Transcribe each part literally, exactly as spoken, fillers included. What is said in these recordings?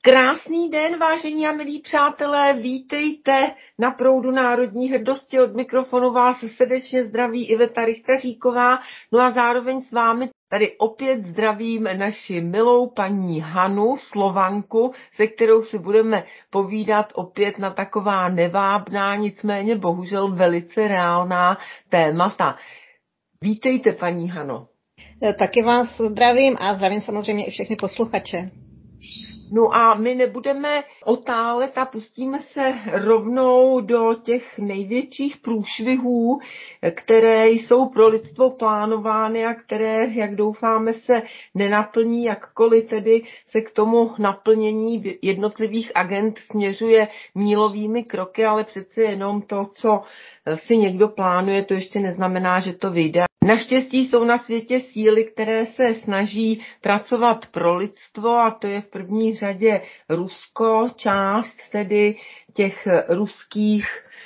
Krásný den, vážení a milí přátelé, vítejte na Proudu národní hrdosti. Od mikrofonu vás srdečně zdraví Iveta Richtaříková, no a zároveň s vámi tady opět zdravím naši milou paní Hanu, Slovanku, se kterou si budeme povídat opět na taková nevábná, nicméně bohužel velice reálná témata. Vítejte, paní Hano. Taky vás zdravím a zdravím samozřejmě i všechny posluchače. No a my nebudeme otálet a pustíme se rovnou do těch největších průšvihů, které jsou pro lidstvo plánovány a které, jak doufáme, se nenaplní, jakkoliv tedy se k tomu naplnění jednotlivých agend směřuje mílovými kroky, ale přece jenom to, co si někdo plánuje, to ještě neznamená, že to vyjde. Naštěstí jsou na světě síly, které se snaží pracovat pro lidstvo, a to je v první řadě Rusko, část tedy těch ruských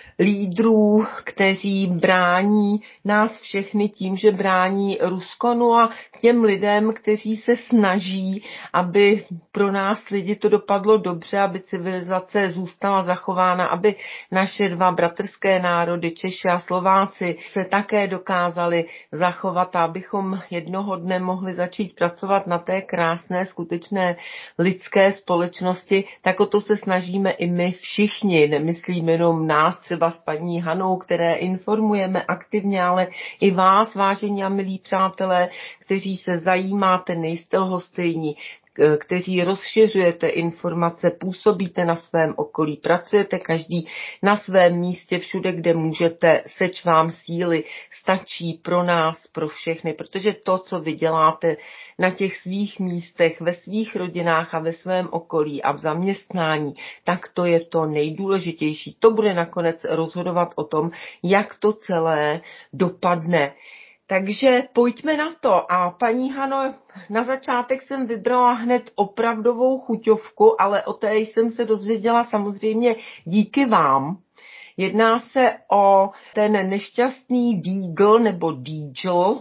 lídrů, kteří brání nás všechny tím, že brání Rusko, no a k těm lidem, kteří se snaží, aby pro nás lidi to dopadlo dobře, aby civilizace zůstala zachována, aby naše dva bratrské národy, Češi a Slováci, se také dokázali zachovat a abychom jednoho dne mohli začít pracovat na té krásné, skutečné lidské společnosti, tak o to se snažíme i my všichni, nemyslím jenom nás třeba s paní Hanou, které informujeme aktivně, ale i vás, vážení a milí přátelé, kteří se zajímáte, nejste lhostejní, kteří rozšiřujete informace, působíte na svém okolí, pracujete každý na svém místě, všude, kde můžete, seč vám síly, stačí pro nás, pro všechny, protože to, co vy děláte na těch svých místech, ve svých rodinách a ve svém okolí a v zaměstnání, tak to je to nejdůležitější. To bude nakonec rozhodovat o tom, jak to celé dopadne. Takže pojďme na to. A paní Hano, na začátek jsem vybrala hned opravdovou chuťovku, ale o té jsem se dozvěděla samozřejmě díky vám. Jedná se o ten nešťastný Deagle nebo Deagle,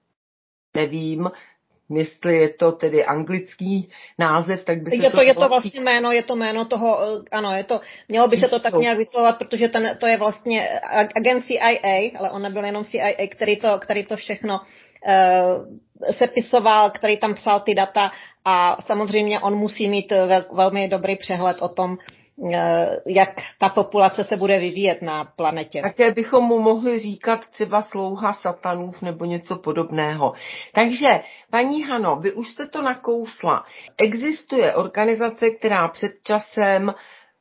nevím, jestli je to tedy anglický název, tak by se je to, to... Je to vlastně jméno, je to jméno toho, ano, je to, mělo by se to tak nějak vyslovovat, protože ten, to je vlastně agent C I A, ale on nebyl jenom C I A, který to, který to všechno uh, sepisoval, který tam psal ty data a samozřejmě on musí mít vel, velmi dobrý přehled o tom, jak ta populace se bude vyvíjet na planetě. Také bychom mu mohli říkat třeba slouha satanův nebo něco podobného. Takže, paní Hano, vy už jste to nakousla. Existuje organizace, která před časem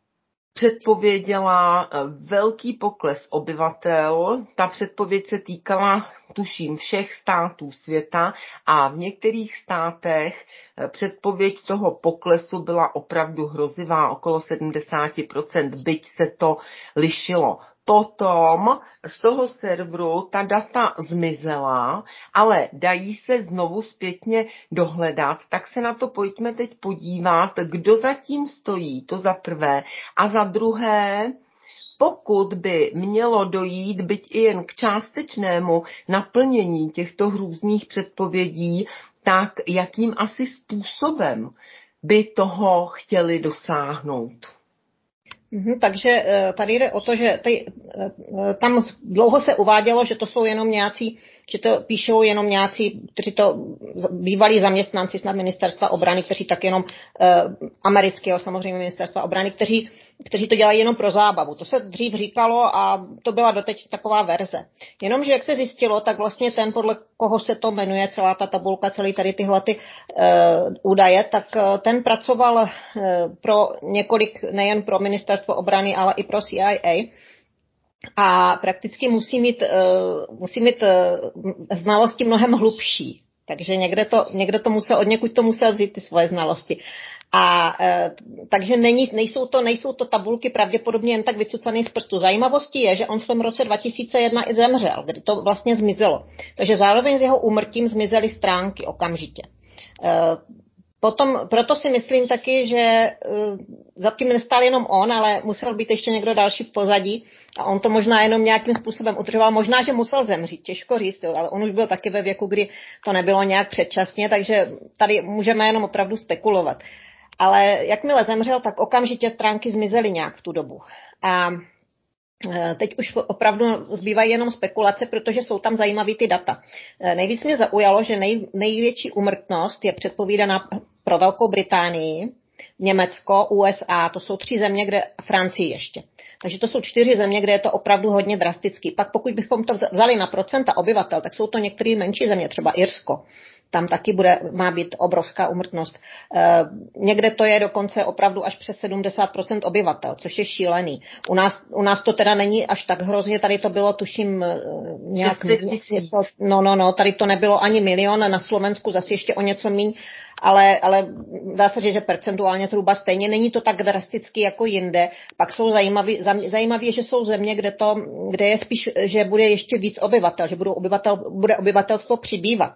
předpověděla velký pokles obyvatel. Ta předpověď se týkala, tuším, všech států světa a v některých státech předpověď toho poklesu byla opravdu hrozivá, okolo sedmdesát procent, byť se to lišilo. Potom z toho serveru ta data zmizela, ale dají se znovu zpětně dohledat, tak se na to pojďme teď podívat, kdo zatím stojí, to za prvé. A za druhé, pokud by mělo dojít, byť i jen k částečnému naplnění těchto hrůzných předpovědí, tak jakým asi způsobem by toho chtěli dosáhnout? Mm-hmm, takže tady jde o to, že tady, tam dlouho se uvádělo, že to jsou jenom nějací, že to píšou jenom nějací, kteří to bývalí zaměstnanci snad ministerstva obrany, kteří tak jenom uh, amerického samozřejmě ministerstva obrany, kteří, kteří to dělají jenom pro zábavu. To se dřív říkalo a to byla doteď taková verze. Jenomže jak se zjistilo, tak vlastně ten, podle koho se to jmenuje, celá ta tabulka, celý tady tyhle ty, uh, údaje, tak uh, ten pracoval uh, pro několik, nejen pro ministerstvo obrany, ale i pro C I A. A prakticky musí mít, uh, musí mít uh, znalosti mnohem hlubší. Takže někde to, někde to musel, od někud to musel vzít ty svoje znalosti. A e, takže není, nejsou, to, nejsou to tabulky pravděpodobně jen tak vycucaný z prstu. Zajímavostí je, že on v tom roce dva tisíce jedna i zemřel, kdy to vlastně zmizelo. Takže zároveň s jeho úmrtím zmizely stránky okamžitě. E, Potom, proto si myslím taky, že uh, zatím nestál jenom on, ale musel být ještě někdo další v pozadí a on to možná jenom nějakým způsobem udržoval. Možná, že musel zemřít, těžko říct, jo, ale on už byl taky ve věku, kdy to nebylo nějak předčasně, takže tady můžeme jenom opravdu spekulovat. Ale jakmile zemřel, tak okamžitě stránky zmizely nějak v tu dobu. A teď už opravdu zbývají jenom spekulace, protože jsou tam zajímavé ty data. Nejvíc mě zaujalo, že nej, největší úmrtnost je předpovídaná pro Velkou Británii, Německo, U S A, to jsou tři země, kde Francii ještě. Takže to jsou čtyři země, kde je to opravdu hodně drastický. Pak pokud bychom to vzali na procenta obyvatel, tak jsou to některé menší země, třeba Irsko. Tam taky bude, má být obrovská úmrtnost. E, někde to je dokonce opravdu až přes sedmdesát procent obyvatel, což je šílený. U nás, u nás to teda není až tak hrozně, tady to bylo tuším nějak... Něco, no, no, no, tady to nebylo ani milion, na Slovensku zase ještě o něco míň, ale, ale dá se říct, že percentuálně zhruba stejně. Není to tak drasticky jako jinde. Pak jsou zajímavý, zajímavý, že jsou země, kde, to, kde je spíš, že bude ještě víc obyvatel, že budou obyvatel, bude obyvatelstvo přibývat.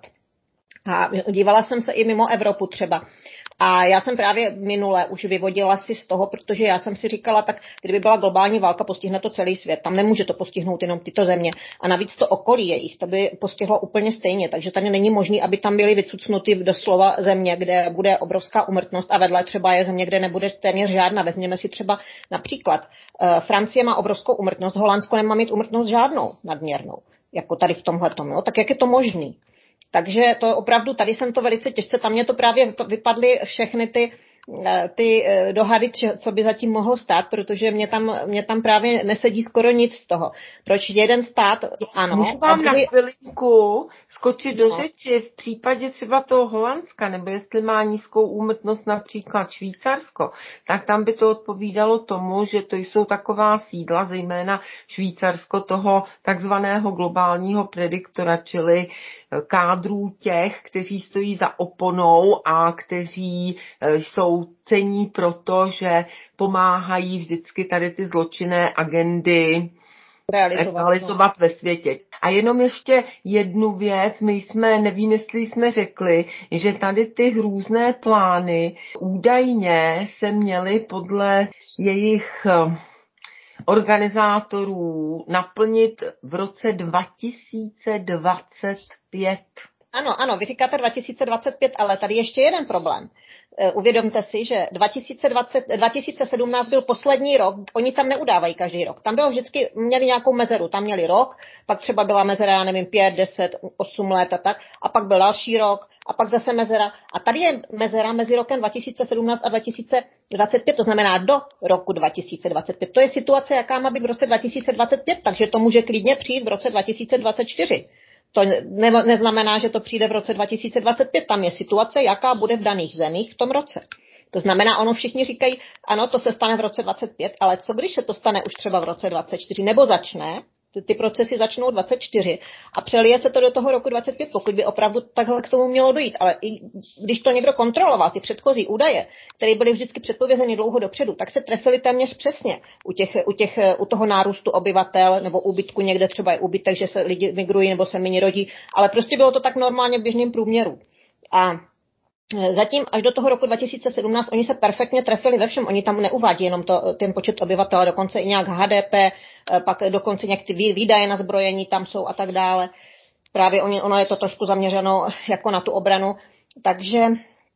A dívala jsem se i mimo Evropu třeba. A já jsem právě minule už vyvodila si z toho, protože já jsem si říkala, tak kdyby byla globální válka, postihne to celý svět. Tam nemůže to postihnout jenom tyto země. A navíc to okolí jejich, to by postihlo úplně stejně. Takže tady není možné, aby tam byly vycucnuty doslova země, kde bude obrovská úmrtnost a vedle třeba je země, kde nebude téměř žádná. Vezměme si třeba například uh, Francie má obrovskou úmrtnost, Holandsko nemá mít úmrtnost žádnou nadměrnou, jako tady v tomhletom. Jo? Tak jak je to možný? Takže to opravdu, tady jsem to velice těžce, tam mě to právě vypadly všechny ty, ty dohady, co by zatím mohlo stát, protože mě tam, mě tam právě nesedí skoro nic z toho. Proč jeden stát, ano. Můžu vám aby... na chvilinku skočit do no. řeči v případě třeba toho Holandska, nebo jestli má nízkou úmrtnost například Švýcarsko, tak tam by to odpovídalo tomu, že to jsou taková sídla, zejména Švýcarsko toho takzvaného globálního prediktora, čili kádrů těch, kteří stojí za oponou a kteří jsou cenní proto, že pomáhají vždycky tady ty zločinné agendy realizovat, realizovat ve světě. A jenom ještě jednu věc, my jsme, nevím, jestli jsme řekli, že tady ty různé plány údajně se měly podle jejich organizátorů naplnit v roce dva tisíce dvacet pět. Ano, ano, vy říkáte dva tisíce dvacet pět, ale tady ještě jeden problém. Uvědomte si, že dva tisíce dvacet, dva tisíce sedmnáct byl poslední rok, oni tam neudávají každý rok. Tam bylo vždycky, měli nějakou mezeru, tam měli rok, pak třeba byla mezera, já nevím, pět, deset, osm let a tak, a pak byl další rok, a pak zase mezera. A tady je mezera mezi rokem dva tisíce sedmnáct a dva tisíce dvacet pět, to znamená do roku dva tisíce dvacet pět. To je situace, jaká má být v roce dva tisíce dvacet pět, takže to může klidně přijít v roce dva tisíce dvacet čtyři. To ne, neznamená, že to přijde v roce dva tisíce dvacet pět, tam je situace, jaká bude v daných zemích v tom roce. To znamená, ono všichni říkají, ano, to se stane v roce dvacet pět, ale co když se to stane už třeba v roce dvacet čtyři, nebo začne, ty, ty procesy začnou dvacet čtyři a přelije se to do toho roku dvacet pět, pokud by opravdu takhle k tomu mělo dojít. Ale i když to někdo kontroloval, ty předchozí údaje, které byly vždycky předpovězeny dlouho dopředu, tak se trefily téměř přesně u, těch, u, těch, u toho nárůstu obyvatel nebo úbytku, někde třeba je úbytek, že se lidi migrují nebo se méně rodí, ale prostě bylo to tak normálně v běžném průměru. A zatím až do toho roku dva tisíce sedmnáct oni se perfektně trefili ve všem. Oni tam neuvádí jenom to, ten počet obyvatel, dokonce i nějak H D P, pak dokonce nějak ty výdaje na zbrojení tam jsou a tak dále. Právě oni, ono je to trošku zaměřeno jako na tu obranu. Takže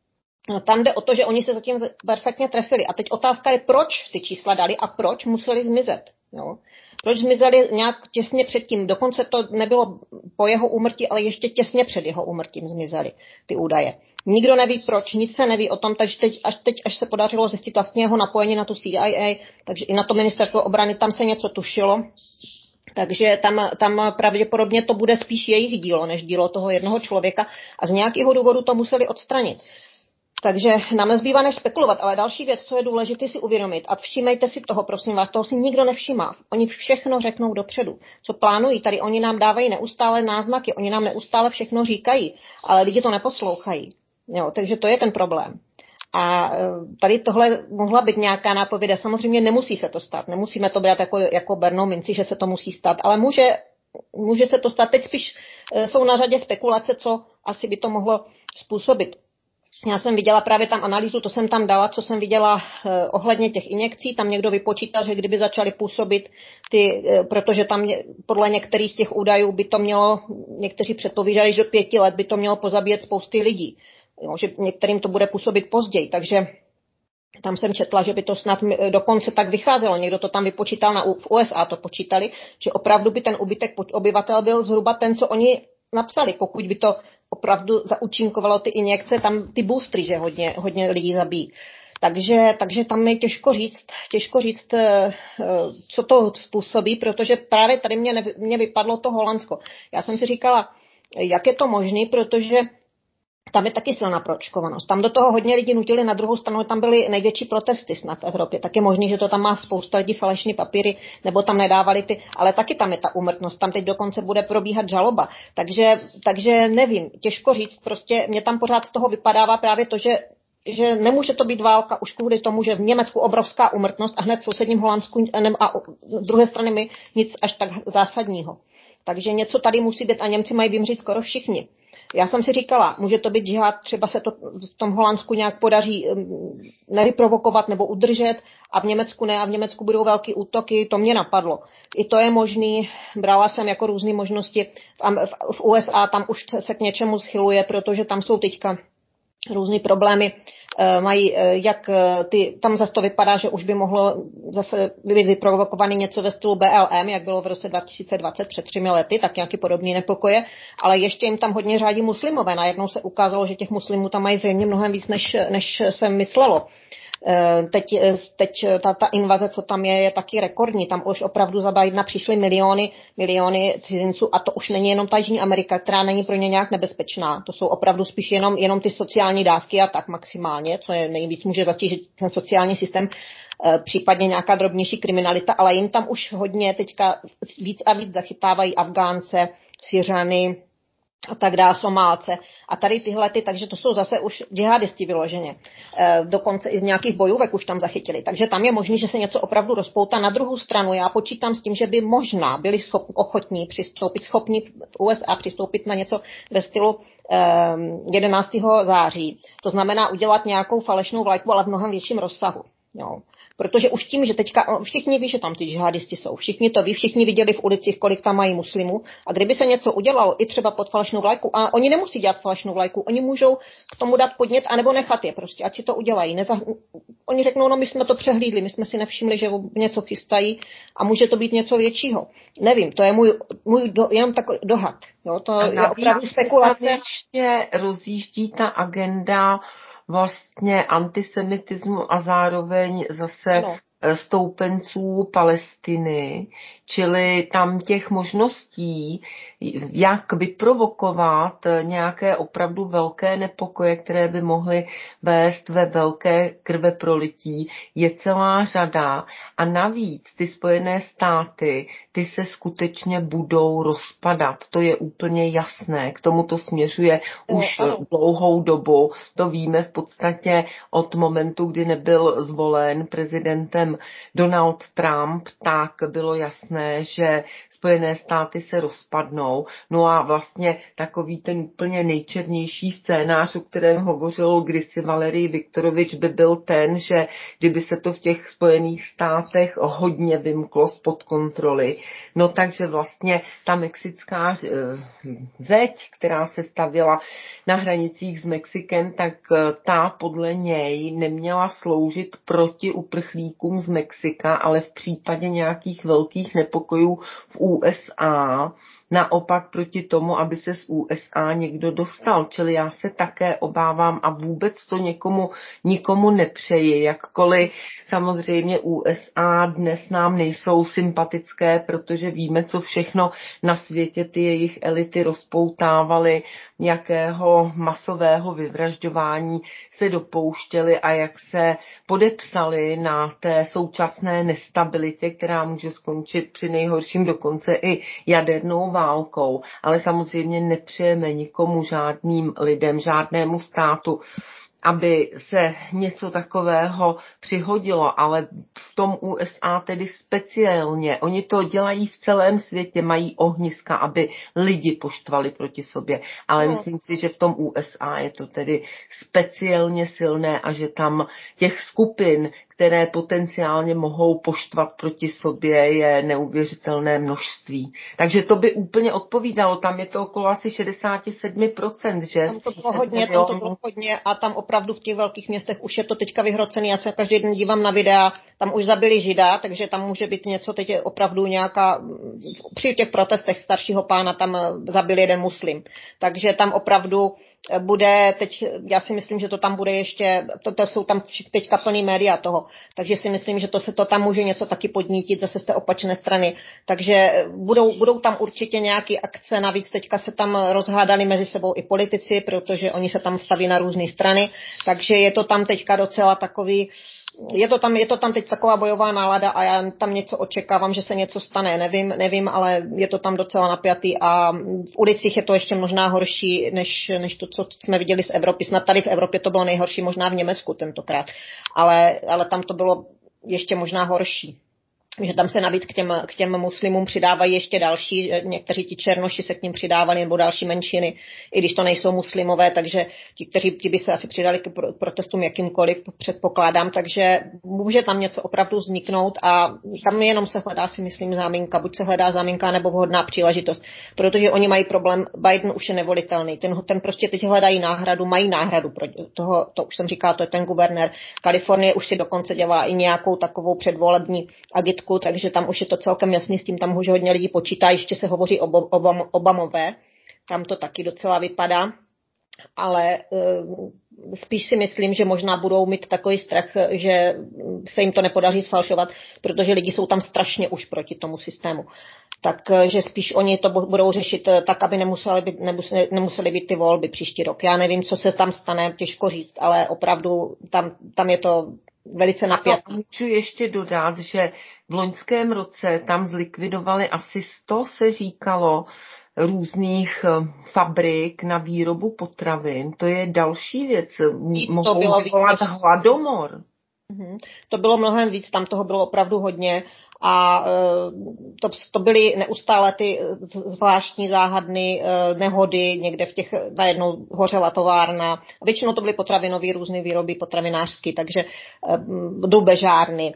tam jde o to, že oni se zatím perfektně trefili. A teď otázka je, proč ty čísla dali a proč museli zmizet. Jo? Proč zmizeli nějak těsně předtím? Dokonce to nebylo po jeho úmrtí, ale ještě těsně před jeho úmrtím zmizely ty údaje. Nikdo neví proč, nic se neví o tom, takže teď, až teď, až se podařilo zjistit vlastně jeho napojení na tu C I A, takže i na to ministerstvo obrany, tam se něco tušilo. Takže tam, tam pravděpodobně to bude spíš jejich dílo, než dílo toho jednoho člověka a z nějakého důvodu to museli odstranit. Takže nám nezbývá než spekulovat, ale další věc, co je důležité si uvědomit, a všímejte si toho, prosím vás, toho si nikdo nevšímá. Oni všechno řeknou dopředu, co plánují. Tady oni nám dávají neustále náznaky, oni nám neustále všechno říkají, ale lidi to neposlouchají. Jo, takže to je ten problém. A tady tohle mohla být nějaká nápověda. Samozřejmě nemusí se to stát, nemusíme to brát jako, jako bernou minci, že se to musí stát, ale může, může se to stát. Teď spíš jsou na řadě spekulace, co asi by to mohlo způsobit. Já jsem viděla právě tam analýzu, to jsem tam dala, co jsem viděla eh, ohledně těch injekcí. Tam někdo vypočítal, že kdyby začaly působit ty, eh, protože tam ně, podle některých těch údajů by to mělo, někteří předpovídali, že do pěti let by to mělo pozabíjet spousty lidí. Jo, že některým to bude působit později, takže Tam jsem četla, že by to snad dokonce tak vycházelo. Někdo to tam vypočítal, na, v U S A to počítali, že opravdu by ten úbytek obyvatel byl zhruba ten, co oni napsali, pokud by to opravdu zaúčinkovalo ty injekce, tam ty boostry, že hodně, hodně lidí zabíjí. Takže, takže tam je těžko říct, těžko říct, co to způsobí, protože právě tady mě, mě vypadlo to Holandsko. Já jsem si říkala, jak je to možné, protože tam je taky silná proočkovanost. Tam do toho hodně lidí nutili, na druhou stranu tam byly největší protesty snad v Evropě. Tak je možný, že to tam má spousta lidí falešný papíry, nebo tam nedávali ty, ale taky tam je ta úmrtnost. Tam teď dokonce bude probíhat žaloba. Takže, takže nevím, těžko říct, prostě mě tam pořád z toho vypadává právě to, že že nemůže to být válka už kvůli tomu, že v Německu obrovská úmrtnost a hned v sousedním Holandsku a z druhé strany my nic až tak zásadního. Takže něco tady musí být a Němci mají vymřít skoro všichni. Já jsem si říkala, může to být džihad, třeba se to v tom Holandsku nějak podaří nevyprovokovat nebo udržet a v Německu ne a v Německu budou velký útoky, to mě napadlo. I to je možný, brala jsem jako různé možnosti. V U S A tam už se k něčemu schyluje, protože tam jsou teďka různý problémy, mají, jak ty, tam zase to vypadá, že už by mohlo zase být vyprovokovaný něco ve stylu B L M, jak bylo v roce dva tisíce dvacet před třemi lety, tak nějaký podobný nepokoje, ale ještě jim tam hodně řádí muslimové. Najednou se ukázalo, že těch muslimů tam mají zřejmě mnohem víc, než, než se myslelo. Teď, teď ta, ta invaze, co tam je, je taky rekordní. Tam už opravdu za Bidena přišly miliony, miliony cizinců a to už není jenom ta Jižní Amerika, která není pro ně nějak nebezpečná. To jsou opravdu spíš jenom, jenom ty sociální dávky a tak maximálně, co je nejvíc může zatížit ten sociální systém, případně nějaká drobnější kriminalita, ale jim tam už hodně teďka víc a víc zachytávají Afgánce, Syřany a tak dále, Somálce. A tady tyhle, ty, takže to jsou zase už džihadisti vyloženě. E, dokonce i z nějakých bojůvek už tam zachytili. Takže tam je možné, že se něco opravdu rozpoutá. Na druhou stranu já počítám s tím, že by možná byli schop, ochotní přistoupit, schopni v U S A přistoupit na něco ve stylu e, jedenáctého září. To znamená udělat nějakou falešnou vlajku, ale v mnohem větším rozsahu. Jo. Protože už tím, že teďka všichni ví, že tam ty džihadisti jsou, všichni to ví, všichni viděli v ulicích, kolik tam mají muslimů a kdyby se něco udělalo i třeba pod falešnou vlajku, a oni nemusí dělat falešnou vlajku, oni můžou k tomu dát podnět anebo nechat je prostě, ať si to udělají. Neza... Oni řeknou, no my jsme to přehlídli, my jsme si nevšimli, že něco chystají a může to být něco většího. Nevím, to je můj, můj do, jenom takový dohad. Jo, to je opravdu spekulace. Ještě rozjíždí ta agenda vlastně antisemitismu a zároveň zase no. stoupenců Palestiny, čili tam těch možností, jak vyprovokovat nějaké opravdu velké nepokoje, které by mohly vést ve velké krveprolití, je celá řada. A navíc ty Spojené státy, ty se skutečně budou rozpadat. To je úplně jasné. K tomu to směřuje už no, dlouhou dobu. To víme v podstatě od momentu, kdy nebyl zvolen prezidentem Donald Trump, tak bylo jasné, že Spojené státy se rozpadnou. No a vlastně takový ten úplně nejčernější scénář, o kterém hovořil kdysi Valerij Viktorovič, by byl ten, že kdyby se to v těch Spojených státech hodně vymklo spod kontroly, no takže vlastně ta mexická zeď, která se stavěla na hranicích s Mexikem, tak ta podle něj neměla sloužit proti uprchlíkům z Mexika, ale v případě nějakých velkých nepokojů v U S A, naopak proti tomu, aby se z U S A někdo dostal. Čili já se také obávám a vůbec to někomu, nikomu nepřeji, jakkoliv samozřejmě U S A dnes nám nejsou sympatické, protože víme, co všechno na světě ty jejich elity rozpoutávaly, jakého masového vyvražďování se dopouštěli a jak se podepsali na té současné nestabilitě, která může skončit při nejhorším dokonce i jadernou válkou. Ale samozřejmě nepřejeme nikomu, žádným lidem, žádnému státu, aby se něco takového přihodilo, ale v tom U S A tedy speciálně. Oni to dělají v celém světě, mají ohniska, aby lidi poštvali proti sobě. Ale no. Myslím si, že v tom U S A je to tedy speciálně silné a že tam těch skupin, které potenciálně mohou poštvat proti sobě, je neuvěřitelné množství. Takže to by úplně odpovídalo, tam je to okolo asi šedesát sedm procent, že? Tam to bylo hodně, tam to bylo hodně a tam opravdu v těch velkých městech už je to teďka vyhrocený. Já se každý den dívám na videa, tam už zabili Žida, takže tam může být něco, teď je opravdu nějaká, při těch protestech staršího pána tam zabili jeden muslim. Takže tam opravdu bude teď, já si myslím, že to tam bude ještě, to, to jsou tam teďka plný média toho, takže si myslím, že to se to tam může něco taky podnítit zase z té opačné strany. Takže budou, budou tam určitě nějaké akce, navíc teďka se tam rozhádali mezi sebou i politici, protože oni se tam staví na různé strany, takže je to tam teďka docela takový, je to tam, je to tam teď taková bojová nálada a já tam něco očekávám, že se něco stane, nevím, nevím, ale je to tam docela napjatý a v ulicích je to ještě možná horší, než, než to, co jsme viděli z Evropy. Snad tady v Evropě to bylo nejhorší, možná v Německu tentokrát, ale, ale tam to bylo ještě možná horší. Že tam se navíc k těm, k těm muslimům přidávají ještě další, někteří ti černoši se k ním přidávali, nebo další menšiny, i když to nejsou muslimové, takže ti, kteří ti by se asi přidali k protestům jakýmkoliv, předpokládám, takže může tam něco opravdu vzniknout a tam jenom se hledá, si myslím, záminka, buď se hledá záminka, nebo vhodná příležitost, protože oni mají problém, Biden už je nevolitelný, ten, ten prostě teď hledají náhradu, mají náhradu pro toho, to už jsem říkala, to je ten guvernér, Kalifornie už si dokonce dělá i nějakou takovou předvolební agitku, takže tam už je to celkem jasný, s tím tam už hodně lidí počítá, ještě se hovoří o Obam, Obamové, tam to taky docela vypadá, ale uh, spíš si myslím, že možná budou mít takový strach, že se jim to nepodaří sfalšovat, protože lidi jsou tam strašně už proti tomu systému. Takže spíš oni to budou řešit tak, aby nemuseli být, nemuseli, nemuseli být ty volby příští rok. Já nevím, co se tam stane, těžko říct, ale opravdu tam, tam je to velice napjatý. A můžu ještě dodat, že v loňském roce tam zlikvidovali asi sto, se říkalo, různých fabrik na výrobu potravin. To je další věc. Víc Mohou to bylo vyvolat víc, hladomor. Mm-hmm. To bylo mnohem víc, tam toho bylo opravdu hodně a to, to byly neustále ty zvláštní záhadné nehody, někde v těch najednou hořela továrna. Většinou to byly potravinové různé výroby potravinářské, takže drubežárny,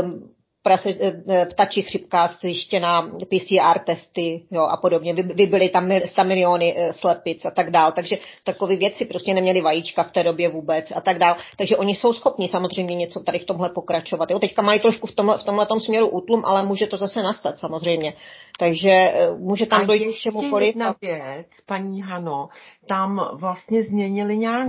prase, ptačí chřipka, zjištěná P C R testy, jo, a podobně. Vy, vybily tam sto miliony slepic a tak dál. Takže takové věci prostě neměly vajíčka v té době vůbec a tak dál. Takže oni jsou schopni samozřejmě něco tady v tomhle pokračovat. Jo, teďka mají trošku v tomhle, v tomhletom směru útlum, ale může to zase nastat samozřejmě. Takže může tam dojít k čemukoliv. Jedna věc, paní Hano, tam vlastně změnili nějak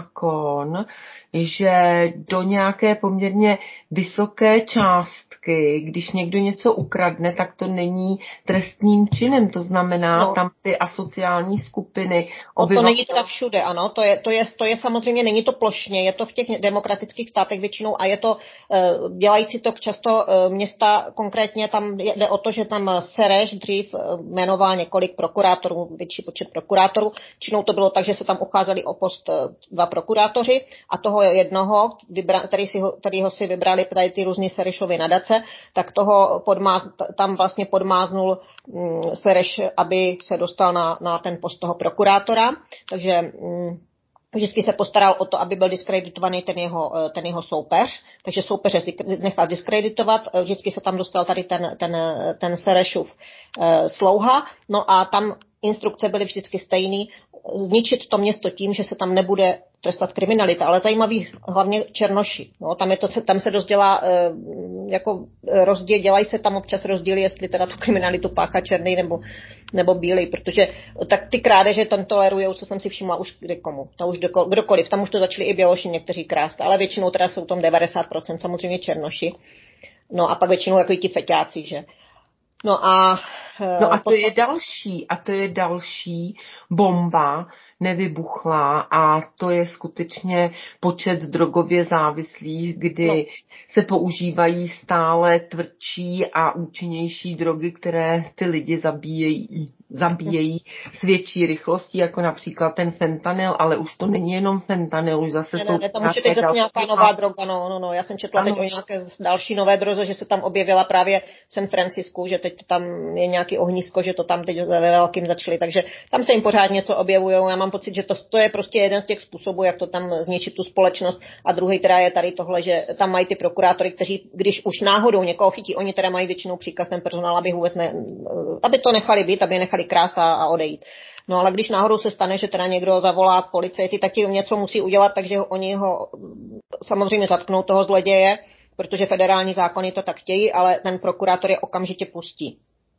zákon, že do nějaké poměrně vysoké částky, když někdo něco ukradne, tak to není trestním činem. To znamená, no. Tam ty asociální skupiny obyvatel... No to není teda všude, ano. To je, to, je, to je samozřejmě, není to plošně, je to v těch demokratických státech většinou a je to, dělající to často města, konkrétně tam jde o to, že tam Sereš dřív jmenoval několik prokurátorů, větší počet prokurátorů. Činou to bylo tak, že se tam ucházeli o post dva prokurátoři a toho jednoho, který si ho, kterýho si vybrali tady ty různý Serešovy nadace, tak toho podmáz, tam vlastně podmáznul mm, Sereš, aby se dostal na, na ten post toho prokurátora. Takže mm, vždycky se postaral o to, aby byl diskreditovaný ten jeho, ten jeho soupeř, takže soupeře nechal diskreditovat, vždycky se tam dostal tady ten, ten, ten Serešův e, slouha, no a tam instrukce byly vždycky stejný, zničit to město tím, že se tam nebude trestat kriminalita, ale zajímavý hlavně černoši. No, tam, je to, tam se dost dělá, e, jako rozdíl, dělají se tam občas rozdíly, jestli teda tu kriminalitu páchá černý nebo, nebo bílý, protože tak ty krádeže tam tolerujou, co jsem si všimla už kde komu, to už kdokoliv, tam už to začali i běloši někteří krást, ale většinou teda jsou tam devadesát procent samozřejmě černoši, no a pak většinou jako i ti feťáci, že. No a, no a to je další, a to je další bomba nevybuchlá a to je skutečně počet drogově závislých, kdy no. se používají stále tvrdší a účinnější drogy, které ty lidi zabíjejí zabíjejí s větší rychlostí, jako například ten fentanyl, ale už to není jenom fentanyl, už zase ne, jsou... Ne, ne, tam už je teď zase nějaká nová droga, no, no, no, já jsem četla ano. teď o nějaké další nové droze, že se tam objevila právě v San Francisku, že teď tam je nějaký ohnisko, že to tam teď ve velkým začali, takže tam se jim pořád něco objevujou, já mám pocit, že to, to je prostě jeden z těch způsobů, jak to tam zničit tu společnost a druhý teda je tady tohle, že tam mají ty prokurátory, kteří, když už náhodou někoho chytí, oni teda mají většinou příkaz ten personál, aby vůbec ne, aby to nechali být, aby je nechali krást a, a odejít. No ale když náhodou se stane, že teda někdo zavolá policii, tak ti něco musí udělat, takže oni ho samozřejmě zatknou toho zloděje, protože federální zákony to tak chtějí, ale ten prokurátor je okamžitě pustí.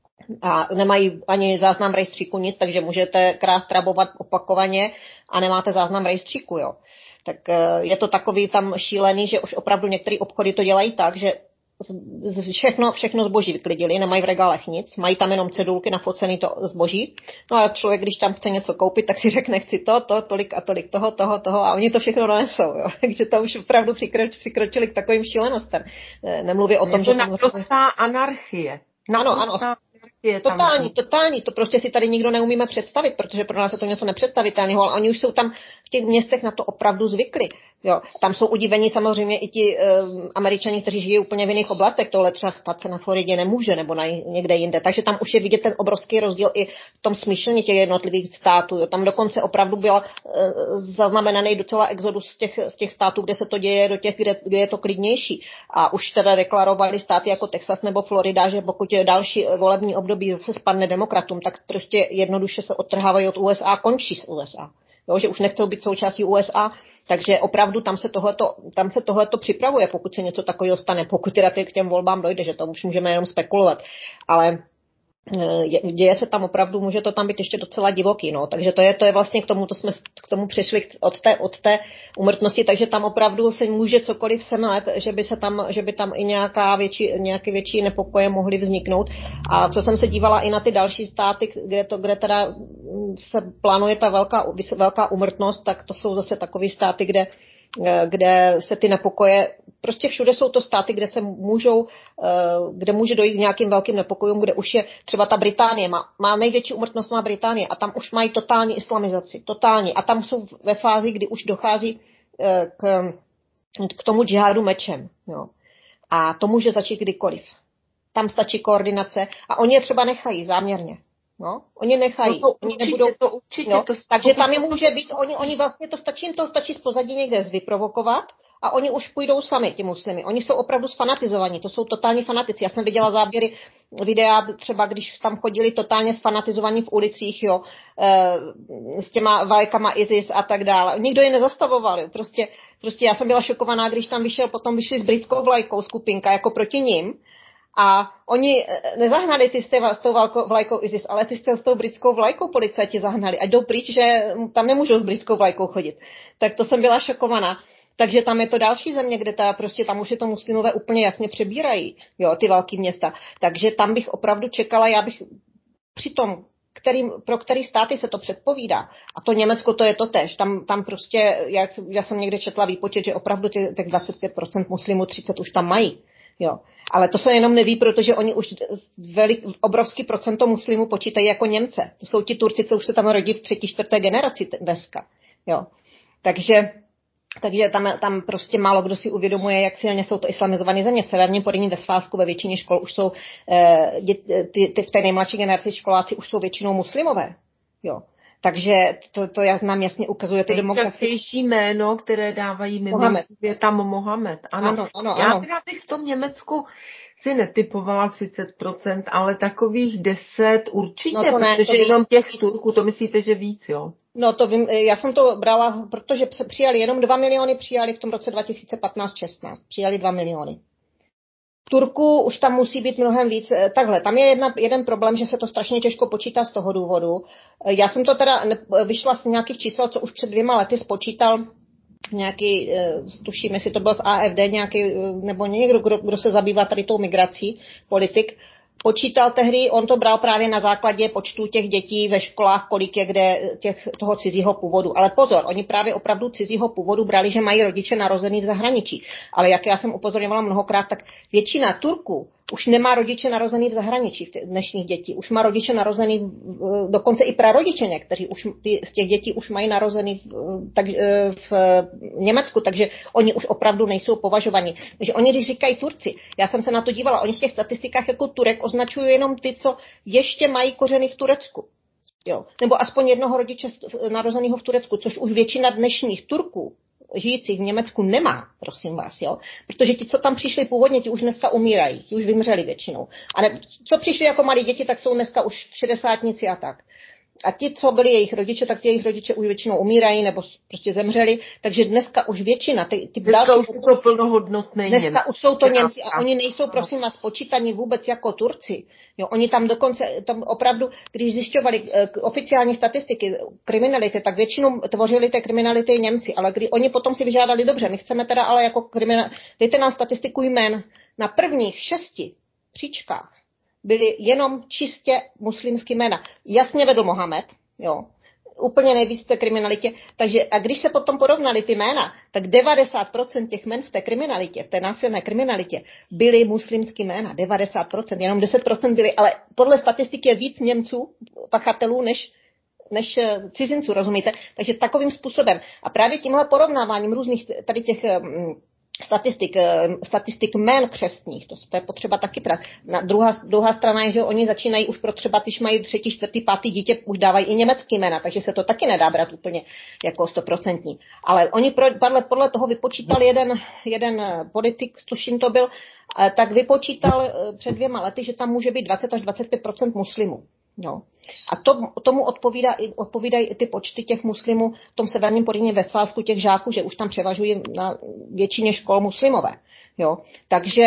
A nemají ani záznam rejstříku nic, takže můžete krást, rabovat opakovaně a nemáte záznam rejstříku, jo. Tak je to takový tam šílený, že už opravdu některé obchody to dělají tak, že všechno, všechno zboží vyklidili, nemají v regálech nic, mají tam jenom cedulky nafocený to zboží. No a člověk, když tam chce něco koupit, tak si řekne, chci to, to, tolik a tolik toho, toho, toho a oni to všechno donesou. Jo. Takže to už opravdu přikroč, přikročili k takovým šílenostem. Nemluvě o tom, je to že... naprostá anarchie. Ano, ano. Totální, totální, to prostě si tady nikdo neumíme představit, protože pro nás je to něco nepředstavitelného, ale oni už jsou tam v těch městech na to opravdu zvykli. Jo. Tam jsou udivení samozřejmě i ti um, Američani, kteří žijí úplně v jiných oblastech, tohle třeba stát se na Floridě nemůže nebo na někde jinde, takže tam už je vidět ten obrovský rozdíl i v tom smýšlení těch jednotlivých států. Jo. Tam dokonce opravdu byl uh, zaznamenaný docela exodus z těch, z těch států, kde se to děje, do těch, kde, kde je to klidnější. A už teda deklarovali státy jako Texas nebo Florida, že pokud je další volební období zase spadne demokratům, tak prostě jednoduše se odtrhávají od U S A, končí s U S A. Jo, že už nechcou být součástí U S A, takže opravdu tam se tohleto, tam se tohleto připravuje, pokud se něco takového stane, pokud teda k těm volbám dojde, že to už můžeme jenom spekulovat. Ale děje se tam opravdu, může to tam být ještě docela divoký, no, takže to je, to je vlastně k tomu, to jsme k tomu přišli od té, od té úmrtnosti, takže tam opravdu se může cokoliv semlet, že by se tam, že by tam i nějaká větší, nějaké větší nepokoje mohly vzniknout. A co jsem se dívala i na ty další státy, kde to, kde teda se plánuje ta velká, velká úmrtnost, tak to jsou zase takové státy, kde kde se ty nepokoje, prostě všude jsou to státy, kde se můžou, kde může dojít k nějakým velkým nepokojům, kde už je třeba ta Británie, má, má největší úmrtnost má Británie a tam už mají totální islamizaci, totální a tam jsou ve fázi, kdy už dochází k, k tomu džihádu mečem, jo. A to může začít kdykoliv. Tam stačí koordinace a oni je třeba nechají záměrně. No, oni nechají, no to oni určitě, nebudou, to určitě, no, to takže tam je může být, oni, oni vlastně to stačí, jim to stačí z pozadí někde zvyprovokovat a oni už půjdou sami, ti muslimy. Oni jsou opravdu sfanatizovaní, to jsou totální fanatici. Já jsem viděla záběry videa, třeba když tam chodili totálně sfanatizovaní v ulicích, jo, e, s těma vlajkama ISIS a tak dále. Nikdo je nezastavoval, jo. Prostě, prostě já jsem byla šokovaná, když tam vyšel, potom vyšli s britskou vlajkou skupinka jako proti nim. A oni nezahnali ty s tou vlajkou ISIS, ale ty s tou britskou vlajkou policajti zahnali. Ať jdou pryč, že tam nemůžou s britskou vlajkou chodit. Tak to jsem byla šokovaná. Takže tam je to další země, kde ta, prostě tam už je to muslimové úplně jasně přebírají, jo, ty velké města. Takže tam bych opravdu čekala, já bych při tom, kterým, pro který státy se to předpovídá. A to Německo, to je to též. Tam, tam prostě, jak, já jsem někde četla výpočet, že opravdu ty, těch dvacet pět procent muslimů, třicet už tam mají. Jo. Ale to se jenom neví, protože oni už velik, obrovský procento muslimů počítají jako Němce. To jsou ti Turci, co už se tam rodí v třetí, čtvrté generaci dneska. Jo. Takže, takže tam, tam prostě málo kdo si uvědomuje, jak silně jsou to islamizované země. V severním Porýní Vestfálsku ve většině škol už jsou, eh, ty, ty v té nejmladší generaci školáci už jsou většinou muslimové. Jo. Takže to, to nám jasně ukazuje ty demokracie. Nejčastější jméno, které dávají mimo, je tam Mohamed. Ano, ano, ano. Já teda bych v tom Německu si netypovala třicet procent, ale takových deset určitě, no to ne, protože to jenom těch Turků, to myslíte, že víc, jo? No to vím, já jsem to brala, protože přijali jenom dva miliony, přijali v tom roce dva tisíce patnáct šestnáct, přijali dva miliony. Turku už tam musí být mnohem víc. Takhle, tam je jedna, jeden problém, že se to strašně těžko počítá z toho důvodu. Já jsem to teda vyšla z nějakých čísel, co už před dvěma lety spočítal nějaký, tuším, jestli to byl z A F D nějaký, nebo někdo, kdo, kdo se zabývá tady tou migrací, politik, počítal tehdy, on to bral právě na základě počtu těch dětí ve školách, kolik je kde těch, toho cizího původu. Ale pozor, oni právě opravdu cizího původu brali, že mají rodiče narozený v zahraničí. Ale jak já jsem upozorňovala mnohokrát, tak většina Turků už nemá rodiče narozený v zahraničí, v těch dnešních dětí. Už má rodiče narozený, dokonce i prarodiče někteří už ty, z těch dětí už mají narozený tak, v Německu, takže oni už opravdu nejsou považovaní. Takže oni, když říkají Turci, já jsem se na to dívala, oni v těch statistikách jako Turek označují jenom ty, co ještě mají kořeny v Turecku. Jo. Nebo aspoň jednoho rodiče narozeného v Turecku, což už většina dnešních Turků žijících v Německu nemá, prosím vás, jo. Protože ti, co tam přišli původně, ti už dneska umírají, ti už vymřeli většinou. A ne, co přišli jako malí děti, tak jsou dneska už šedesátníci a tak. A ti, co byli jejich rodiče, tak ti jejich rodiče už většinou umírají nebo prostě zemřeli, takže dneska už většina, ty, ty dneska další... už jsou to plnohodnotné Dneska Němci. už jsou to Němci a oni nejsou, prosím vás, počítaní vůbec jako Turci. Jo, oni tam dokonce, tam opravdu, když zjišťovali uh, oficiální statistiky kriminality, tak většinou tvořili té kriminality Němci, ale kdy oni potom si vyžádali, dobře, my chceme teda ale jako kriminal... Dejte nám statistiku jmén. Na prvních šesti příčkách byly jenom čistě muslimský jména. Jasně vedl Mohamed, jo, úplně nejvíc v té kriminalitě. Takže a když se potom porovnali ty jména, tak devadesát procent těch jmen v té kriminalitě, v té násilné kriminalitě, byly muslimský jména. devadesát procent, jenom deset procent byly, ale podle statistiky je víc Němců, pachatelů, než než cizinců, rozumíte? Takže takovým způsobem. A právě tímhle porovnáváním různých tady těch statistik, statistik jmén křestních, to, to je potřeba taky brát. Na druhá, druhá strana je, že oni začínají už pro třeba, když mají třetí, čtvrtý, pátý dítě, už dávají i německý jména, takže se to taky nedá brát úplně jako stoprocentní. Ale oni pro, podle, podle toho vypočítal jeden, jeden politik, tuším to byl, tak vypočítal před dvěma lety, že tam může být dvacet až dvacet pět procent muslimů. No. A to, tomu odpovídá, odpovídají i ty počty těch muslimů v tom severním Porýně Vestfálsku, těch žáků, že už tam převažují na většině škol muslimové. Jo. Takže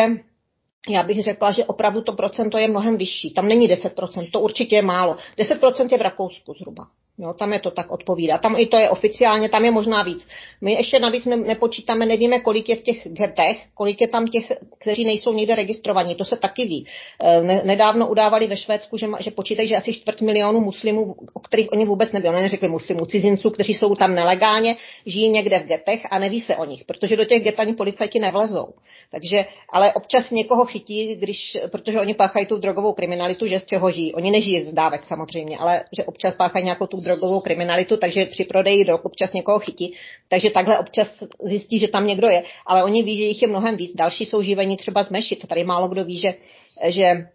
já bych řekla, že opravdu to procento je mnohem vyšší. Tam není deset procent, to určitě je málo. deset procent je v Rakousku zhruba. Jo, tam je to tak odpovídá. Tam i to je oficiálně, tam je možná víc. My ještě navíc ne, nepočítáme, nevíme, kolik je v těch getech, kolik je tam těch, kteří nejsou nikde registrovaní. To se taky ví. Ne, nedávno udávali ve Švédsku, že, že počítají, že asi čtvrt milionu muslimů, o kterých oni vůbec neví. Oni neřekli muslimů, cizinců, kteří jsou tam nelegálně, žijí někde v getech a neví se o nich, protože do těch get ani policajti nevlezou. Takže, ale občas někoho chytí, když, protože oni páchají tu drogovou kriminalitu, že z čeho žijí. Oni nežijí z dávek samozřejmě, ale že občas páchají nějakou tu drogovou kriminalitu, takže při prodeji drog občas někoho chytí, takže takhle občas zjistí, že tam někdo je, ale oni ví, že jich je mnohem víc. Další jsou živení třeba z mešit. Tady málo kdo ví, že, že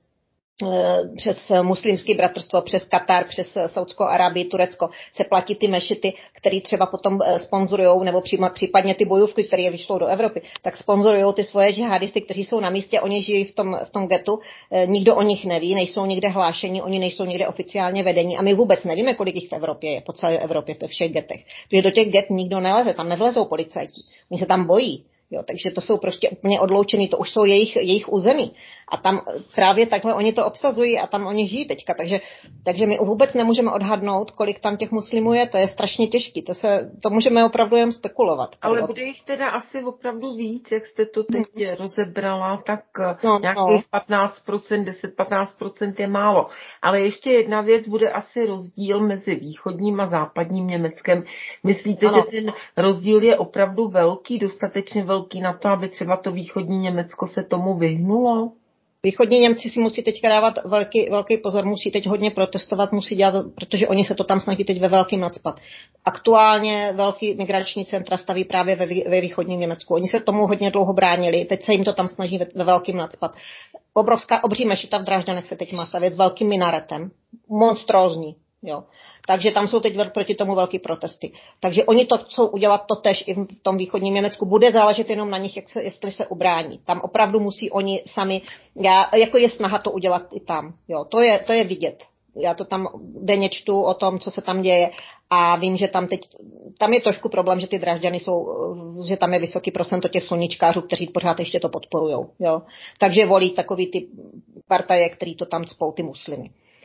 přes muslimské bratrstvo, přes Katar, přes Saudskou Arábii, Turecko se platí ty mešity, které třeba potom sponzorujou, nebo případně ty bojůvky, které je vyšlou do Evropy, tak sponzorujou ty svoje džihadisty, kteří jsou na místě, oni žijí v tom, v tom getu, nikdo o nich neví, nejsou nikde hlášení, oni nejsou nikde oficiálně vedení a my vůbec nevíme, kolik jich v Evropě je, po celé Evropě, ve všech getech. Protože do těch get nikdo neleze, tam nevlezou policajti, oni se tam bojí. Jo, takže to jsou prostě úplně odloučený, to už jsou jejich, jejich území. A tam právě takhle oni to obsazují a tam oni žijí teďka. Takže, takže my vůbec nemůžeme odhadnout, kolik tam těch muslimů je, to je strašně těžký. To, se, to můžeme opravdu jen spekulovat. Ale bude jich teda asi opravdu víc, jak jste to teď hmm. rozebrala, tak no, nějakých no. patnáct procent, deset až patnáct procent je málo. Ale ještě jedna věc, bude asi rozdíl mezi východním a západním Německem. Myslíte, ano. že ten rozdíl je opravdu velký, dostatečně velký na to, aby třeba to východní Německo se tomu vyhnulo? Východní Němci si musí teďka dávat velký, velký pozor, musí teď hodně protestovat, musí dělat, protože oni se to tam snaží teď ve velkým nacpat. Aktuálně velký migrační centra staví právě ve, ve východním Německu. Oni se tomu hodně dlouho bránili, teď se jim to tam snaží ve, ve velkým nacpat. Obrovská, obří mešita v Drážďanech se teď má stavět s velkým minaretem. Monstrózní. Jo. Takže tam jsou teď proti tomu velký protesty. Takže oni to chcou udělat to tež i v tom východním Německu. Bude záležet jenom na nich, jak se, jestli se ubrání. Tam opravdu musí oni sami, já, jako je snaha to udělat i tam. Jo. To je, to je vidět. Já to tam denně čtu o tom, co se tam děje a vím, že tam teď, tam je trošku problém, že ty Drážďany jsou, že tam je vysoký procento těch sluníčkářů, kteří pořád ještě to podporujou. Jo. Takže volí takový ty partaje, který to tam cpou, ty muslimy.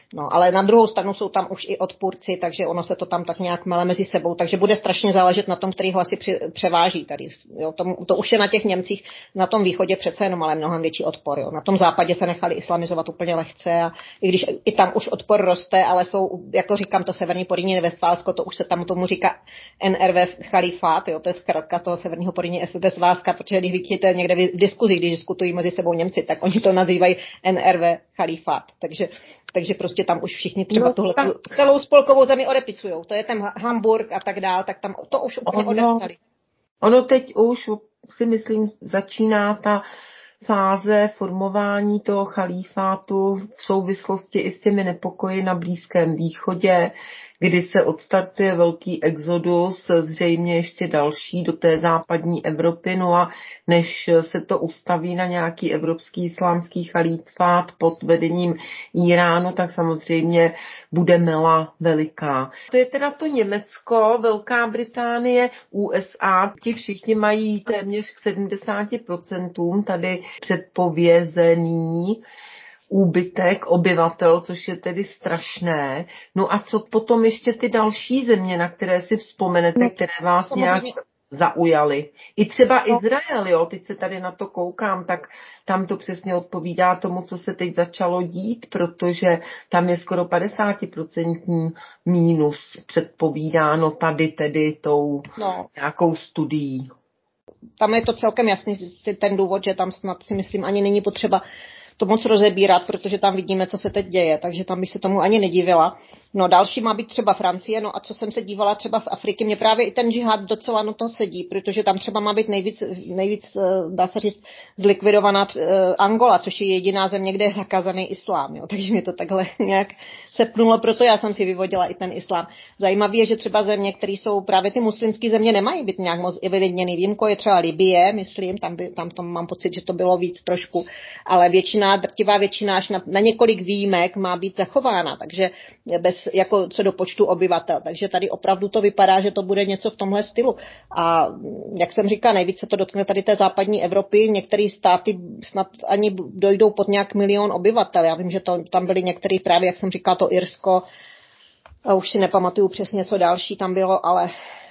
No, ale na druhou stranu jsou tam už i odpůrci, takže ono se to tam tak nějak mele mezi sebou, takže bude strašně záležet na tom, který hlasy při, převáží tady. Jo, to, to už je na těch Němcích, na tom východě přece jenom ale mnohem větší odpor. Jo. Na tom západě se nechali islamizovat úplně lehce a i když i tam už odpor roste, ale jsou, jako říkám, to severní Porýní Vestfálsko, to už se tam tomu říká N R V chalífát, jo, to je zkrátka toho severního Porýní Vestfálska, protože když vidíte někde v diskuzi, když diskutují mezi sebou Němci, tak oni to nazývají N R V chalífát. Takže takže prostě tam už všichni třeba no, tuhle celou spolkovou zemi odepisujou. To je ten Hamburg a tak dál, tak tam to už úplně ono, odepsali. Ono teď už si myslím začíná ta fáze formování toho chalífátu v souvislosti i s těmi nepokoji na Blízkém východě, kdy se odstartuje velký exodus, zřejmě ještě další do té západní Evropy, no a než se to ustaví na nějaký evropský islámský chalífát pod vedením Iránu, tak samozřejmě bude mela veliká. To je teda to Německo, Velká Británie, U S A, ti všichni mají téměř k sedmdesáti procentům tady předpovězený úbytek obyvatel, což je tedy strašné. No a co potom ještě ty další země, na které si vzpomenete, které vás nějak zaujaly? I třeba Izrael, jo, teď se tady na to koukám, tak tam to přesně odpovídá tomu, co se teď začalo dít, protože tam je skoro padesátiprocentní mínus předpovídáno tady tedy tou no. nějakou studií. Tam je to celkem jasný ten důvod, že tam snad si myslím ani není potřeba to moc rozebírat, protože tam vidíme, co se teď děje, takže tam bych se tomu ani nedivila. No další má být třeba Francie, no a co jsem se dívala třeba z Afriky, mě právě i ten džihad docela no to sedí, protože tam třeba má být nejvíc, nejvíc dá se říct, zlikvidovaná Angola, což je jediná země, kde je zakázaný islám, jo, takže mě to takhle nějak sepnulo, proto já jsem si vyvodila i ten islám. Zajímavé je, že třeba země, které jsou právě ty muslimské země, nemají být nějak moc evidentněný. Výjimkou je třeba Libye, myslím, tam, by, tam to mám pocit, že to bylo víc trošku, ale většina, drtivá většina až na, na několik výjimek má být zachována, takže bez jako co do počtu obyvatel. Takže tady opravdu to vypadá, že to bude něco v tomhle stylu. A jak jsem říkala, nejvíc se to dotkne tady té západní Evropy. Některé státy snad ani dojdou pod nějak milion obyvatel. Já vím, že to, tam byly některé právě, jak jsem říkala, to Irsko, a už si nepamatuju přesně, co další tam bylo, ale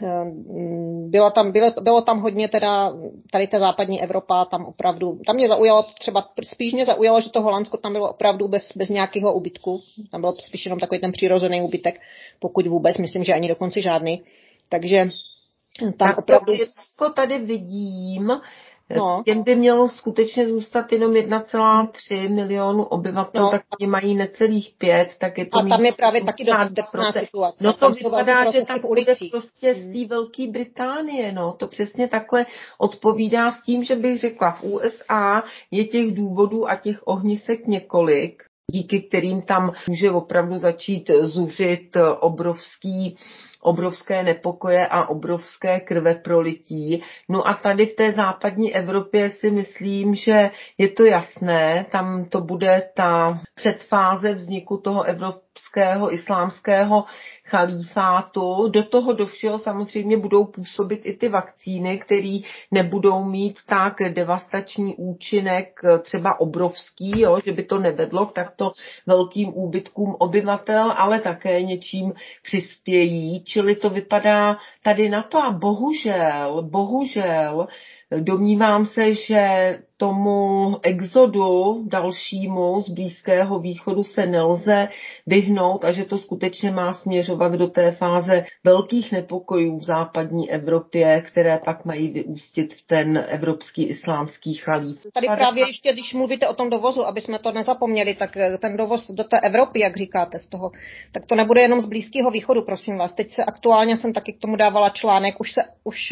bylo tam, bylo, bylo tam hodně teda, tady ta západní Evropa, tam opravdu, tam mě zaujalo třeba, spíš mě zaujalo, že to Holandsko tam bylo opravdu bez, bez nějakého úbytku, tam byl spíš jenom takový ten přirozený úbytek, pokud vůbec, myslím, že ani dokonce žádný, takže tam tak opravdu... to Irsko tady vidím, no. Těm by mělo skutečně zůstat jenom jedna celá tři milionu obyvatel, no. Tak oni mají necelých pět, tak je to... A tam je právě taky drsná situace. No to tam vypadá, že tam bude prostě z té Velké Británie, no. To přesně takhle odpovídá s tím, že bych řekla, v U S A je těch důvodů a těch ohnisek několik, díky kterým tam může opravdu začít zuřit obrovský obrovské nepokoje a obrovské krveprolití. No a tady v té západní Evropě si myslím, že je to jasné, tam to bude ta předfáze vzniku toho evropského islámského chalífátu. Do toho do všeho samozřejmě budou působit i ty vakcíny, které nebudou mít tak devastační účinek, třeba obrovský, jo, že by to nevedlo k takto velkým úbytkům obyvatel, ale také něčím přispějí. Čili to vypadá tady na to a bohužel, bohužel, domnívám se, že tomu exodu dalšímu z Blízkého východu se nelze vyhnout a že to skutečně má směřovat do té fáze velkých nepokojů v západní Evropě, které pak mají vyústit v ten evropský islámský chalíf. Tady právě ještě, když mluvíte o tom dovozu, aby jsme to nezapomněli, tak ten dovoz do té Evropy, jak říkáte z toho, tak to nebude jenom z Blízkého východu, prosím vás. Teď se aktuálně jsem taky k tomu dávala článek, už se už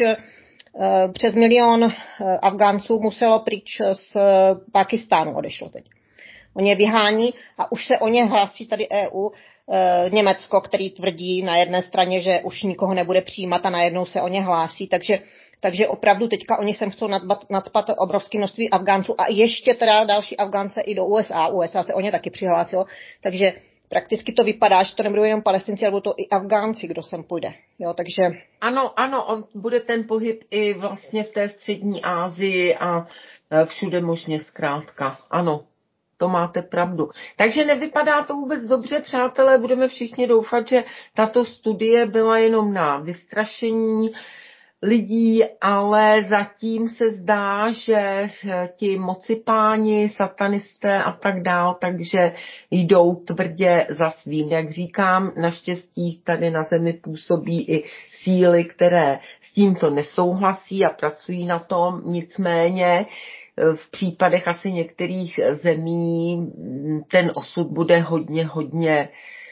přes milion Afgánců muselo pryč z Pákistánu, odešlo teď. Oni je vyhání a už se o ně hlásí tady E U, Německo, který tvrdí na jedné straně, že už nikoho nebude přijímat a najednou se o ně hlásí, takže, takže opravdu teďka oni sem chcou nacpat obrovské množství Afgánců a ještě teda další Afgánce i do U S A. U S A se o ně taky přihlásilo, takže prakticky to vypadá, že to nebudou jenom Palestinci, ale budou to i Afgánci, kdo sem půjde. Jo, takže... Ano, ano, on bude ten pohyb i vlastně v té střední Asii a všude možně zkrátka. Ano. To máte pravdu. Takže nevypadá to vůbec dobře, přátelé, budeme všichni doufat, že tato studie byla jenom na vystrašení lidí, ale zatím se zdá, že ti mocipáni, satanisté a tak dál, takže jdou tvrdě za svým. Jak říkám, naštěstí tady na zemi působí i síly, které s tímto nesouhlasí a pracují na tom, nicméně v případech asi některých zemí ten osud bude hodně, hodně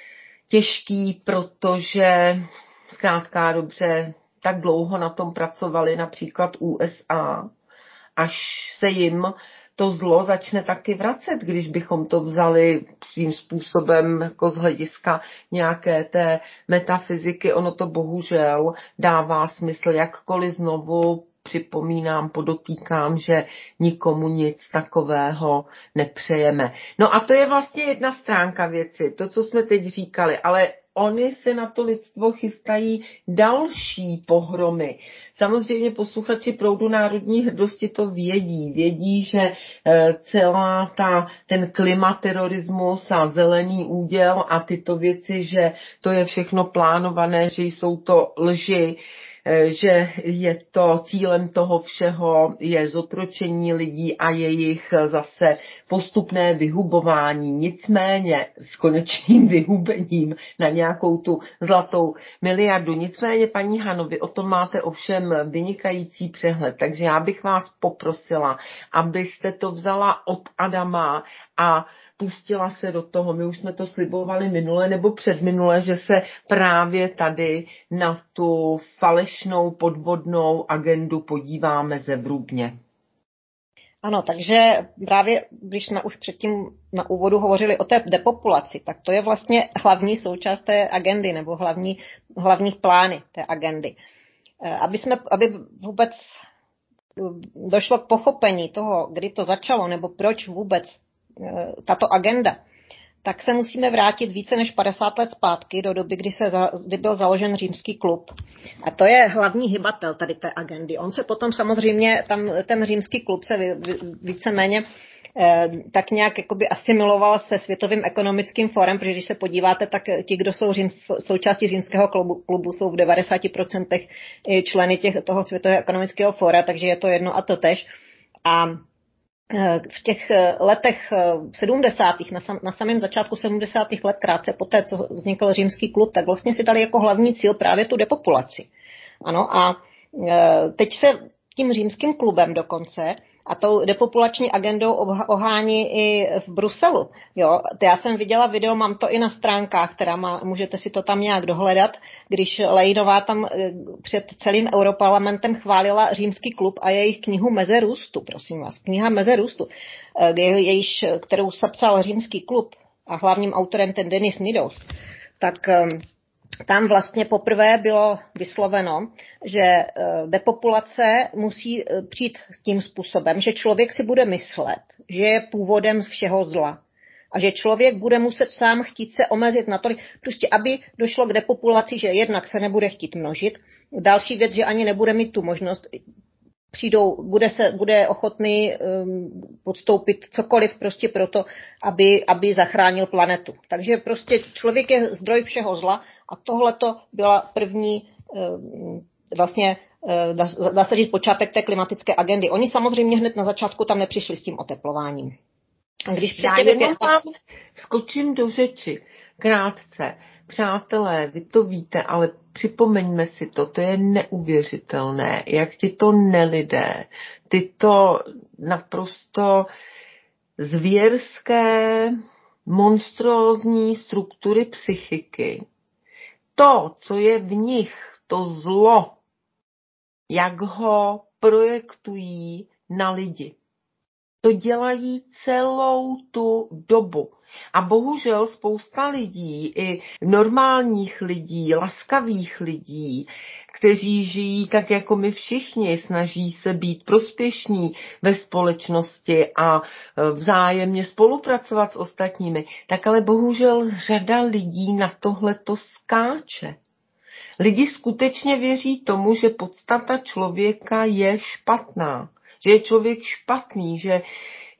těžký, protože zkrátka dobře tak dlouho na tom pracovali například U S A, až se jim to zlo začne taky vracet, když bychom to vzali svým způsobem jako z hlediska nějaké té metafyziky. Ono to bohužel dává smysl, jakkoliv znovu připomínám, podotýkám, že nikomu nic takového nepřejeme. No a to je vlastně jedna stránka věci, to, co jsme teď říkali, ale oni se na to lidstvo chystají další pohromy. Samozřejmě posluchači Proudu národní hrdosti to vědí. Vědí, že celá ta, ten klimaterorismus a zelený úděl a tyto věci, že to je všechno plánované, že jsou to lži, že je to cílem toho všeho je zotročení lidí a jejich zase postupné vyhubování. Nicméně s konečným vyhubením na nějakou tu zlatou miliardu. Nicméně, paní Hano, vy o tom máte ovšem vynikající přehled, takže já bych vás poprosila, abyste to vzala od Adama a pustila se do toho. My už jsme to slibovali minule nebo předminule, že se právě tady na tu falešnou podvodnou agendu podíváme zevrubně. Ano, takže právě když jsme už předtím na úvodu hovořili o té depopulaci, tak to je vlastně hlavní součást té agendy nebo hlavní, hlavních plány té agendy. Aby, jsme, aby vůbec došlo k pochopení toho, kdy to začalo nebo proč vůbec tato agenda, tak se musíme vrátit více než padesát let zpátky do doby, kdy, se, kdy byl založen Římský klub. A to je hlavní hybatel tady té agendy. On se potom samozřejmě, tam ten Římský klub se víceméně eh, tak nějak jakoby asimiloval se Světovým ekonomickým fórem, protože když se podíváte, tak ti, kdo jsou řím, součástí Římského klubu, klubu, jsou v devadesát procent členy těch, toho Světového ekonomického fóra, takže je to jedno a to tež. A v těch letech sedmdesátých, na, sam, na samém začátku sedmdesátých let, krátce poté, co vznikl Římský klub, tak vlastně si dali jako hlavní cíl právě tu depopulaci. Ano, a teď se tím Římským klubem dokonce a tou depopulační agendou ohání i v Bruselu. Jo, já jsem viděla video, mám to i na stránkách, která má, můžete si to tam nějak dohledat, když Lejnová tam před celým Europarlamentem chválila Římský klub a jejich knihu Meze růstu, prosím vás, kniha Meze růstu, jejíž, kterou sepsal Římský klub a hlavním autorem ten Denis Meadows, tak tam vlastně poprvé bylo vysloveno, že depopulace musí přijít tím způsobem, že člověk si bude myslet, že je původem všeho zla a že člověk bude muset sám chtít se omezit natolik, prostě aby došlo k depopulaci, že jednak se nebude chtít množit, další věc, že ani nebude mít tu možnost, přijdou, bude, se, bude ochotný um, podstoupit cokoliv prostě proto, aby, aby zachránil planetu. Takže prostě člověk je zdroj všeho zla a tohleto byla první um, vlastně uh, dá se říct počátek té klimatické agendy. Oni samozřejmě hned na začátku tam nepřišli s tím oteplováním. A když já jenom je... vám skočím do řeči krátce. Přátelé, vy to víte, ale připomeňme si to, to je neuvěřitelné, jak tyto nelidé, tyto naprosto zvěrské, monstrózní struktury psychiky, to, co je v nich, to zlo, jak ho projektují na lidi. To dělají celou tu dobu. A bohužel spousta lidí, i normálních lidí, laskavých lidí, kteří žijí tak jako my všichni, snaží se být prospěšní ve společnosti a vzájemně spolupracovat s ostatními, tak ale bohužel řada lidí na tohleto skáče. Lidi skutečně věří tomu, že podstata člověka je špatná, že je člověk špatný, že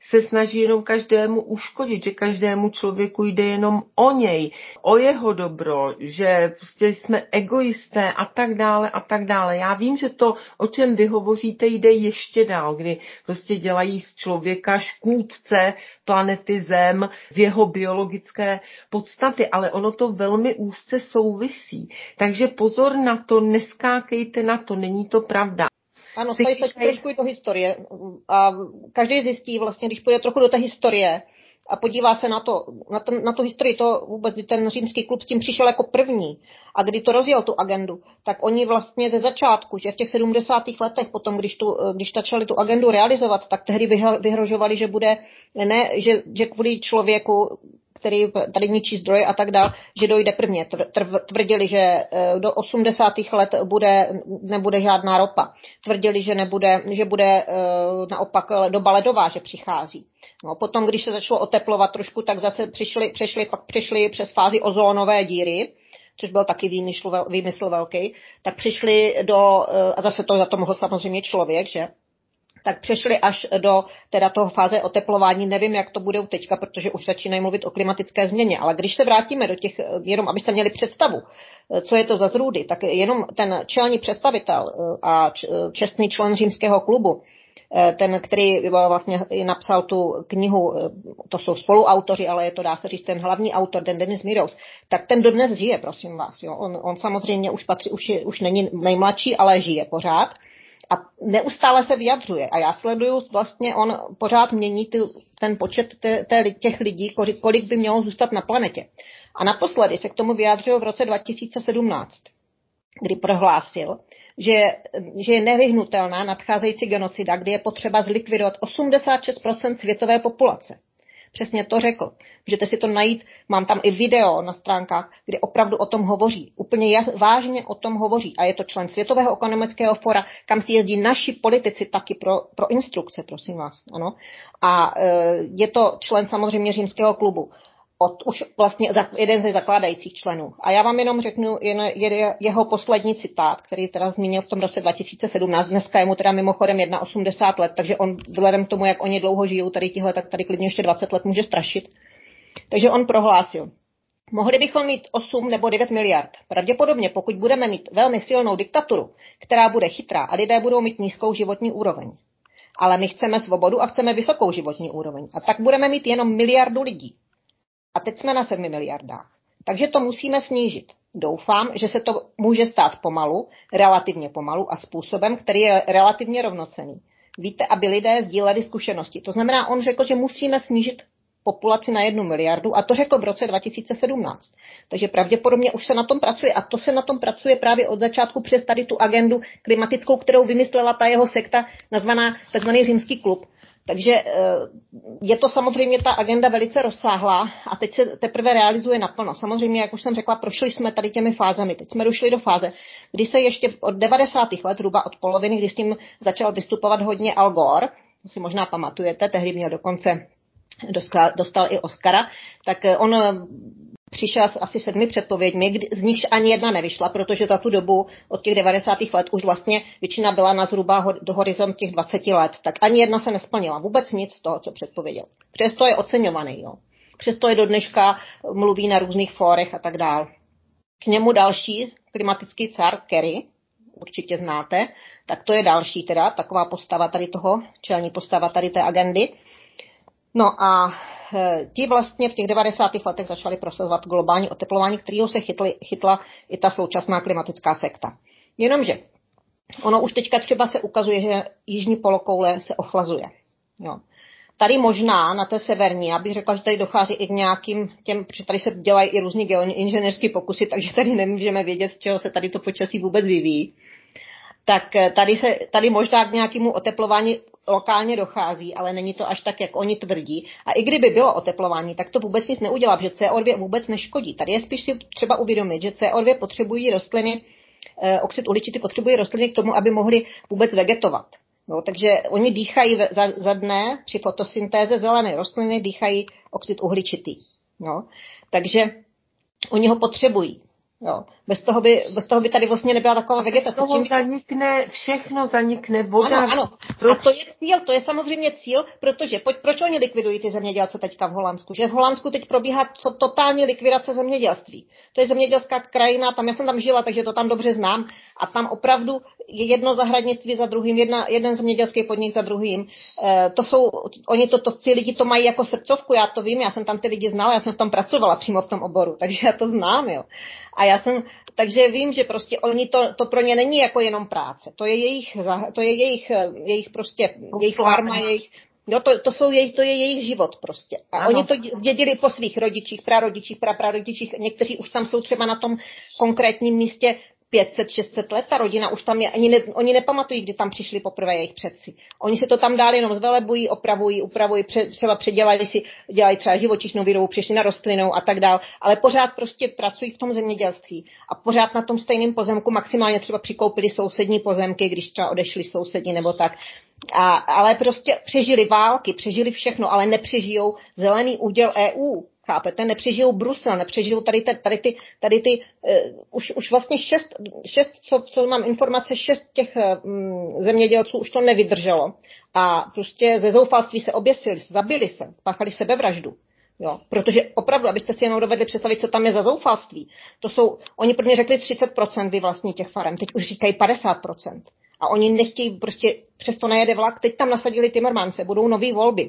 se snaží jenom každému uškodit, že každému člověku jde jenom o něj, o jeho dobro, že prostě jsme egoisté a tak dále a tak dále. Já vím, že to, o čem vy hovoříte, jde ještě dál, kdy prostě dělají z člověka škůdce planety Zem, z jeho biologické podstaty, ale ono to velmi úzce souvisí. Takže pozor na to, neskákejte na to, není to pravda. Ano, tady se trošku i do historie a každý zjistí vlastně, když půjde trochu do té historie a podívá se na to, na, ten, na tu historii, to vůbec ten římský klub s tím přišel jako první a kdy to rozjel tu agendu, tak oni vlastně ze začátku, že v těch sedmdesátých letech potom, když, tu, když začali tu agendu realizovat, tak tehdy vyhrožovali, že bude, ne, že, že kvůli člověku, který tady ničí zdroje a tak dál, že dojde prvně. Tvrdili, že do osmdesátých let bude, nebude žádná ropa. Tvrdili, že nebude, že bude naopak doba ledová, že přichází. No, potom, když se začalo oteplovat trošku, tak zase přišli, přešli, pak přišli přes fázi ozónové díry, což byl taky výmysl, výmysl velký, tak přišli do, a zase to za to mohl samozřejmě člověk, že? Tak přešli až do teda toho fáze oteplování. Nevím, jak to bude teďka, protože už začínají mluvit o klimatické změně, ale když se vrátíme do těch, jenom abyste měli představu, co je to za zrůdy, tak jenom ten čelní představitel a čestný člen římského klubu, ten, který vlastně napsal tu knihu, to jsou spoluautoři, ale je to, dá se říct, ten hlavní autor, ten Denis Meadows, tak ten dodnes žije, prosím vás. Jo. On, on samozřejmě už, patří, už, je, už není nejmladší, ale žije pořád. A neustále se vyjadřuje. A já sleduju, vlastně on pořád mění ty, ten počet té, té, těch lidí, kolik, kolik by mělo zůstat na planetě. A naposledy se k tomu vyjádřil v roce dva tisíce sedmnáct, kdy prohlásil, že, že je nevyhnutelná nadcházející genocida, kdy je potřeba zlikvidovat osmdesát šest procent světové populace. Přesně to řekl. Můžete si to najít, mám tam i video na stránkách, kde opravdu o tom hovoří. Úplně vážně o tom hovoří. A je to člen Světového ekonomického fora, kam si jezdí naši politici taky pro, pro instrukce, prosím vás. Ano. A e, je to člen samozřejmě římského klubu. Od, už vlastně jeden ze zakládajících členů. A já vám jenom řeknu jen, je, jeho poslední citát, který teda zmínil v tom roce dva tisíce sedmnáct. Dneska je mu teda mimochodem osmdesát jedna let, takže on vzhledem k tomu, jak oni dlouho žijou tady tihle, tak tady klidně ještě dvacet let může strašit. Takže on prohlásil, mohli bychom mít osm nebo devět miliard. Pravděpodobně, pokud budeme mít velmi silnou diktaturu, která bude chytrá a lidé budou mít nízkou životní úroveň. Ale my chceme svobodu a chceme vysokou životní úroveň. A tak budeme mít jenom miliardu lidí. A teď jsme na sedmi miliardách. Takže to musíme snížit. Doufám, že se to může stát pomalu, relativně pomalu a způsobem, který je relativně rovnocenný. Víte, aby lidé sdíleli zkušenosti. To znamená, on řekl, že musíme snížit populaci na jednu miliardu a to řekl v roce dva tisíce sedmnáct. Takže pravděpodobně už se na tom pracuje a to se na tom pracuje právě od začátku přes tady tu agendu klimatickou, kterou vymyslela ta jeho sekta, nazvaná takzvaný římský klub. Takže je to samozřejmě ta agenda velice rozsáhlá a teď se teprve realizuje naplno. Samozřejmě, jak už jsem řekla, prošli jsme tady těmi fázemi. Teď jsme došli do fáze, kdy se ještě od devadesátých let, zhruba od poloviny, kdy s tím začal vystupovat hodně Al Gore, to si možná pamatujete, tehdy měl dokonce, dostal, dostal i Oscara, tak on přišel s asi sedmi předpověďmi, z nichž ani jedna nevyšla, protože za tu dobu od těch devadesátých let už vlastně většina byla na zhruba do horizont těch dvaceti let, tak ani jedna se nesplnila. Vůbec nic z toho, co předpověděl. Přesto je oceňovaný. Jo. Přesto je do dneška mluví na různých fórech a tak dál. K němu další klimatický car Kerry, určitě znáte, tak to je další teda taková postava tady toho, čelní postava tady té agendy. No a ti vlastně v těch devadesátých letech začali prosazovat globální oteplování, kterého se chytli, chytla i ta současná klimatická sekta. Jenomže ono už teďka třeba se ukazuje, že jižní polokoule se ochlazuje. Jo. Tady možná na té severní, já bych řekla, že tady dochází i k nějakým těm, protože tady se dělají i různý geoinženýrský pokusy, takže tady nemůžeme vědět, z čeho se tady to počasí vůbec vyvíjí. Tak tady, se, tady možná k nějakému oteplování lokálně dochází, ale není to až tak, jak oni tvrdí. A i kdyby bylo oteplování, tak to vůbec nic neudělá, že C O dva vůbec neškodí. Tady je spíš si třeba uvědomit, že C O dva potřebují rostliny, eh, oxid uhličitý potřebují rostliny k tomu, aby mohly vůbec vegetovat. No, takže oni dýchají za, za dne při fotosyntéze zelené rostliny, dýchají oxid uhličitý. No, takže oni ho potřebují. Jo. Bez toho by, bez toho by tady vlastně nebyla taková vegetace. Toho by... zanikne, všechno zanikne, voda. Ano, ano. A to je cíl, to je samozřejmě cíl, protože pojď, proč oni likvidují ty zemědělce teďka v Holandsku? Že v Holandsku teď probíhá to, totální likvidace zemědělství. To je zemědělská krajina, tam já jsem tam žila, takže to tam dobře znám. A tam opravdu je jedno zahradnictví za druhým, jedna, jeden zemědělský podnik za druhým. E, to jsou, oni to, to, ty lidi to mají jako srdcovku, já to vím, já jsem tam ty lidi znala, já jsem v tom pracovala přímo v tom oboru, takže já to znám, jo. A já jsem, takže vím, že prostě oni to, to pro ně není jako jenom práce. To je jejich, to je jejich, jejich prostě, jejich farma, jejich, no to, to jsou jejich, to je jejich život prostě. A ano. Oni to zdědili po svých rodičích, prarodičích, praprarodičích, někteří už tam jsou třeba na tom konkrétním místě pět set, šest set let, ta rodina už tam je, ani ne, oni nepamatují, kdy tam přišli poprvé jejich předci. Oni se to tam dál jenom zvelebují, opravují, upravují, pře, třeba předělají si, dělají třeba živočišnou výrobu, přišli na rostlinou a tak dál, ale pořád prostě pracují v tom zemědělství a pořád na tom stejném pozemku maximálně třeba přikoupili sousední pozemky, když třeba odešli sousední nebo tak. A, ale prostě přežili války, přežili všechno, ale nepřežijou zelený úděl E U. Chápete? Nepřežijou Brusel, nepřežijou tady, te, tady ty, tady ty uh, už, už vlastně šest, šest co, co mám informace, šest těch um, zemědělců už to nevydrželo a prostě ze zoufalství se oběsili, zabili se, spáchali sebevraždu. Jo, protože opravdu, abyste si jenom dovedli představit, co tam je za zoufalství, to jsou, oni prvně řekli třicet procent vyvlastní těch farem, teď už říkají padesát procent. A oni nechtějí, prostě přesto nejede vlak, teď tam nasadili Timmermanse, budou nový volby.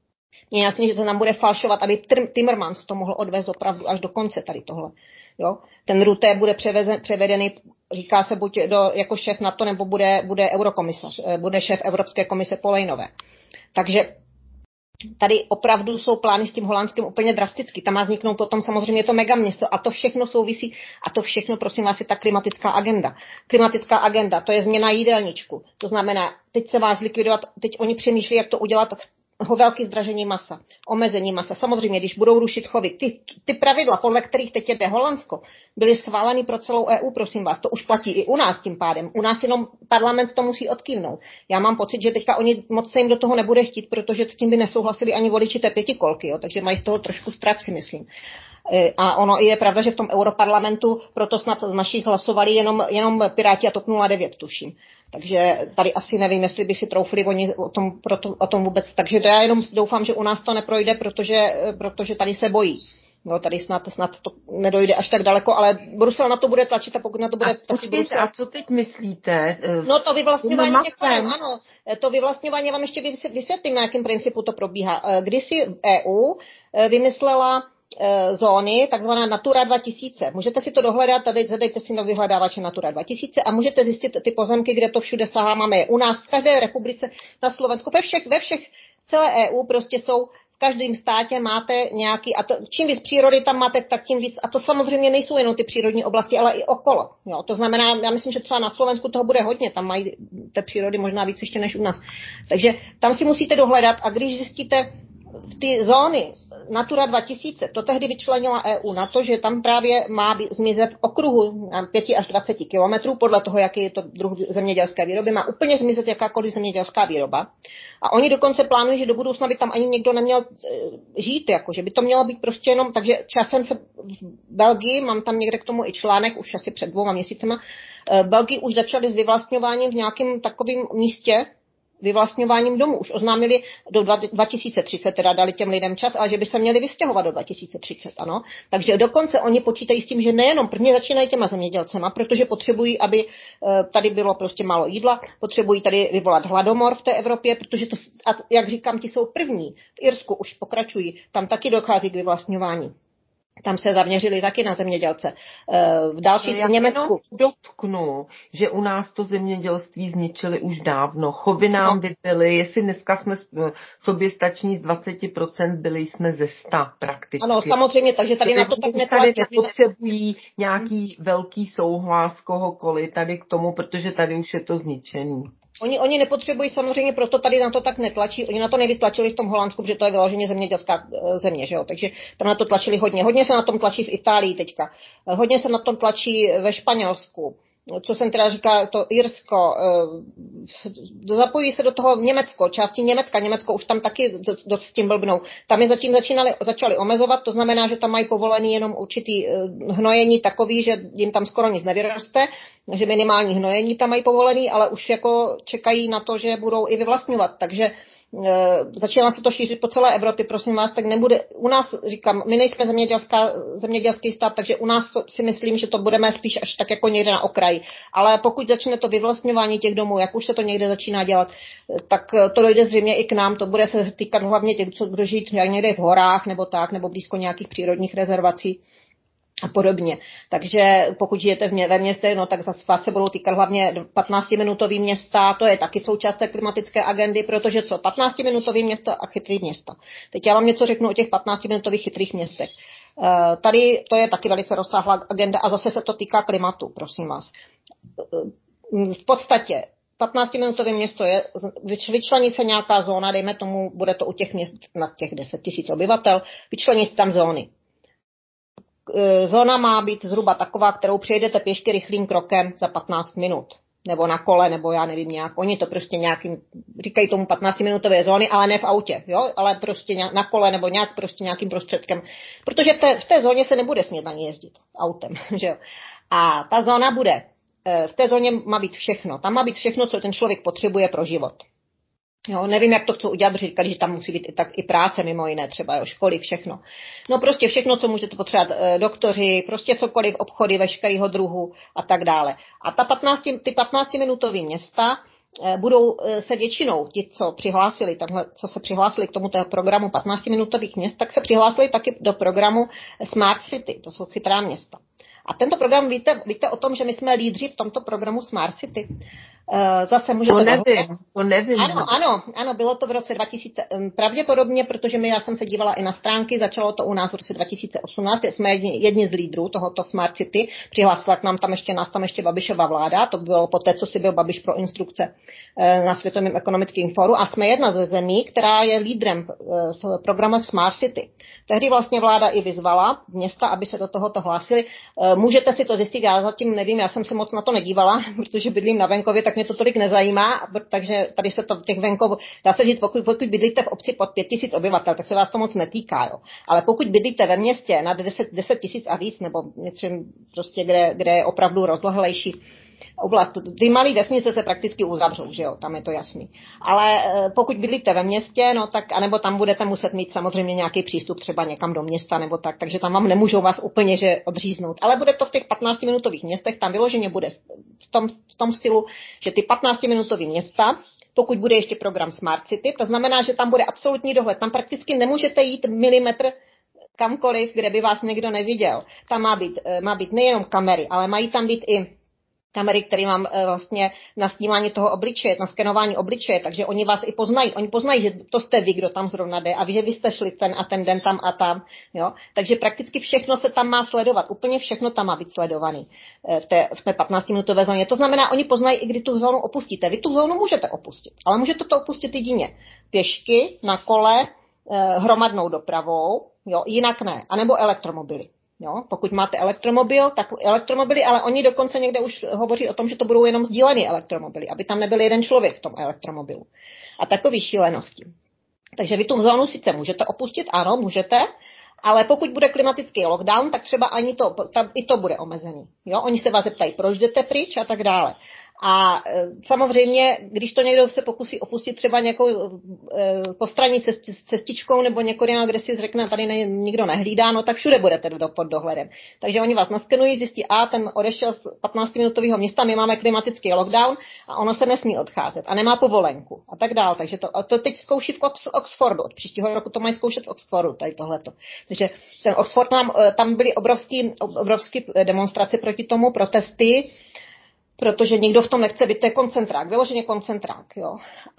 Je jasný, že to nám bude falšovat, aby Timmermans to mohl odvést opravdu až do konce tady tohle. Jo? Ten Rutte bude převezen, převedený, říká se buď do, jako šéf NATO, nebo bude, bude eurokomisař, bude šéf Evropské komise Polejnové. Takže tady opravdu jsou plány s tím Holandskem úplně drasticky. Tam má vzniknout potom samozřejmě to megaměsto a to všechno souvisí a to všechno, prosím vás, je ta klimatická agenda. Klimatická agenda, to je změna jídelníčku. To znamená, teď se vás likvidovat, teď oni přemýšlí, jak to udělat velké zdražení masa, omezení masa. Samozřejmě, když budou rušit chovy, ty, ty pravidla, podle kterých teď jede Holandsko, byly schváleny pro celou E U, prosím vás, to už platí i u nás tím pádem. U nás jenom parlament to musí odkývnout. Já mám pocit, že teďka oni moc se jim do toho nebude chtít, protože s tím by nesouhlasili ani voliči té pětikolky, jo, takže mají z toho trošku strach, si myslím. A ono je pravda, že v tom europarlamentu proto snad z našich hlasovali jenom, jenom Piráti a TOP nula devět, tuším. Takže tady asi nevím, jestli by si troufli oni o tom, proto, o tom vůbec. Takže to já jenom doufám, že u nás to neprojde, protože, protože tady se bojí. No, tady snad, snad to nedojde až tak daleko, ale Brusel na to bude tlačit a pokud na to bude tlačit Brusel... A co teď myslíte? No to vyvlastňování těch farem, ano. To vyvlastňování, vám ještě vysvětlím, na jakém principu to probíhá. Kdysi E U vymyslela zóny, takzvaná Natura dva tisíce. Můžete si to dohledat, tady zadejte si do vyhledávače Natura dva tisíce a můžete zjistit ty pozemky, kde to všude sahá. Máme je u nás, v každé republice, na Slovensku, ve všech, ve všech, celé E U prostě jsou, v každém státě máte nějaký, a to, čím víc přírody tam máte, tak tím víc, a to samozřejmě nejsou jenom ty přírodní oblasti, ale i okolo. Jo, to znamená, já myslím, že třeba na Slovensku toho bude hodně, tam mají té přírody možná víc ještě než u nás. Takže tam si musíte dohledat a když zjistíte ty zóny Natura dva tisíce, to tehdy vyčlenila E U na to, že tam právě má zmizet v okruhu pět až dvacet kilometrů, podle toho, jaký je to druh zemědělské výroby, má úplně zmizet jakákoliv zemědělská výroba. A oni dokonce plánují, že do budoucna by tam ani někdo neměl žít, jako, že by to mělo být prostě jenom, takže časem se v Belgii, mám tam někde k tomu i článek, už asi před dvouma měsícema, v Belgii už začali s vyvlastňováním v nějakém takovém místě, vyvlastňováním domů. Už oznámili do dva tisíce třicet, teda dali těm lidem čas, ale že by se měli vystěhovat do dva tisíce třicet, ano. Takže dokonce oni počítají s tím, že nejenom prvně začínají těma zemědělcema, protože potřebují, aby tady bylo prostě málo jídla, potřebují tady vyvolat hladomor v té Evropě, protože to, a jak říkám, ti jsou první. V Irsku už pokračují, tam taky dochází k vyvlastňování. Tam se zaměřili taky na zemědělce. V další v Německu. Dotknu, že u nás to zemědělství zničili už dávno. Chovy nám no. vypily, jestli dneska jsme soběstační z dvacet procent, byli jsme ze sta prakticky. Ano, samozřejmě, takže tady na to tak netlačí. Tady nepotřebují nějaký velký souhlas kohokoliv tady k tomu, protože tady už je to zničený. Oni, oni nepotřebují samozřejmě, proto tady na to tak netlačí. Oni na to nejvíc tlačili v tom Holandsku, protože to je vyloženě zemědělská země, že jo? Takže tam na to tlačili hodně. Hodně se na tom tlačí v Itálii teďka. Hodně se na tom tlačí ve Španělsku. co jsem teda říkala, to Irsko, zapojí se do toho Německo, části Německa, Německo už tam taky dost s tím blbnou. Tam je zatím začínali, začali omezovat, to znamená, že tam mají povolený jenom určitý hnojení takový, že jim tam skoro nic nevyroste, že minimální hnojení tam mají povolený, ale už jako čekají na to, že budou i vyvlastňovat, takže začíná se to šířit po celé Evropě, prosím vás, tak nebude, u nás, říkám, my nejsme zemědělská, zemědělský stát, takže u nás si myslím, že to budeme spíš až tak jako někde na okraji. Ale pokud začne to vyvlastňování těch domů, jak už se to někde začíná dělat, tak to dojde zřejmě i k nám, to bude se týkat hlavně těch, co budou žít někde v horách nebo tak, nebo blízko nějakých přírodních rezervací a podobně. Takže pokud žijete ve městě, no tak zase vás se budou týkat hlavně patnáctiminutový města, to je taky součást té klimatické agendy, protože co, patnáctiminutový město a chytrý města. Teď já vám něco řeknu o těch patnáctiminutových chytrých městech. Tady to je taky velice rozsáhlá agenda a zase se to týká klimatu, prosím vás. V podstatě patnáctiminutové město je, vyčlení se nějaká zóna, dejme tomu, bude to u těch měst nad těch deset tisíc obyvatel, vyčlení se tam zóny. Zóna má být zhruba taková, kterou přejdete pěšky rychlým krokem za patnáct minut. Nebo na kole, nebo já nevím nějak. Oni to prostě nějakým, říkají tomu patnáctiminutové zóny, ale ne v autě, jo? Ale prostě na kole nebo nějak prostě nějakým prostředkem. Protože v té, v té zóně se nebude smět ani jezdit autem, že jo? A ta zóna bude, v té zóně má být všechno. Tam má být všechno, co ten člověk potřebuje pro život. Jo, nevím, jak to chcou udělat, protože říkali, že tam musí být i, tak, i práce mimo jiné, třeba jo, školy, všechno. No prostě všechno, co můžete potřebovat, e, doktoři, prostě cokoliv, obchody veškerého druhu a tak dále. A ta patnáct, ty patnáctiminutové města e, budou e, se většinou, ti, co přihlásili, takhle, co se přihlásili k tomuto programu patnáctiminutových měst, tak se přihlásili taky do programu Smart City, to jsou chytrá města. A tento program, víte, víte o tom, že my jsme lídři v tomto programu Smart City? Zase můžete... To nevím, to nevím. Ano, ano, ano, bylo to v roce dva tisíce, pravděpodobně, protože my, já jsem se dívala i na stránky, začalo to u nás v roce dva tisíce osmnáct, jsme jedni, jedni z lídrů tohoto Smart City, přihlásila k nám tam ještě, nás tam ještě Babišova vláda, to bylo poté, co si byl Babiš pro instrukce na Světovém ekonomickém fóru a jsme jedna ze zemí, která je lídrem v programech Smart City. Tehdy vlastně vláda i vyzvala města, aby se do tohoto hlásili. Můžete si to zjistit, já zatím nevím, já jsem se moc na to nedívala, protože bydlím na venkově, tak mě to tolik nezajímá, takže tady se to těch venkov, dá se říct, pokud, pokud bydlíte v obci pod pět tisíc obyvatel, tak se vás to moc netýká, jo. Ale pokud bydlíte ve městě na deset tisíc a víc, nebo něčím prostě, kde, kde je opravdu rozlehlejší oblast, ty malé vesnice se prakticky uzavřou, že jo, tam je to jasný. Ale pokud bydlíte ve městě, no tak, anebo tam budete muset mít samozřejmě nějaký přístup třeba někam do města, nebo tak, takže tam vám nemůžou vás úplně, že odříznout. Ale bude to v těch patnáctiminutových městech, tam vyloženě bude v tom, v tom stylu, že ty patnáctiminutové města, pokud bude ještě program Smart City, to znamená, že tam bude absolutní dohled. Tam prakticky nemůžete jít milimetr kamkoliv, kde by vás někdo neviděl. Tam má být, má být nejenom kamery, ale mají tam být i kamery, které mám vlastně na snímání toho obličeje, na skenování obličeje, takže oni vás i poznají. Oni poznají, že to jste vy, kdo tam zrovna jde a vy, že vy jste šli ten a ten den tam a tam. Jo? Takže prakticky všechno se tam má sledovat. Úplně všechno tam má být sledovaný v té, v té patnáctiminutové zóně. To znamená, oni poznají i kdy tu zónu opustíte. Vy tu zónu můžete opustit, ale můžete to opustit jedině pěšky, na kole, hromadnou dopravou, jo? Jinak ne, anebo elektromobily. Jo, pokud máte elektromobil, tak elektromobily, ale oni dokonce někde už hovoří o tom, že to budou jenom sdílené elektromobily, aby tam nebyl jeden člověk v tom elektromobilu. A takový šílenosti. Takže vy tu zónu sice můžete opustit, ano, můžete, ale pokud bude klimatický lockdown, tak třeba ani to, tam, i to bude omezený. Jo, oni se vás zeptají, proč jdete pryč a tak dále. A e, samozřejmě, když to někdo se pokusí opustit třeba nějakou e, postranní cest, cestičkou nebo někde, kde si řekne, tady ne, nikdo nehlídá, no tak všude budete do, pod dohledem. Takže oni vás naskenují, zjistí, a ten odešel z patnáctiminutového města, my máme klimatický lockdown a ono se nesmí odcházet a nemá povolenku a tak dál. Takže to, to teď zkouší v Oxfordu, od příštího roku to mají zkoušet v Oxfordu, tady tohleto. Takže ten Oxford nám, tam byly obrovský, obrovský demonstrace proti tomu, protesty, protože nikdo v tom nechce být, to je koncentrák, vyloženě koncentrák, jo.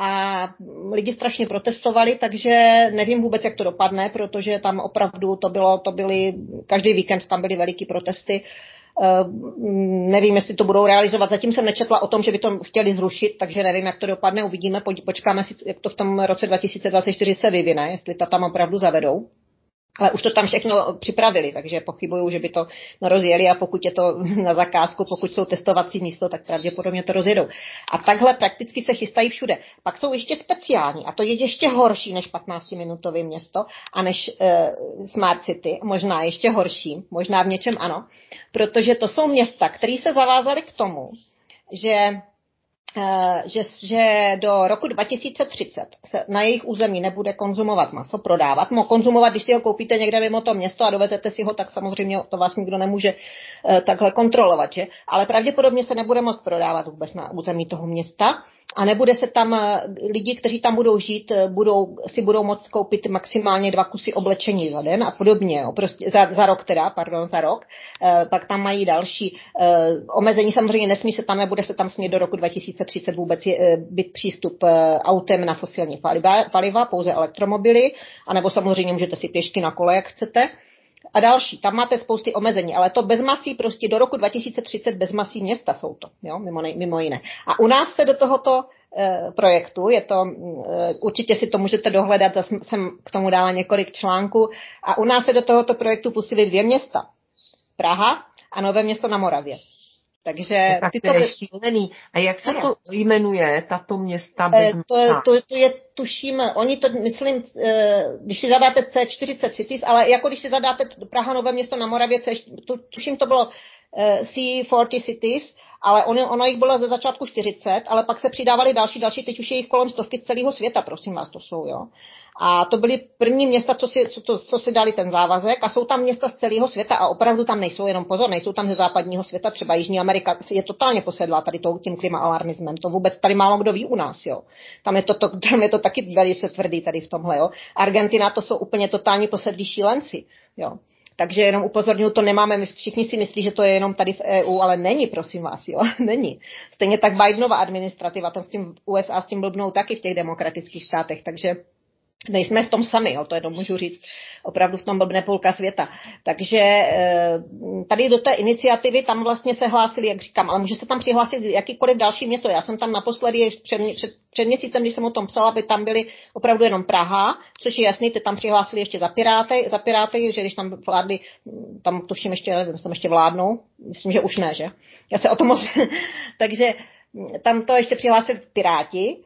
A lidi strašně protestovali, takže nevím vůbec, jak to dopadne, protože tam opravdu to bylo, to byly, každý víkend tam byly veliký protesty. Uh, nevím, jestli to budou realizovat. Zatím jsem nečetla o tom, že by to chtěli zrušit, takže nevím, jak to dopadne, uvidíme, počkáme si, jak to v tom roce dva tisíce dvacet čtyři se vyvine, jestli to tam opravdu zavedou. Ale už to tam všechno připravili, takže pochybuju, že by to rozjeli a pokud je to na zakázku, pokud jsou testovací místo, tak pravděpodobně to rozjedou. A takhle prakticky se chystají všude. Pak jsou ještě speciální a to je ještě horší než patnáctiminutové město a než e, Smart City, možná ještě horší, možná v něčem ano, protože to jsou města, které se zavázaly k tomu, že Že, že do roku dva tisíce třicet se na jejich území nebude konzumovat maso, prodávat. No, konzumovat, když si ho koupíte někde mimo to město a dovezete si ho, tak samozřejmě to vás nikdo nemůže uh, takhle kontrolovat, že? Ale pravděpodobně se nebude moct prodávat vůbec na území toho města a nebude se tam, uh, lidi, kteří tam budou žít, uh, budou, si budou moct koupit maximálně dva kusy oblečení za den a podobně, jo? Prostě za, za rok teda, pardon, za rok. Uh, pak tam mají další uh, omezení, samozřejmě nesmí se tam, nebude se tam smět do roku dva tisíce třicet vůbec je, být přístup autem na fosilní paliva, paliva, pouze elektromobily, anebo samozřejmě můžete si pěšky na kole, jak chcete. A další, tam máte spousty omezení, ale to bezmasí prostě do roku dva tisíce třicet bezmasí města jsou to, jo, mimo, ne, mimo jiné. A u nás se do tohoto e, projektu, je to, e, určitě si to můžete dohledat, jsem k tomu dala několik článků, a u nás se do tohoto projektu pustili dvě města. Praha a Nové Město na Moravě. Takže tak tyto... to je šílený. A jak se ano. to jmenuje, tato města bez to, to, to je, tuším, oni to, myslím, když si zadáte C čtyřicet Cities, ale jako když si zadáte Praha, Nové Město na Moravě, C, tuším, to bylo C čtyřicet Cities, ale ono, ono jich bylo ze začátku čtyřicet, ale pak se přidávali další, další, teď už je jich kolem stovky z celého světa, prosím vás, to jsou, jo. A to byly první města, co si, co, to, co si dali ten závazek, a jsou tam města z celého světa a opravdu tam nejsou jenom pozor, nejsou tam ze západního světa, třeba Jižní Amerika je totálně posedlá tady tím klimaalarmismem, to vůbec tady málo kdo ví u nás, jo. Tam je to, to, tam je to taky velice tvrdý tady v tomhle, jo. Argentina, to jsou úplně totálně posedlí šílenci, jo. Takže jenom upozorňuji, to nemáme, my všichni si myslí, že to je jenom tady v E U, ale není, prosím vás, jo, není. Stejně tak Bidenova administrativa, tam s tím U S A s tím blbnou taky v těch demokratických státech, takže nejsme v tom sami, jo, to jenom můžu říct, opravdu v tom blbne půlka světa. Takže tady do té iniciativy tam vlastně se hlásili, jak říkám, ale může se tam přihlásit jakýkoliv další město. Já jsem tam naposledy před, před, před měsícem, když jsem o tom psala, by tam byly opravdu jenom Praha, což je jasný, ty tam přihlásili ještě za Piráty, za Piráty, že když tam vládli, tam tuším ještě, nevím, tam ještě vládnou, myslím, že už ne, že? Já se o tom moc... Takže tam to ještě přihlásili Piráti.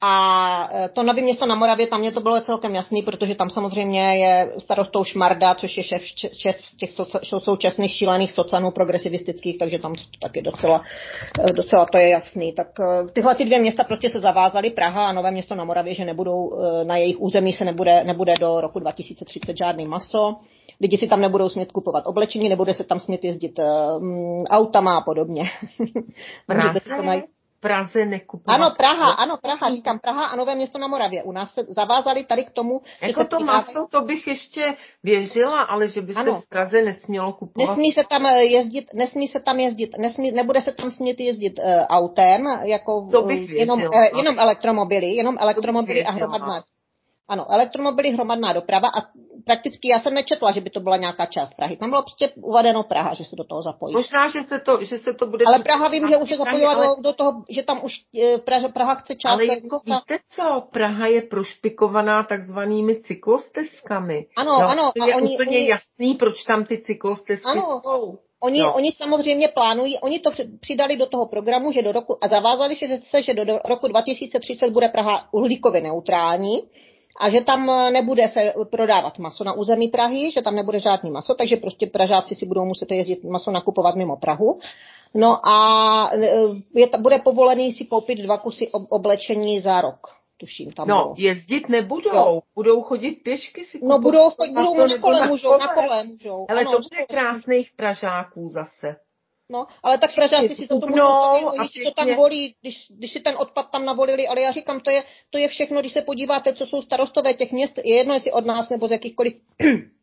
A to Nové Město na Moravě, tam mě to bylo celkem jasný, protože tam samozřejmě je starostou Šmarda, což je šéf, šéf těch sou, současných šílených socanů progresivistických, takže tam taky docela, docela to je jasný. Tak tyhle ty dvě města prostě se zavázaly, Praha a Nové Město na Moravě, že nebudou, na jejich území se nebude, nebude do roku dva tisíce třicet žádný maso, lidi si tam nebudou smět kupovat oblečení, nebude se tam smět jezdit um, autama a podobně. Můžete si to najít. Praze nekupovat. Ano, Praha, ano, Praha, říkám Praha a Nové Město na Moravě. U nás se zavázali tady k tomu, jako že se to přidávají... maso, to bych ještě věřila, ale že by se ano. v Praze nesmělo kupovat. Nesmí se tam jezdit, nesmí se tam jezdit, nesmí, nebude se tam smět jezdit uh, autem, jako to bych věřila, jenom, uh, jenom elektromobily, jenom elektromobily a hromadná. Ano, elektromobily, hromadná doprava a prakticky já jsem nečetla, že by to byla nějaká část Prahy. Tam bylo prostě uvedeno Praha, že se do toho zapojí. Možná, že se to, že se to bude... Ale Praha vím, že už se zapojila ale... do, do toho, že tam už Praha, Praha chce část... Ale jako víte co, Praha je prošpikovaná takzvanými cyklostezkami. Ano, no, ano. To je a oni, úplně oni... jasný, proč tam ty cyklostezky ano. jsou. Oni, no. oni samozřejmě plánují, oni to přidali do toho programu, že do roku, a zavázali se, že do, do roku dva tisíce třicet bude Praha uhlíkově neutrální, a že tam nebude se prodávat maso na území Prahy, že tam nebude žádný maso, takže prostě Pražáci si budou muset jezdit maso nakupovat mimo Prahu. No a je, bude povolený si koupit dva kusy oblečení za rok. Tuším, tam no, bylo. jezdit nebudou, jo. budou chodit pěšky si kupovat. No budou, budou na, na kole můžou, na kole můžou. Ale ano, to bude krásných Pražáků zase. No, ale tak Pražáci si to tomu oni si to tam volí, když, když si ten odpad tam navolili, ale já říkám, to je, to je všechno, když se podíváte, co jsou starostové těch měst, je jedno, jestli od nás nebo z jakýchkoliv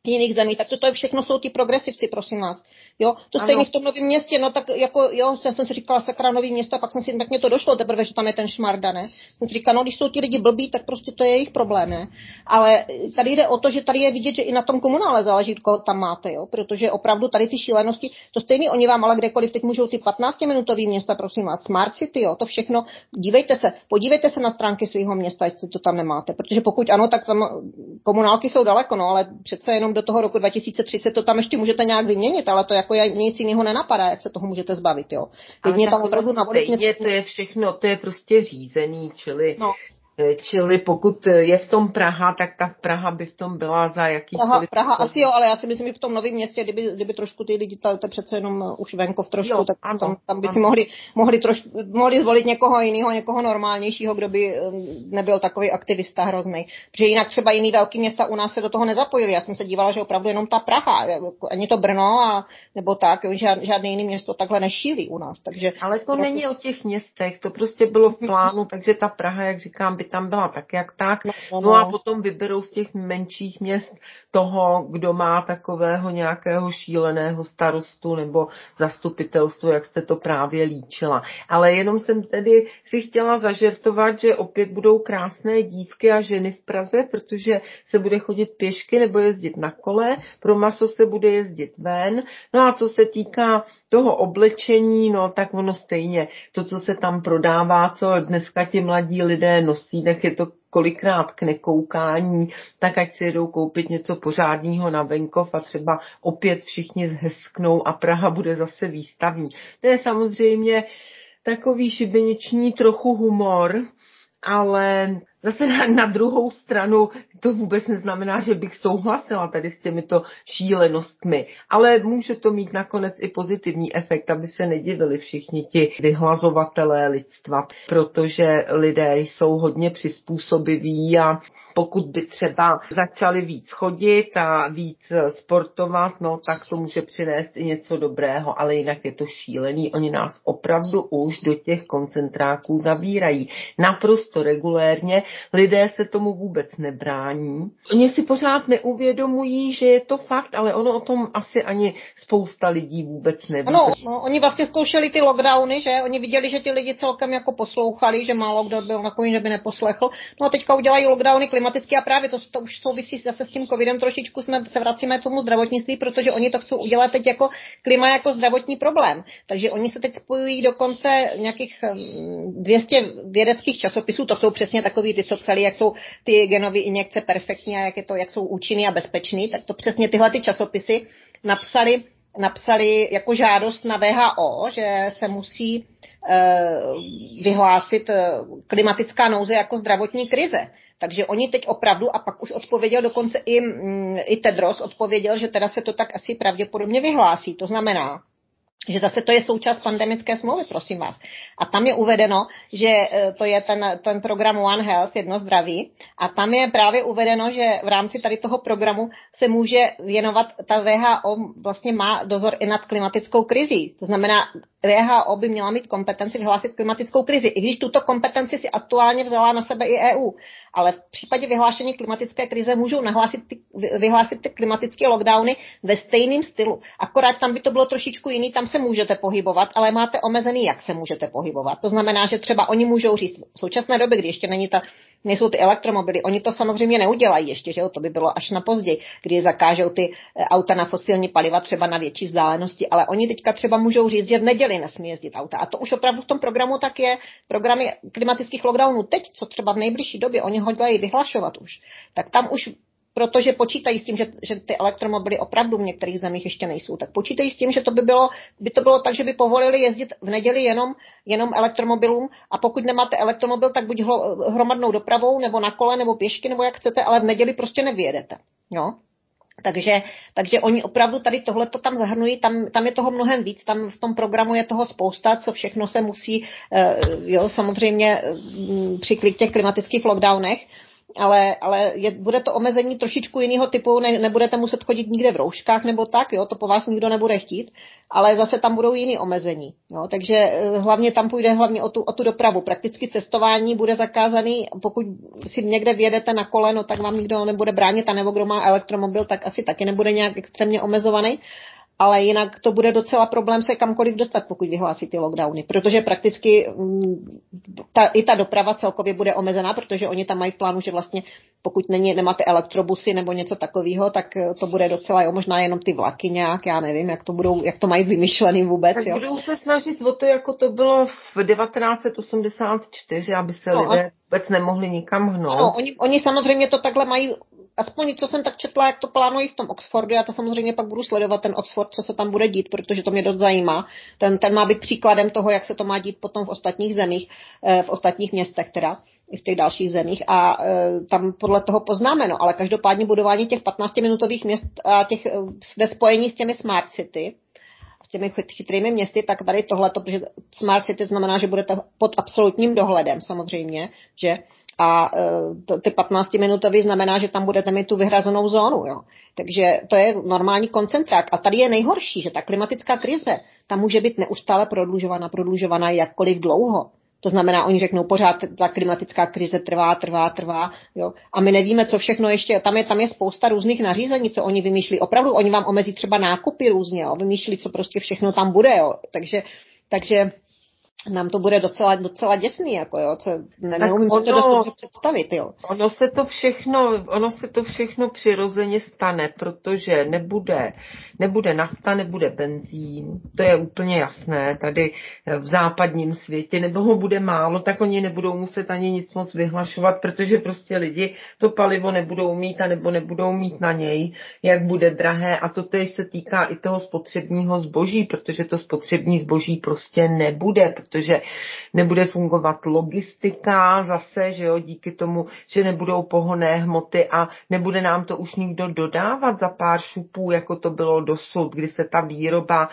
jiných zemí, tak to, to je všechno jsou ty progresivci, prosím vás. Jo, to stejně v tom Novém Městě, no tak jako, jo, jsem, jsem si říkala, sakra, Nový Město, a pak jsem si, tak mě to došlo teprve, že tam je ten šmarda, ne? Jsem si říkala, no, když jsou ti lidi blbí, tak prostě to je jejich problém, ne? Ale tady jde o to, že tady je vidět, že i na tom komunále záleží, koho tam máte, jo, protože opravdu tady ty šílenosti, to stejně oni vám ale kdekoliv teď můžou ty patnáctiminutový města, prosím vás, Smart City, jo, to všechno, dívejte se, podívejte se na stránky svého města, jestli to tam nemáte, protože pokud ano, tak tam komunálky jsou daleko, no, ale přece jenom do toho roku dva tisíce třicet to tam ještě můžete nějak vyměnit, ale to jako nic jiného nenapadá, jak se toho můžete zbavit, jo. Jedně tam opravdu navolit něco. To je všechno, to je prostě řízený, čili no. Čili pokud je v tom Praha, tak ta Praha by v tom byla za jakýkoliv... Praha, Praha asi jo, ale já si myslím, že v tom Novém Městě, kdyby, kdyby trošku ty lidi, to, to je přece jenom už venkov trošku, jo, tak ano, tam, tam by ano. si mohli, mohli, troš, mohli zvolit někoho jiného, někoho normálnějšího, kdo by nebyl takový aktivista hrozný. Protože jinak třeba jiný velký města u nás se do toho nezapojili. Já jsem se dívala, že opravdu jenom ta Praha, ani to Brno, a, nebo tak, žád, žádné jiné město takhle nešílí u nás. Takže ale to není o těch městech, to prostě bylo v plánu, takže ta Praha, jak říkám, by tam byla tak, jak tak. No, no, no. no a potom vyberou z těch menších měst toho, kdo má takového nějakého šíleného starostu nebo zastupitelstvo, jak jste to právě líčila. Ale jenom jsem tedy si chtěla zažertovat, že opět budou krásné dívky a ženy v Praze, protože se bude chodit pěšky nebo jezdit na kole, pro maso se bude jezdit ven. No a co se týká toho oblečení, no tak ono stejně, to, co se tam prodává, co dneska ti mladí lidé nosí, tak je to kolikrát k nekoukání, tak ať si jedou koupit něco pořádného na venkov a třeba opět všichni zhesknou a Praha bude zase výstavní. To je samozřejmě takový šibeniční trochu humor, ale zase na, na druhou stranu to vůbec neznamená, že bych souhlasila tady s těmito šílenostmi, ale může to mít nakonec i pozitivní efekt, aby se nedivili všichni ti vyhlazovatelé lidstva, protože lidé jsou hodně přizpůsobiví a pokud by třeba začali víc chodit a víc sportovat, no tak to může přinést i něco dobrého, ale jinak je to šílený. Oni nás opravdu už do těch koncentráků zavírají naprosto regulérně. Lidé se tomu vůbec nebrání. Oni si pořád neuvědomují, že je to fakt, ale ono o tom asi ani spousta lidí vůbec neví. No, no, oni vlastně zkoušeli ty lockdowny, že? Oni viděli, že ti lidi celkem jako poslouchali, že málo kdo byl takový, že by neposlechl. No a teďka udělají lockdowny klimatické a právě to, to už souvisí zase s tím covidem trošičku, jsme se vracíme k tomu zdravotnictví, protože oni to chcou udělat teď jako klima jako zdravotní problém. Takže oni se teď spojují dokonce nějakých dvě stě vědeckých časopisů, to jsou přesně takový ty, co psali, jak jsou ty genové injekce perfektní a jak, je to, jak jsou účinný a bezpečný, tak to přesně tyhle ty časopisy napsali, napsali jako žádost na W H O, že se musí uh, vyhlásit uh, klimatická nouze jako zdravotní krize. Takže oni teď opravdu, a pak už odpověděl dokonce i, um, i Tedros odpověděl, že teda se to tak asi pravděpodobně vyhlásí. To znamená, že zase to je součást pandemické smlouvy, prosím vás. A tam je uvedeno, že to je ten, ten program One Health, jedno zdraví, a tam je právě uvedeno, že v rámci tady toho programu se může věnovat, ta W H O vlastně má dozor i nad klimatickou krizí. To znamená, W H O by měla mít kompetenci vyhlásit klimatickou krizi, i když tuto kompetenci si aktuálně vzala na sebe i E U. Ale v případě vyhlášení klimatické krize můžou nahlásit ty, vyhlásit ty klimatické lockdowny ve stejném stylu. Akorát tam by to bylo trošičku jiný, tam se můžete pohybovat, ale máte omezený, jak se můžete pohybovat. To znamená, že třeba oni můžou říct v současné době, kdy ještě není ta, nejsou ty elektromobily, oni to samozřejmě neudělají ještě, že jo, to by bylo až na později, kdy zakážou ty auta na fosilní paliva třeba na větší vzdálenosti, ale oni teďka třeba můžou říct, že v neděli nesmí jezdit auta. A to už opravdu v tom programu tak je, programy klimatických lockdownů teď, co třeba v nejbližší době oni hodlají vyhlašovat už, tak tam už, protože počítají s tím, že, že ty elektromobily opravdu v některých zemích ještě nejsou, tak počítají s tím, že to by bylo, by to bylo tak, že by povolili jezdit v neděli jenom, jenom elektromobilům a pokud nemáte elektromobil, tak buď hromadnou dopravou, nebo na kole, nebo pěšky, nebo jak chcete, ale v neděli prostě nevyjedete. Jo? Takže, takže oni opravdu tady tohleto tam zahrnují, tam, tam je toho mnohem víc, tam v tom programu je toho spousta, co všechno se musí, jo, samozřejmě při těch klimatických lockdownech. ale, ale je, bude to omezení trošičku jiného typu, ne, nebudete muset chodit nikde v rouškách nebo tak, jo, to po vás nikdo nebude chtít, ale zase tam budou jiný omezení. Jo, takže hlavně tam půjde hlavně o tu, o tu dopravu. Prakticky cestování bude zakázaný, pokud si někde vjedete na kole, no, tak vám nikdo nebude bránit, a nebo kdo má elektromobil, tak asi taky nebude nějak extrémně omezovaný. Ale jinak to bude docela problém se kamkoliv dostat, pokud vyhlásí ty lockdowny, protože prakticky ta, i ta doprava celkově bude omezená, protože oni tam mají v plánu, že vlastně pokud není, nemáte elektrobusy nebo něco takového, tak to bude docela, jo, možná jenom ty vlaky nějak, já nevím, jak to budou, jak to mají vymyšlený vůbec. Tak jo. budou se snažit o to, jako to bylo v devatenáct set osmdesát čtyři, aby se no, lidé vůbec nemohli nikam hnout. Ano, oni, oni samozřejmě to takhle mají, aspoň co jsem tak četla, jak to plánují v tom Oxfordu, já to samozřejmě pak budu sledovat ten Oxford, co se tam bude dít, protože to mě dost zajímá. Ten, ten má být příkladem toho, jak se to má dít potom v ostatních zemích, v ostatních městech teda, i v těch dalších zemích, a tam podle toho poznáme, no, ale každopádně budování těch patnáctiminutových měst a těch ve spojení s těmi smart city, s těmi chytrými městy, tak tady tohleto, protože smart city znamená, že budete pod absolutním dohledem samozřejmě, že a to, ty patnáctiminutový znamená, že tam budete mít tu vyhrazenou zónu. Jo. Takže to je normální koncentrák. A tady je nejhorší, že ta klimatická krize, ta může být neustále prodlužovaná, prodlužovaná jakkoliv dlouho. To znamená, oni řeknou pořád, ta klimatická krize trvá, trvá, trvá. Jo. A my nevíme, co všechno ještě, tam je, tam je spousta různých nařízení, co oni vymýšlí. Opravdu oni vám omezí třeba nákupy různě, jo. Vymýšlí, co prostě všechno tam bude. Jo. Takže, takže nám to bude docela, docela děsný, jako jo, co, ne, neumím si to dost dobře představit, jo. Ono se to všechno, ono se to všechno přirozeně stane, protože nebude, nebude nafta, nebude benzín, to je úplně jasné, tady v západním světě, nebo ho bude málo, tak oni nebudou muset ani nic moc vyhlašovat, protože prostě lidi to palivo nebudou mít, anebo nebudou mít na něj, jak bude drahé, a to též se týká i toho spotřebního zboží, protože to spotřební zboží prostě nebude, protože nebude fungovat logistika zase, že jo, díky tomu, že nebudou pohonné hmoty a nebude nám to už nikdo dodávat za pár šupů, jako to bylo dosud, kdy se ta výroba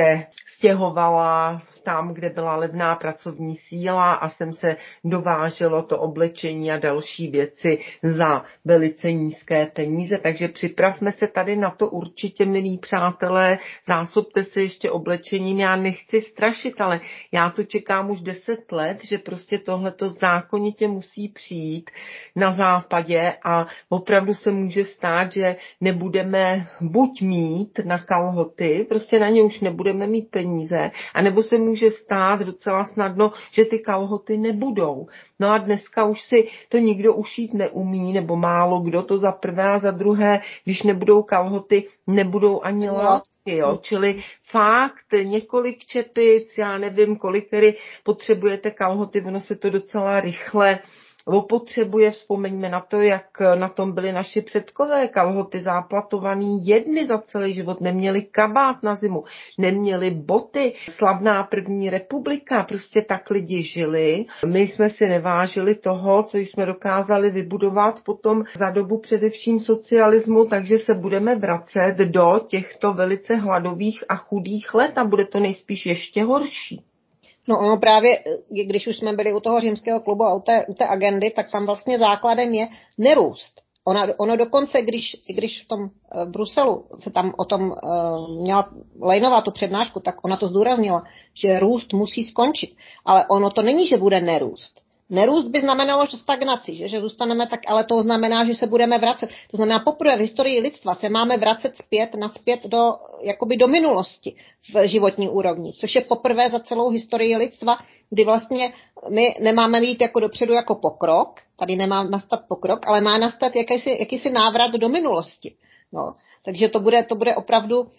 přestěhovala tam, kde byla levná pracovní síla a sem se dováželo to oblečení a další věci za velice nízké peníze. Takže připravme se tady na to určitě, milí přátelé, zásobte se ještě oblečením. Já nechci strašit, ale já to čekám už deset let, že prostě tohleto zákonitě musí přijít na západě a opravdu se může stát, že nebudeme buď mít na kalhoty, prostě na ně už nebudeme mít peníze, anebo se může stát docela snadno, že ty kalhoty nebudou. No a dneska už si to nikdo ušít neumí, nebo málo kdo, to za prvé, a za druhé, když nebudou kalhoty, nebudou ani látky. Jo, čili fakt několik čepic, já nevím, kolik tedy potřebujete kalhoty, ono se to docela rychle opotřebuje. Vzpomeňme na to, jak na tom byli naši předkové, kalhoty záplatovaný jedny za celý život, neměli kabát na zimu, neměli boty. Slavná první republika, prostě tak lidi žili. My jsme si nevážili toho, co jsme dokázali vybudovat potom za dobu především socialismu, takže se budeme vracet do těchto velice hladových a chudých let a bude to nejspíš ještě horší. No ono právě, když už jsme byli u toho římského klubu a u té, u té agendy, tak tam vlastně základem je nerůst. Ona, ono dokonce, když, když v tom v Bruselu se tam o tom uh, měla Lejnová tu přednášku, tak ona to zdůraznila, že růst musí skončit. Ale ono to není, že bude nerůst. Nerůst by znamenalo, že stagnaci, že, že zůstaneme tak, ale to znamená, že se budeme vracet. To znamená, poprvé v historii lidstva se máme vracet zpět, naspět do, jakoby do minulosti v životní úrovni, což je poprvé za celou historii lidstva, kdy vlastně my nemáme jít jako dopředu jako pokrok, tady nemá nastat pokrok, ale má nastat jakýsi, jakýsi návrat do minulosti. No, takže to bude, to bude opravdu,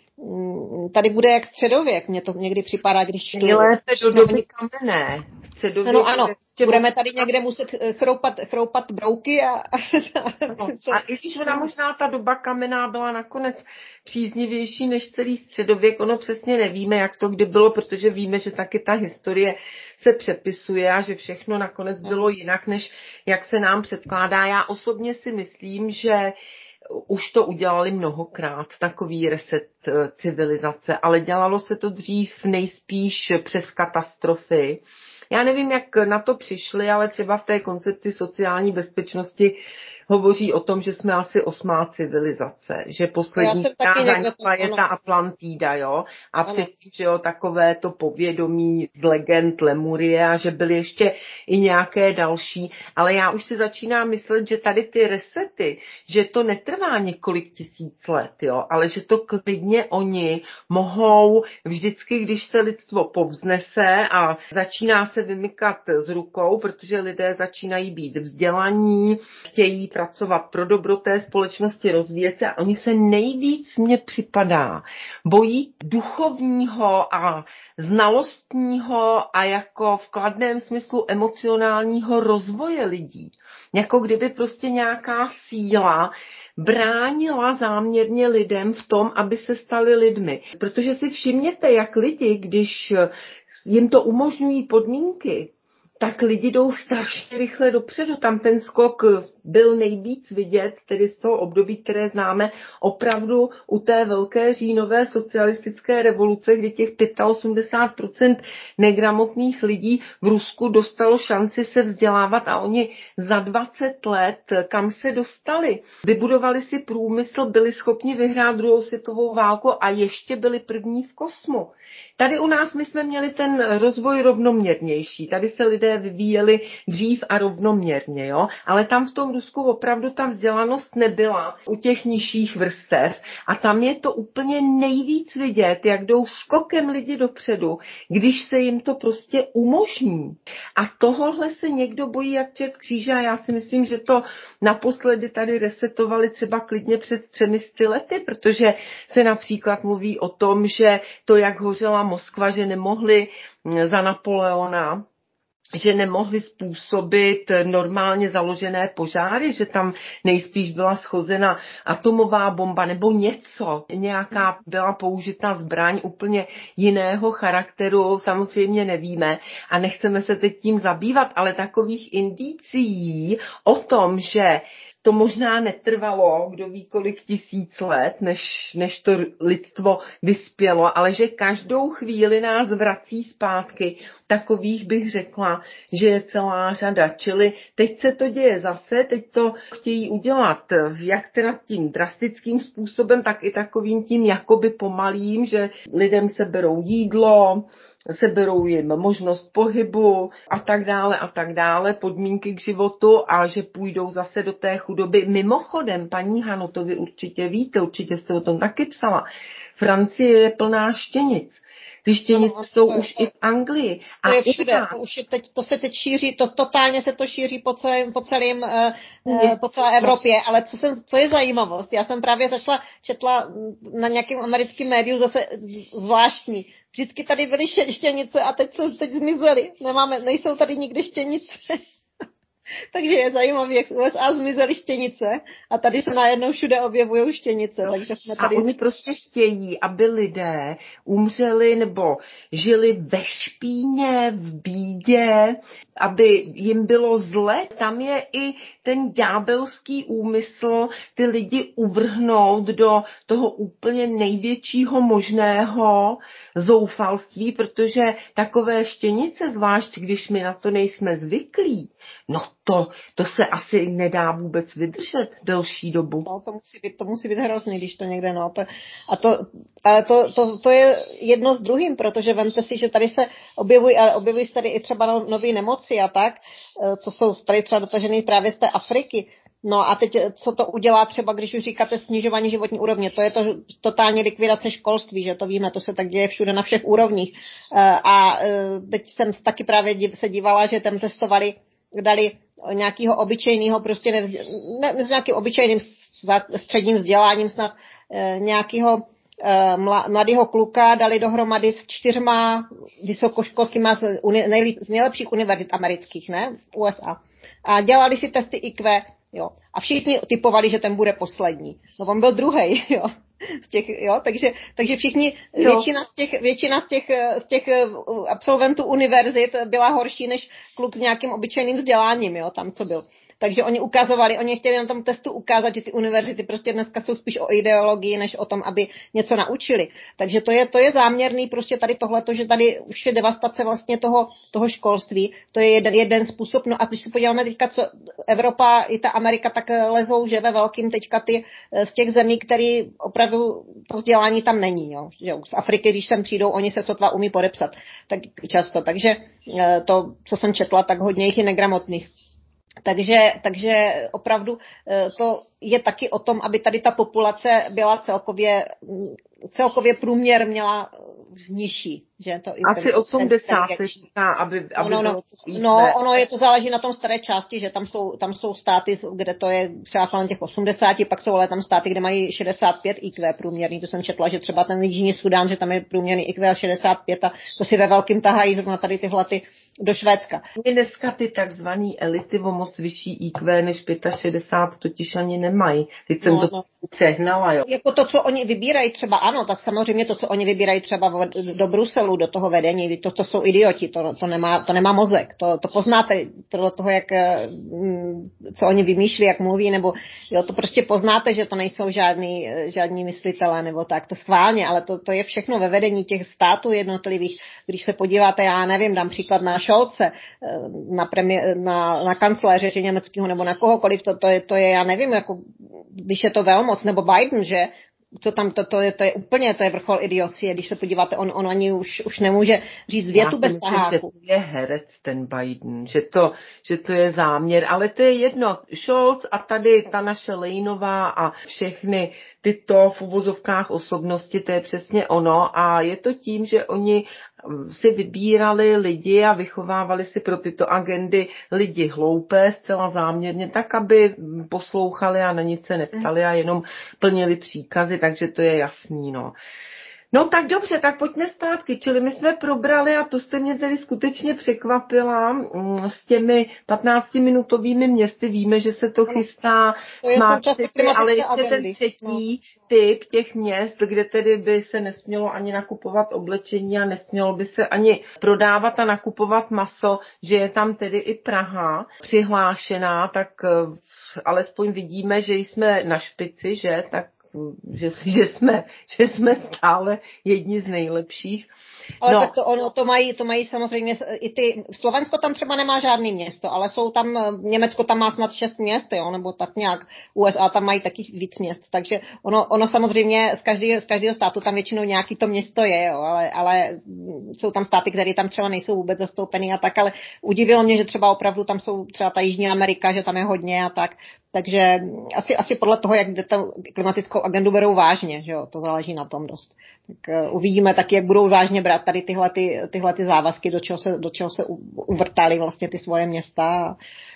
tady bude jak středověk, mně to někdy připadá, když... Nejlépe do doby kamenné. Středověk, ano, ano, budeme tady někde muset chroupat, chroupat brouky a... No, a i když ona možná ta doba kamenná byla nakonec příznivější než celý středověk, ono přesně nevíme, jak to kdy bylo, protože víme, že taky ta historie se přepisuje a že všechno nakonec bylo jinak, než jak se nám předkládá. Já osobně si myslím, že už to udělali mnohokrát, takový reset civilizace, ale dělalo se to dřív nejspíš přes katastrofy, Já nevím, jak na to přišli, ale třeba v té koncepci sociální bezpečnosti hovoří o tom, že jsme asi osmá civilizace, že poslední zanikla je ta Atlantida, jo, a předtím, že jo, takové to povědomí z legend Lemurie a že byly ještě i nějaké další, ale já už si začínám myslet, že tady ty resety, že to netrvá několik tisíc let, jo, ale že to klidně oni mohou vždycky, když se lidstvo povznese a začíná se vymykat z rukou, protože lidé začínají být vzdělaní, chtějí pracovat pro dobro té společnosti, rozvíjet se a oni se nejvíc, mně připadá, bojí duchovního a znalostního a jako v kladném smyslu emocionálního rozvoje lidí. Jako kdyby prostě nějaká síla bránila záměrně lidem v tom, aby se stali lidmi. Protože si všimněte, jak lidi, když jim to umožňují podmínky, tak lidi jdou strašně rychle dopředu. Tam ten skok byl nejvíc vidět, tedy z toho období, které známe, opravdu u té velké říjnové socialistické revoluce, kdy těch osmdesát pět procent negramotných lidí v Rusku dostalo šanci se vzdělávat a oni za dvacet let, kam se dostali, vybudovali si průmysl, byli schopni vyhrát druhou světovou válku a ještě byli první v kosmu. Tady u nás my jsme měli ten rozvoj rovnoměrnější. Tady se lidé vyvíjeli dřív a rovnoměrně, jo? Ale tam v tom Rusku opravdu ta vzdělanost nebyla u těch nižších vrstev a tam je to úplně nejvíc vidět, jak jdou skokem lidi dopředu, když se jim to prostě umožní. A tohohle se někdo bojí jak čert kříže a já si myslím, že to naposledy tady resetovali třeba klidně před třemi sty lety, protože se například mluví o tom, že to, jak hořela Moskva, že nemohli za Napoleona, že nemohli způsobit normálně založené požáry, že tam nejspíš byla schozena atomová bomba nebo něco, nějaká byla použita zbraň úplně jiného charakteru, samozřejmě nevíme a nechceme se teď tím zabývat, ale takových indicií o tom, že to možná netrvalo, kdo ví kolik tisíc let, než, než to lidstvo vyspělo, ale že každou chvíli nás vrací zpátky. Takových bych řekla, že je celá řada. Čili teď se to děje zase, teď to chtějí udělat jak teda tím drastickým způsobem, tak i takovým tím jakoby pomalým, že lidem se berou jídlo, seberou jim možnost pohybu a tak dále a tak dále, podmínky k životu a že půjdou zase do té chudoby. Mimochodem, paní Hano, to vy určitě víte, určitě jste o tom taky psala, Francie je plná štěnic. Ty štěnice no, jsou to, už to, i v Anglii. A to je všude, to, už je teď, to se teď šíří, to totálně se to šíří po, celém, po, celým, uh, po celé Evropě, ale co, jsem, co je zajímavost, já jsem právě začala, četla na nějakém americkém médiu zase zvláštní, vždycky tady byly štěnice a teď, jsou, teď zmizely, nemáme, nejsou tady nikdy štěnice. Takže je zajímavé, jak U S A zmizely štěnice a tady se najednou všude objevují štěnice. Takže jsme tady... A oni prostě chtějí, aby lidé umřeli nebo žili ve špíně, v bídě, aby jim bylo zle. Tam je i ten ďábelský úmysl ty lidi uvrhnout do toho úplně největšího možného zoufalství, protože takové štěnice, zvlášť když my na to nejsme zvyklí, no to, to se asi nedá vůbec vydržet delší dobu. No, to musí být, to musí být hrozný, když to někde, no. To, a to, ale to, to, to je jedno s druhým, protože vemte si, že tady se objevují, ale objevují se tady i třeba no, nové nemoci a tak, co jsou tady třeba dotažené právě z té Afriky. No a teď, co to udělá třeba, když už říkáte snižování životní úrovně, to je to totální likvidace školství, že to víme, to se tak děje všude na všech úrovních. A teď jsem taky právě se dívala, že tam testovali, dali nějakého obyčejného, prostě nevz, ne, s nějakým obyčejným středním vzděláním snad e, nějakého e, mladého kluka dali dohromady s čtyřma vysokoškolskýma z, uni, nejlíp, z nejlepších univerzit amerických, ne, v U S A. A dělali si testy I Q, jo. A všichni typovali, že ten bude poslední. No on byl druhej, jo. Z těch, jo, takže, takže všichni, jo. Většina, z těch, většina z těch, z těch absolventů univerzit byla horší než kluk s nějakým obyčejným vzděláním, jo, tam co byl. Takže oni ukazovali, oni chtěli na tom testu ukázat, že ty univerzity prostě dneska jsou spíš o ideologii, než o tom, aby něco naučili. Takže to je, to je záměrný prostě tady tohleto, že tady už je devastace vlastně toho, toho školství. To je jeden, jeden způsob. No a když se podíváme teďka, co Evropa i ta Amerika tak lezou, že ve velkým teďka ty z těch zemí, které opravdu to vzdělání tam není. Jo. Z Afriky, když sem přijdou, oni se sotva umí podepsat tak často. Takže to, co jsem četla, tak hodně jich je negramotných. Takže, takže opravdu to je taky o tom, aby tady ta populace byla celkově, celkově průměr měla nižší. Že to asi osmdesát se říká, aby, aby no, no, no, no, ono je to záleží na tom staré části, že tam jsou, tam jsou státy, kde to je třeba kolem těch osmdesát, pak jsou ale tam státy, kde mají šedesát pět í kvé průměrný. To jsem četla, že třeba ten Jižní Sudán, že tam je průměrný í kvé šedesát pět a to si ve velkým tahají zrovna tady tyhle ty do Švédska. Dneska ty takzvaný elity o moc vyšší í kvé než šedesát pět totiž ani nemají. Teď jsem no, to no. přehnala, jo. Jako to, co oni vybírají třeba, ano, tak samozřejmě to, co oni vybírají třeba do Bruselu, do toho vedení, to, to jsou idioti, to, to, nemá, to nemá mozek, to, to poznáte podle toho, jak, co oni vymýšlí, jak mluví, nebo jo, to prostě poznáte, že to nejsou žádný, žádní myslitelé, nebo tak, to schválně, ale to, to je všechno ve vedení těch států jednotlivých. Když se podíváte, já nevím, dám příklad na Scholze, na, premiér, na, na kancléře německého, nebo na kohokoliv, to, to, je, to je, já nevím, jako, když je to velmoc, nebo Biden, že co tam, to, to, je, to je úplně, to je vrchol idiocie, když se podíváte, on, on ani už, už nemůže říct větu bez taháku. Že to je herec ten Biden, že to, že to je záměr, ale to je jedno. Scholz a tady ta naše Lejnová a všechny tyto v uvozovkách osobnosti, to je přesně ono a je to tím, že oni si vybírali lidi a vychovávali si pro tyto agendy lidi hloupé, zcela záměrně, tak, aby poslouchali a na nic se neptali a jenom plnili příkazy, takže to je jasný, no. No tak dobře, tak pojďme zpátky, čili my jsme probrali, a to jste mě tedy skutečně překvapila, s těmi patnáctiminutovými městy, víme, že se to chystá, to je city, ale ještě ten třetí no. typ těch měst, kde tedy by se nesmělo ani nakupovat oblečení a nesmělo by se ani prodávat a nakupovat maso, že je tam tedy i Praha přihlášená, tak alespoň vidíme, že jsme na špici, že, tak Že, že, jsme, že jsme stále jedni z nejlepších. Ale no. tak to, ono, to, mají, to mají samozřejmě i ty, Slovensko tam třeba nemá žádný město, ale jsou tam, Německo tam má snad šest měst, jo, nebo tak nějak, U S A tam mají taky víc měst, takže ono, ono samozřejmě z každého, z každého státu tam většinou nějaký to město je, jo, ale, ale jsou tam státy, které tam třeba nejsou vůbec zastoupený a tak, ale udivilo mě, že třeba opravdu tam jsou třeba ta Jižní Amerika, že tam je hodně a tak, takže asi, asi podle toho, jak tu klimatickou agendu berou vážně, že jo, to záleží na tom dost. Tak uh, uvidíme taky, jak budou vážně brát tady tyhle, ty, tyhle ty závazky, do čeho se, do čeho se uvrtali vlastně ty svoje města.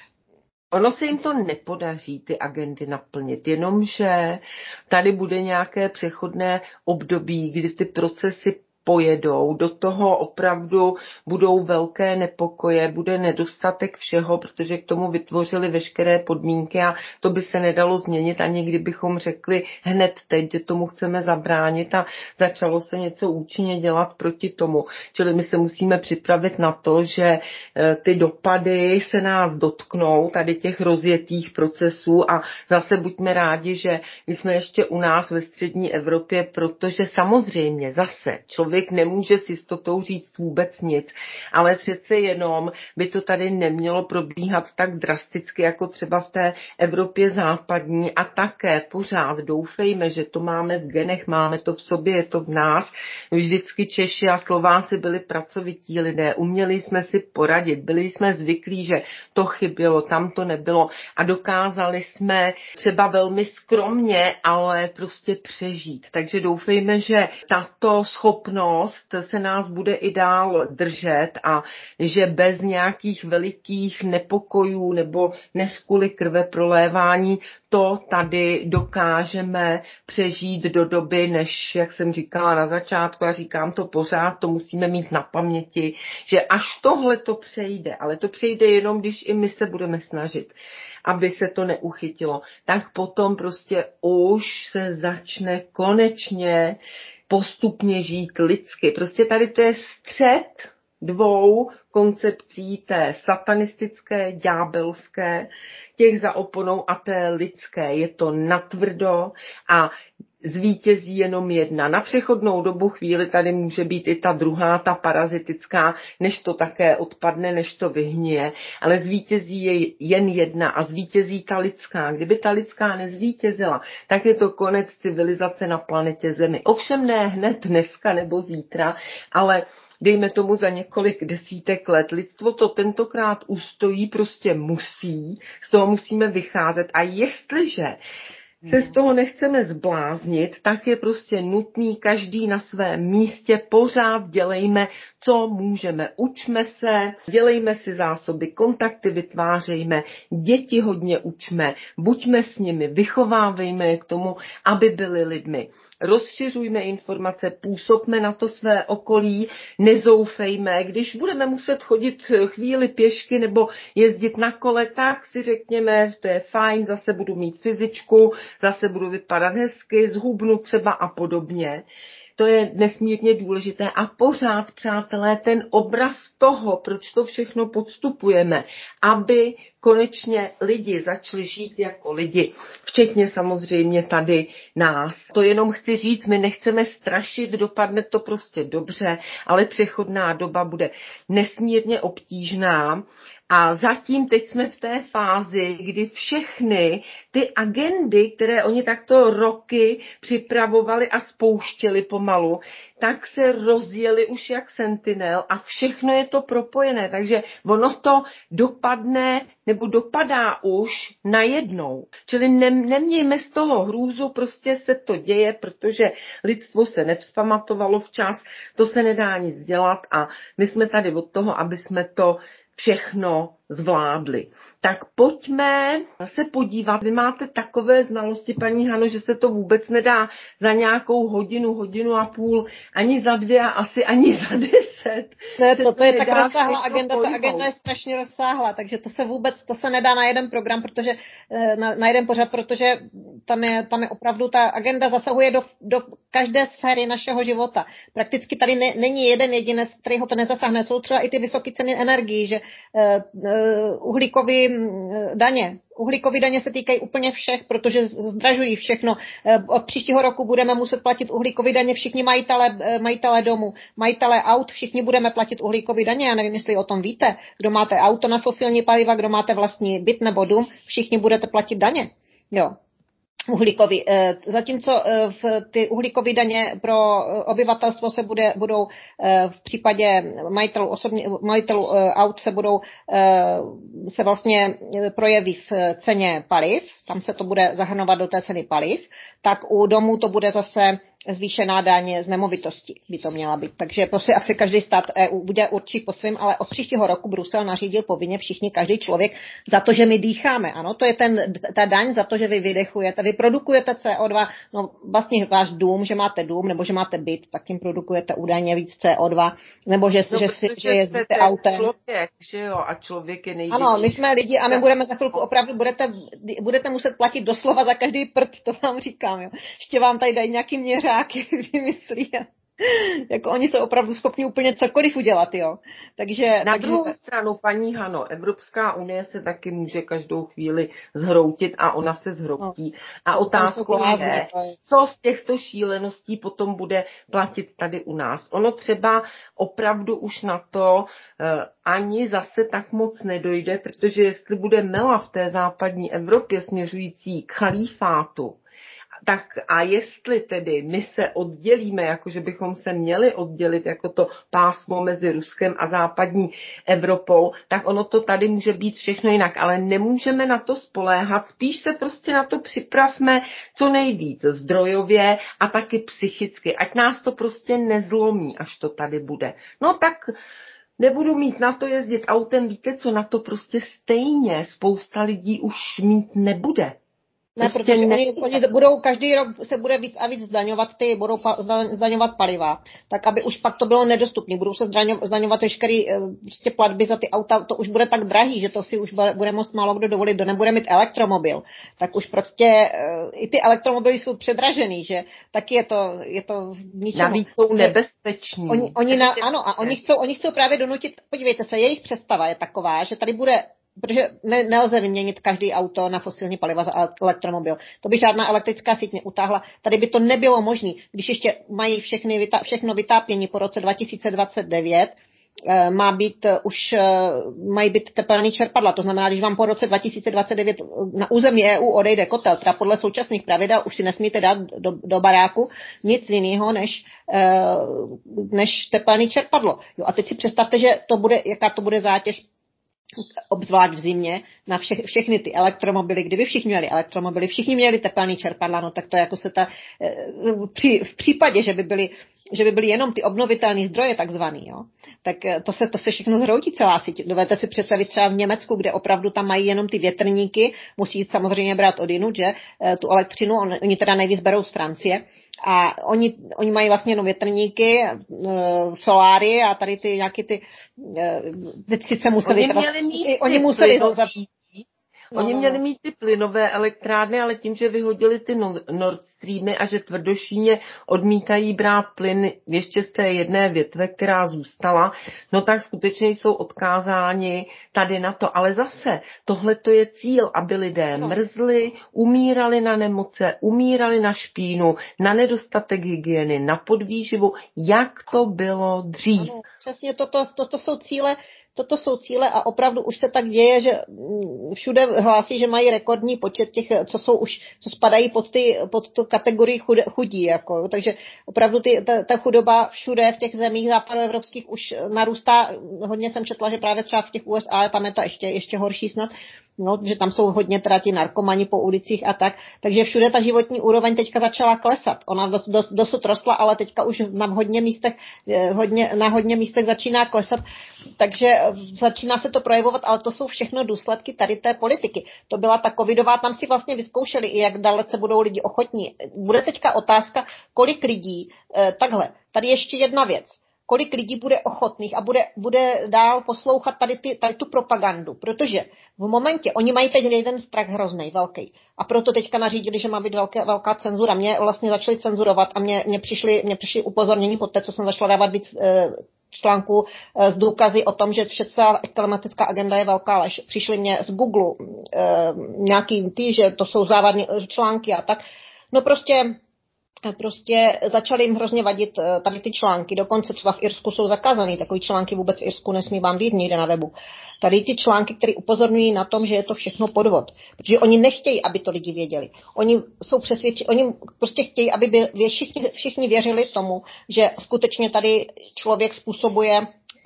Ono se jim to nepodaří, ty agendy naplnit, jenomže tady bude nějaké přechodné období, kdy ty procesy pojedou, do toho opravdu budou velké nepokoje, bude nedostatek všeho, protože k tomu vytvořili veškeré podmínky a to by se nedalo změnit, ani kdybychom řekli hned teď, že tomu chceme zabránit a začalo se něco účinně dělat proti tomu. Čili my se musíme připravit na to, že ty dopady se nás dotknou, tady těch rozjetých procesů a zase buďme rádi, že my jsme ještě u nás ve střední Evropě, protože samozřejmě zase člověk Člověk nemůže s jistotou říct vůbec nic, ale přece jenom by to tady nemělo probíhat tak drasticky, jako třeba v té Evropě západní a také pořád doufejme, že to máme v genech, máme to v sobě, je to v nás. Vždycky Češi a Slováci byli pracovití lidé, uměli jsme si poradit, byli jsme zvyklí, že to chybělo, tam to nebylo a dokázali jsme třeba velmi skromně, ale prostě přežít. Takže doufejme, že tato schopnost budoucnost se nás bude i dál držet a že bez nějakých velikých nepokojů nebo než kvůli krve prolévání to tady dokážeme přežít do doby, než, jak jsem říkala na začátku, a říkám to pořád, to musíme mít na paměti, že až tohle to přejde, ale to přejde jenom, když i my se budeme snažit, aby se to neuchytilo, tak potom prostě už se začne konečně postupně žít lidsky. Prostě tady to je střed dvou koncepcí, té satanistické, ďábelské, těch za oponou a té lidské. Je to natvrdo a zvítězí jenom jedna. Na přechodnou dobu chvíli tady může být i ta druhá, ta parazitická, než to také odpadne, než to vyhnije, ale zvítězí je jen jedna a zvítězí ta lidská. Kdyby ta lidská nezvítězila, tak je to konec civilizace na planetě Zemi. Ovšem ne hned dneska nebo zítra, ale dejme tomu za několik desítek let. Lidstvo to tentokrát ustojí, prostě musí, z toho musíme vycházet a jestliže se z toho nechceme zbláznit, tak je prostě nutný každý na svém místě, pořád dělejme, co můžeme. Učme se, dělejme si zásoby, kontakty vytvářejme, děti hodně učme, buďme s nimi, vychovávejme je k tomu, aby byli lidmi. Rozšiřujme informace, působme na to své okolí, nezoufejme. Když budeme muset chodit chvíli pěšky nebo jezdit na kole, tak si řekněme, to je fajn, zase budu mít fyzičku, zase budu vypadat hezky, zhubnu třeba a podobně. To je nesmírně důležité a pořád, přátelé, ten obraz toho, proč to všechno podstupujeme, aby konečně lidi začali žít jako lidi, včetně samozřejmě tady nás. To jenom chci říct, my nechceme strašit, dopadne to prostě dobře, ale přechodná doba bude nesmírně obtížná. A zatím teď jsme v té fázi, kdy všechny ty agendy, které oni takto roky připravovali a spouštěli pomalu, tak se rozjeli už jak sentinel a všechno je to propojené. Takže ono to dopadne nebo dopadá už najednou. Čili ne, nemějme z toho hrůzu, prostě se to děje, protože lidstvo se nevzpamatovalo včas, to se nedá nic dělat a my jsme tady od toho, aby jsme to všechno zvládli. Tak pojďme se podívat. Vy máte takové znalosti, paní Hano, že se to vůbec nedá za nějakou hodinu, hodinu a půl, ani za dvě a asi ani za deset. Ne, to, to je tak rozsáhlá agenda, ta agenda je strašně rozsáhlá, takže to se vůbec, to se nedá na jeden program, protože na, na jeden pořad, protože tam je, tam je opravdu ta agenda zasahuje do, do každé sféry našeho života. Prakticky tady ne, není jeden jedinec, kterýho to nezasáhne. Jsou třeba i ty vysoké ceny energií, že uh, uhlíkové daně. Uhlíkové daně se týkají úplně všech, protože zdražují všechno. Od příštího roku budeme muset platit uhlíkové daně všichni majitele, majitele domů, majitele aut, všichni budeme platit uhlíkové daně. Já nevím, jestli o tom víte. Kdo máte auto na fosilní paliva, kdo máte vlastní byt nebo dům, všichni budete platit daně. Jo. Uhlíkový. Zatímco v ty uhlíkové daně pro obyvatelstvo se bude, budou v případě majitelů, osobní, majitelů aut se budou se vlastně projeví v ceně paliv, tam se to bude zahrnovat do té ceny paliv, tak u domů to bude zase zvýšená daň z nemovitosti by to měla být. Takže prostě asi každý stát E U bude určit po svém, ale od příštího roku Brusel nařídil povinně všichni, každý člověk za to, že my dýcháme. Ano, to je ten, ta daň za to, že vy vydechujete, vy produkujete C O dva, no vlastně váš dům, že máte dům nebo že máte byt, tak tím produkujete údajně víc C O dva, nebo že, no, že, si, že jezdíte autem. Člověk, že jo, a člověk je největší. Ano, my jsme lidi a my budeme za chvilku opravdu, budete, budete muset platit doslova za každý prd, to vám říkám. Jo. Ještě vám tady dají nějaký měřáky, vymyslí. Jako oni jsou opravdu schopni úplně cokoliv udělat, jo. Takže, na takže... druhou stranu, paní Hano, Evropská unie se taky může každou chvíli zhroutit a ona se zhroutí. No, a otázkou je, co z těchto šíleností potom bude platit tady u nás. Ono třeba opravdu už na to uh, ani zase tak moc nedojde, protože jestli bude mela v té západní Evropě směřující k chalífátu, tak a jestli tedy my se oddělíme, jakože bychom se měli oddělit jako to pásmo mezi Ruskem a západní Evropou, tak ono to tady může být všechno jinak, ale nemůžeme na to spoléhat, spíš se prostě na to připravme co nejvíc zdrojově a taky psychicky, ať nás to prostě nezlomí, až to tady bude. No tak nebudu mít na to jezdit autem, víte co, na to prostě stejně spousta lidí už mít nebude. Ne, protože ne... oni, oni budou, každý rok se bude víc a víc zdaňovat ty, budou pa, zdaňovat paliva, tak aby už pak to bylo nedostupné. Budou se zdaňovat, zdaňovat veškeré prostě platby za ty auta, to už bude tak drahý, že to si už bude moct málo kdo dovolit, kdo nebude mít elektromobil. Tak už prostě i ty elektromobily jsou předražený, že taky je to, je to ničemu. Navíc jsou nebezpeční. Oni, oni na, ano, a oni chcou, oni chcou právě donutit, podívejte se, jejich představa je taková, že tady bude, protože ne, nelze vyměnit každý auto na fosilní paliva za elektromobil. To by žádná elektrická síť neutáhla. Tady by to nebylo možné, když ještě mají všechny, všechno vytápění po roce dva tisíce dvacet devět, má být už, mají být tepelný čerpadla. To znamená, když vám po roce dva tisíce dvacet devět na území E U odejde kotel, teda podle současných pravidel už si nesmíte dát do, do baráku nic jiného než, než tepelný čerpadlo. Jo, a teď si představte, že to bude, jaká to bude zátěž obzvlášť v zimě, na vše, všechny ty elektromobily, kdyby všichni měli elektromobily, všichni měli tepelný čerpadla, no tak to jako se ta, při, v případě, že by byly, že by byly jenom ty obnovitelné zdroje takzvaný, jo, tak to se, to se všechno zhroutí celá síť. Dovedete si představit třeba v Německu, kde opravdu tam mají jenom ty větrníky, musí samozřejmě brát odinut, že tu elektřinu, on, oni teda nejvíc berou z Francie, a oni, oni mají vlastně jenom větrníky, soláry a tady ty nějaký ty, teď sice museli, oni měli mít oni museli Oni měli mít ty plynové elektrárny, ale tím, že vyhodili ty Nord Streamy a že tvrdošíně odmítají brát plyn ještě z té jedné větve, která zůstala, no tak skutečně jsou odkázáni tady na to. Ale zase, tohle to je cíl, aby lidé mrzli, umírali na nemoce, umírali na špínu, na nedostatek hygieny, na podvýživu, jak to bylo dřív. Ano, přesně toto, toto jsou cíle, Toto jsou cíle a opravdu už se tak děje, že všude hlásí, že mají rekordní počet těch, co jsou už, co spadají pod, ty, pod tu kategorii chud, chudí. Jako, takže opravdu ty, ta, ta chudoba všude v těch zemích západoevropských už narůstá. Hodně jsem četla, že právě třeba v těch U S A tam je to ještě, ještě horší snad. No, že tam jsou hodně teda ti narkomani po ulicích a tak, takže všude ta životní úroveň teďka začala klesat. Ona dos, dos, dosud rostla, ale teďka už na hodně místech, hodně, na hodně místech začíná klesat, takže začíná se to projevovat, ale to jsou všechno důsledky tady té politiky. To byla ta covidová, tam si vlastně vyzkoušeli i jak dalece budou lidi ochotní. Bude teďka otázka, kolik lidí, takhle, tady ještě jedna věc. Kolik lidí bude ochotných a bude, bude dál poslouchat tady, ty, tady tu propagandu, protože v momentě, oni mají teď jeden strach hroznej, velký, a proto teďka nařídili, že má být velké, velká cenzura. Mě vlastně začali cenzurovat a mě, mě, přišli, mě přišli upozornění po té, co jsem začala dávat víc e, článků e, z důkazy o tom, že celá klimatická agenda je velká lež. Přišli mě z Google e, nějaký ty, že to jsou závadné články a tak. No prostě Prostě začaly jim hrozně vadit tady ty články, dokonce třeba v Irsku jsou zakázané, takový články vůbec v Irsku nesmí vám být nikde na webu. Tady ty články, které upozorňují na tom, že je to všechno podvod, protože oni nechtějí, aby to lidi věděli. Oni jsou přesvědčeni, oni prostě chtějí, aby by všichni, všichni věřili tomu, že skutečně tady člověk způsobuje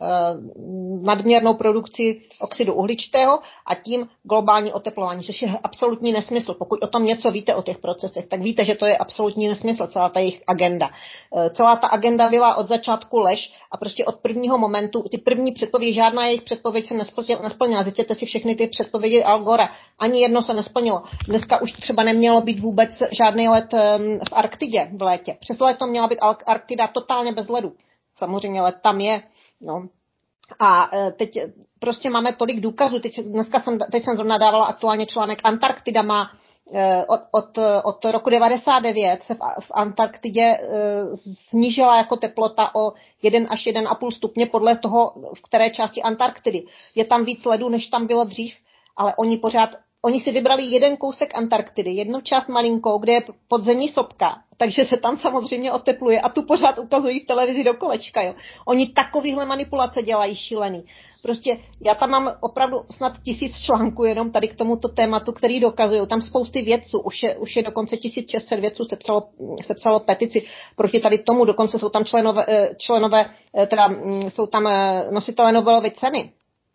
nadměrnou produkci oxidu uhličitého a tím globální oteplování, což je absolutní nesmysl. Pokud o tom něco víte o těch procesech, tak víte, že to je absolutní nesmysl, celá ta jejich agenda. Celá ta agenda byla od začátku lež a prostě od prvního momentu, ty první předpovědi, žádná jejich předpověď se nesplnila. Zjistěte si všechny ty předpovědi Al Gora. Ani jedno se nesplnilo. Dneska už třeba nemělo být vůbec žádný let v Arktidě v létě. Přes léto měla být Arktida totálně bez ledu. Samozřejmě let tam je. No. A teď prostě máme tolik důkazů. Teď, dneska jsem, teď jsem zrovna dávala aktuálně článek. Antarktida má od, od, od roku devadesát devět se v, v Antarktidě snížila jako teplota o jeden až jeden a půl stupně podle toho, v které části Antarktidy. Je tam víc ledu, než tam bylo dřív, ale oni pořád oni si vybrali jeden kousek Antarktidy, jednu část malinkou, kde je podzemní sopka, takže se tam samozřejmě otepluje a tu pořád ukazují v televizi do kolečka. Jo. Oni takovýhle manipulace dělají šílený. Prostě já tam mám opravdu snad tisíc článků jenom tady k tomuto tématu, který dokazují. Tam spousty vědců, už je, už je dokonce tisíc šest set vědců sepsalo, sepsalo petici proti tady tomu, dokonce jsou tam členové, členové teda jsou tam nositelé Nobelovy ceny,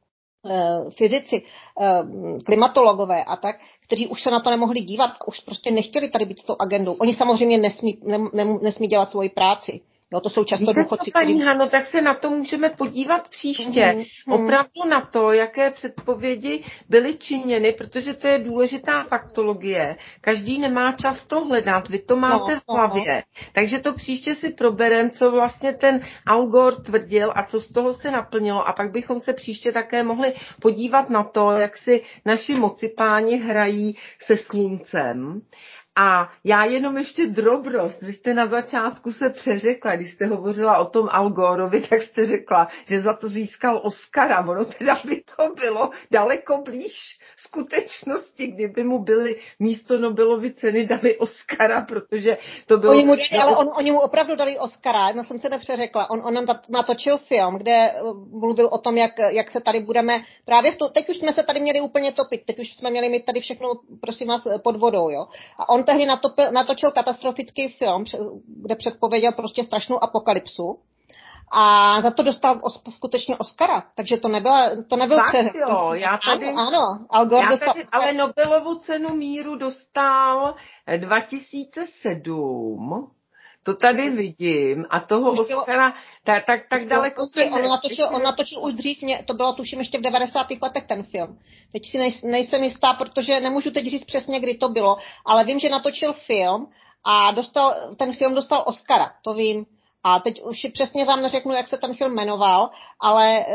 fyzici, klimatologové a tak, kteří už se na to nemohli dívat a už prostě nechtěli tady být s tou agendou. Oni samozřejmě nesmí, nem, nem, nesmí dělat svoji práci. Jo, to jsou často Víte důchodci, co, paní kteří... Hano, tak se na to můžeme podívat příště. Mm-hmm. Opravdu na to, jaké předpovědi byly činěny, protože to je důležitá faktologie. Každý nemá čas to hledat, vy to máte no, v hlavě. No. Takže to příště si proberem, co vlastně ten Al Gore tvrdil a co z toho se naplnilo. A pak bychom se příště také mohli podívat na to, jak si naši mocipáni hrají se sluncem. A já jenom ještě drobnost. Vy jste na začátku se přeřekla, když jste hovořila o tom Al Goreovi, tak jste řekla, že za to získal Oscara. Ono teda by to bylo daleko blíž skutečnosti, kdyby mu byly místo Nobelovy ceny dali Oscara, protože to bylo... Oni mu dali, ale on, oni mu opravdu dali Oscara, no jsem se nepřeřekla. On, on natočil film, kde mluvil o tom, jak, jak se tady budeme... Právě v to, teď už jsme se tady měli úplně topit, teď už jsme měli mít tady všechno, prosím vás, pod vodou, jo. A on tehdy natočil katastrofický film, kde předpověděl prostě strašnou apokalypsu a za to dostal skutečně Oscara, takže to nebyla, to nebyl přeřek. Jo, já tady, ano, ano, Al Gore já dostal tady, ale Nobelovu cenu míru dostal dva tisíce sedm. To tady vidím a toho Oscara tak, tak, tak daleko se on natočil, on natočil už dřív, mě, to bylo tuším ještě v devadesátých letech ten film. Teď si nej, nejsem jistá, protože nemůžu teď říct přesně, kdy to bylo, ale vím, že natočil film a dostal, ten film dostal Oscara, to vím. A teď už přesně vám neřeknu, jak se ten film jmenoval, ale e,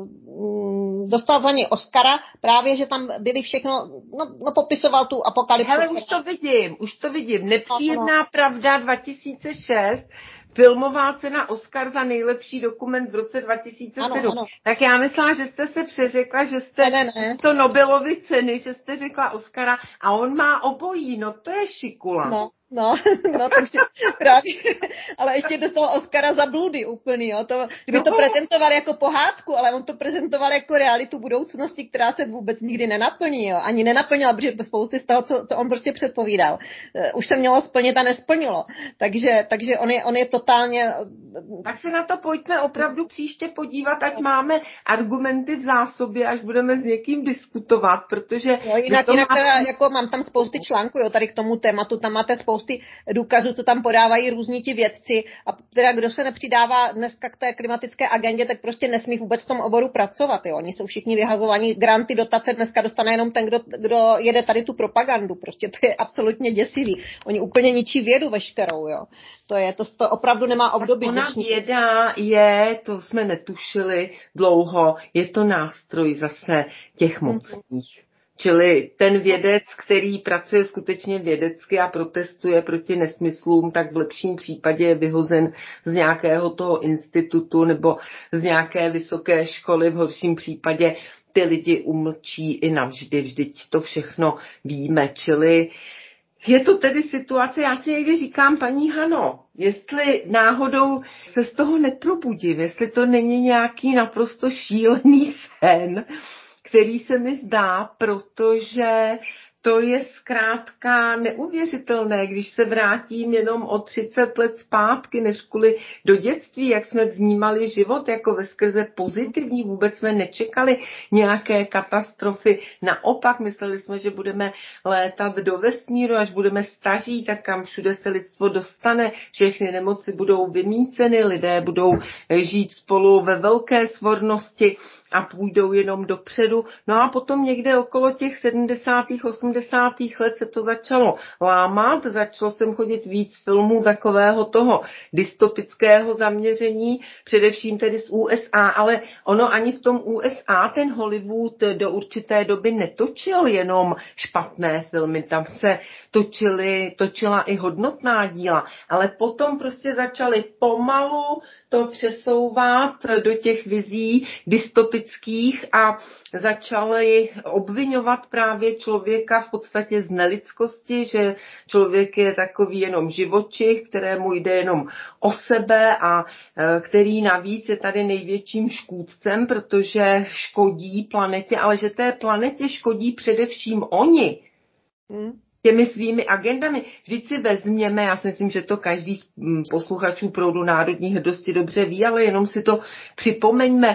dostal za něj Oscara, právě, že tam byli všechno, no, no popisoval tu apokalypsu. Hele, už to vidím, už to vidím. Nepříjemná no, no. pravda dva tisíce šest, filmová cena Oscar za nejlepší dokument v roce dva tisíce sedm. Ano, ano. Tak já myslela, že jste se přeřekla, že jste ne, ne, ne. to Nobelovy ceny, že jste řekla Oscara a on má obojí, no to je šikula. No. No, no, takže právě, ale ještě dostal Oscara za bludy úplný, jo, to, kdyby to prezentoval jako pohádku, ale on to prezentoval jako realitu budoucnosti, která se vůbec nikdy nenaplní, jo, ani nenaplnila, protože spousty z toho, co, co on prostě předpovídal, už se mělo splnit a nesplnilo, takže, takže on je, on je totálně... Tak se na to pojďme opravdu příště podívat, ať máme argumenty v zásobě, až budeme s někým diskutovat, protože... Jo, jinak, jinak má... teda, jako mám tam spousty článků, jo, tady k tomu tématu, tam máte spoustu ty důkazů, co tam podávají různí ti vědci a teda kdo se nepřidává dneska k té klimatické agendě, tak prostě nesmí vůbec v tom oboru pracovat. Jo. Oni jsou všichni vyhazovaní, granty, dotace dneska dostane jenom ten, kdo, kdo jede tady tu propagandu. Prostě to je absolutně děsivý. Oni úplně ničí vědu veškerou. Jo. To je, to, to opravdu nemá období. Ona věda je, to jsme netušili dlouho, je to nástroj zase těch mocných. Čili ten vědec, který pracuje skutečně vědecky a protestuje proti nesmyslům, tak v lepším případě je vyhozen z nějakého toho institutu nebo z nějaké vysoké školy, v horším případě ty lidi umlčí i navždy, vždyť to všechno víme. Čili je to tedy situace, já si někdy říkám, paní Hano, jestli náhodou se z toho neprobudím, jestli to není nějaký naprosto šílený sen, který se mi zdá, protože to je zkrátka neuvěřitelné, když se vrátím jenom o třicet let zpátky, než kvůli do dětství, jak jsme vnímali život jako veskrze pozitivní, vůbec jsme nečekali nějaké katastrofy. Naopak mysleli jsme, že budeme létat do vesmíru, až budeme staří, tak kam všude se lidstvo dostane, všechny nemoci budou vymýceny, lidé budou žít spolu ve velké svornosti a půjdou jenom dopředu. No a potom někde okolo těch sedmdesátých, osmdesátých osmdesátých let se to začalo lámat, začalo jsem chodit víc filmů takového toho dystopického zaměření, především tedy z U S A, ale ono ani v tom U S A ten Hollywood do určité doby netočil jenom špatné filmy, tam se točily, točila i hodnotná díla, ale potom prostě začaly pomalu to přesouvat do těch vizí dystopických a začaly obvinovat právě člověka v podstatě z nelidskosti, že člověk je takový jenom živočich, kterému jde jenom o sebe a který navíc je tady největším škůdcem, protože škodí planetě, ale že té planetě škodí především oni. Hmm. Těmi svými agendami. Vždyť si vezměme, já si myslím, že to každý z posluchačů Proudu národní hrdosti dobře ví, ale jenom si to připomeňme.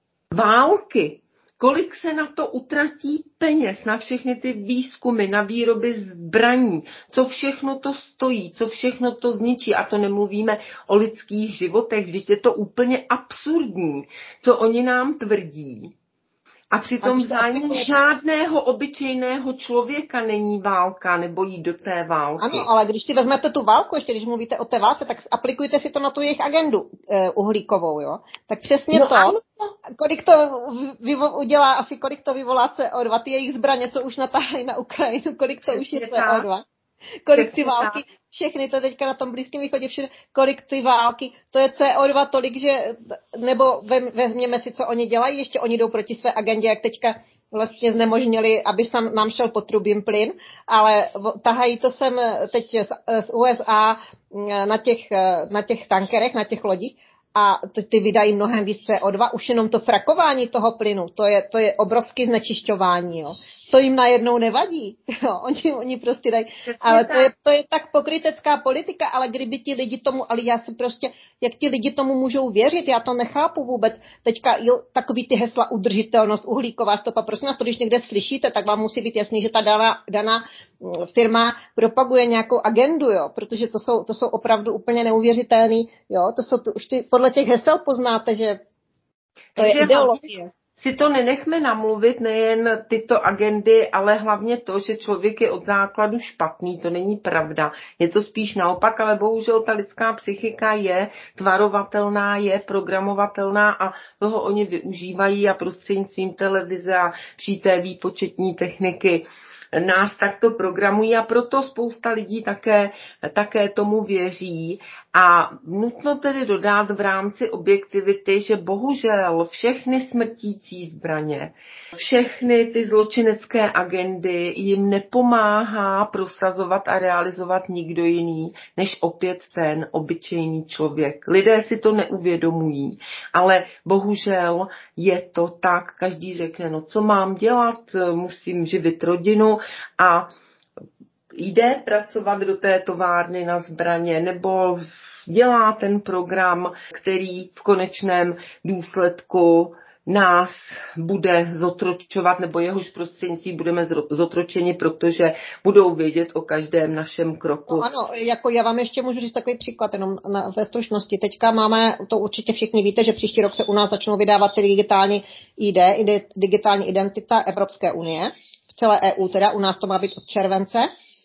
Války. Kolik se na to utratí peněz, na všechny ty výzkumy, na výroby zbraní, co všechno to stojí, co všechno to zničí. A to nemluvíme o lidských životech, vždyť je to úplně absurdní, co oni nám tvrdí. A přitom v zájmu žádného obyčejného člověka není válka nebo jít do té války. Ano, ale když si vezmete tu válku, ještě když mluvíte o té válce, tak aplikujte si to na tu jejich agendu uh, uhlíkovou, jo? Tak přesně no, to, ano. Kolik to vyvo- udělá, asi kolik to vyvolá C O dva, ty jejich zbraně, co už natáhli na Ukrajinu, kolik to přesně už je C O dva. Kolik ty války, všechny to teďka na tom Blízkém východě všude, kolik ty války, to je C O dva tolik, že, nebo vezměme si, co oni dělají, ještě oni jdou proti své agendě, jak teďka vlastně znemožnili, aby sam nám šel potrubím plyn, ale tahají to sem teď z U S A na těch, na těch tankerech, na těch lodích, a ty vydají mnohem víc C O dva, už jenom to frakování toho plynu, to je, to je obrovské znečišťování, jo. To jim najednou nevadí, jo. Oni, oni prostě dají, ale to je, to je tak pokrytecká politika, ale kdyby ti lidi tomu, ale já si prostě, jak ti lidi tomu můžou věřit, já to nechápu vůbec, teďka jo, takový ty hesla udržitelnost, uhlíková stopa, prosím vás, to když někde slyšíte, tak vám musí být jasný, že ta daná, daná firma propaguje nějakou agendu, jo, protože to jsou, to jsou opravdu úplně neuvěřitelný, jo, to jsou, to už ty, podle těch hesel poznáte, že to je ideologie. Si to nenechme namluvit, nejen tyto agendy, ale hlavně to, že člověk je od základu špatný, to není pravda. Je to spíš naopak, ale bohužel ta lidská psychika je tvarovatelná, je programovatelná a toho oni využívají a prostřednictvím televize a při té výpočetní techniky nás takto programují a proto spousta lidí také, také tomu věří. A nutno tedy dodat v rámci objektivity, že bohužel všechny smrtící zbraně, všechny ty zločinecké agendy jim nepomáhá prosazovat a realizovat nikdo jiný, než opět ten obyčejný člověk. Lidé si to neuvědomují, ale bohužel je to tak. Každý řekne, no co mám dělat, musím živit rodinu a jde pracovat do té továrny na zbraně nebo dělá ten program, který v konečném důsledku nás bude zotročovat, nebo jehož prostřednictvím budeme zotročeni, protože budou vědět o každém našem kroku. No ano, jako já vám ještě můžu říct takový příklad, jenom na, ve stručnosti. Teďka máme, to určitě všichni víte, že příští rok se u nás začnou vydávat ty digitální I D, digitální identita Evropské unie, v celé E U teda, u nás to má být od července.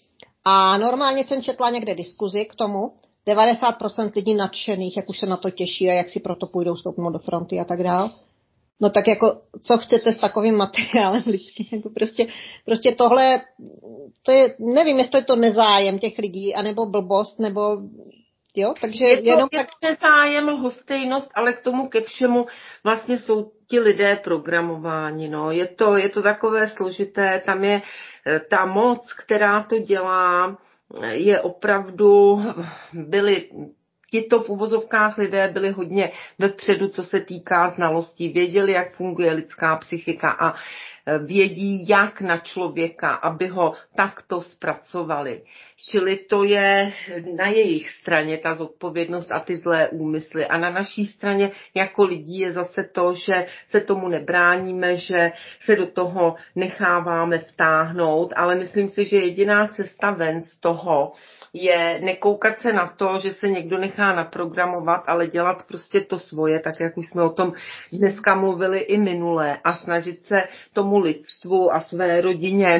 A normálně jsem četla někde diskuzi k tomu, devadesát procent lidí nadšených, jak už se na to těší a jak si proto půjdou stoupnout do fronty a tak dál. No tak jako, co chcete s takovým materiálem lidským, jako prostě, prostě tohle, to je, nevím, jestli je to nezájem těch lidí, anebo blbost, nebo jo, takže je to, jenom je tak... to nezájem, lhostejnost, ale k tomu ke všemu vlastně jsou ti lidé programováni, no, je to, je to takové složité, tam je ta moc, která to dělá, je opravdu, byly tito v uvozovkách lidé byli hodně vepředu, co se týká znalostí, věděli, jak funguje lidská psychika a vědí, jak na člověka, aby ho takto zpracovali. Čili to je na jejich straně ta zodpovědnost a ty zlé úmysly. A na naší straně jako lidí je zase to, že se tomu nebráníme, že se do toho necháváme vtáhnout, ale myslím si, že jediná cesta ven z toho je nekoukat se na to, že se někdo nechá naprogramovat, ale dělat prostě to svoje, tak jak už jsme o tom dneska mluvili i minule, a snažit se tomu lidstvu a své rodině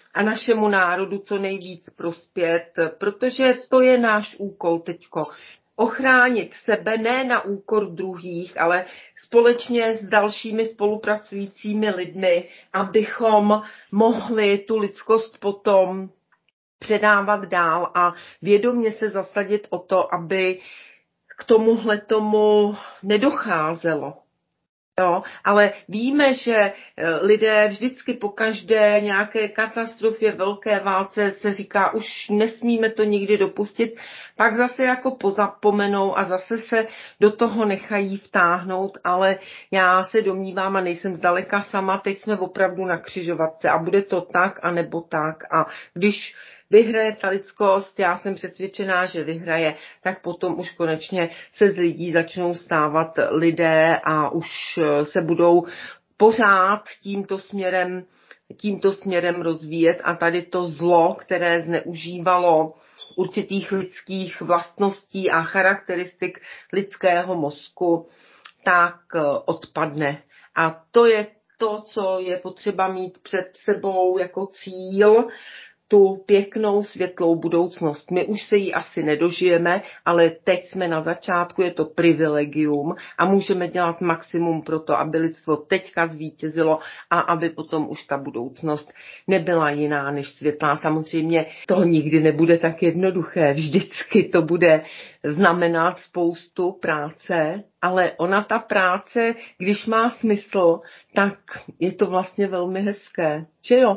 a našemu národu co nejvíc prospět, protože to je náš úkol teďko. Ochránit sebe ne na úkor druhých, ale společně s dalšími spolupracujícími lidmi, abychom mohli tu lidskost potom předávat dál a vědomě se zasadit o to, aby k tomuhle tomu nedocházelo. Jo, ale víme, že lidé vždycky po každé nějaké katastrofě, velké válce se říká, už nesmíme to nikdy dopustit, pak zase jako pozapomenou a zase se do toho nechají vtáhnout, ale já se domnívám a nejsem zdaleka sama, teď jsme opravdu na křižovatce a bude to tak a nebo tak a když vyhraje ta lidskost, já jsem přesvědčená, že vyhraje, tak potom už konečně se z lidí začnou stávat lidé a už se budou pořád tímto směrem, tímto směrem rozvíjet a tady to zlo, které zneužívalo určitých lidských vlastností a charakteristik lidského mozku, tak odpadne. A to je to, co je potřeba mít před sebou jako cíl, tu pěknou světlou budoucnost. My už se jí asi nedožijeme, ale teď jsme na začátku, je to privilegium a můžeme dělat maximum pro to, aby lidstvo teďka zvítězilo a aby potom už ta budoucnost nebyla jiná než světlá. Samozřejmě to nikdy nebude tak jednoduché, vždycky to bude znamenat spoustu práce, ale ona ta práce, když má smysl, tak je to vlastně velmi hezké, že jo?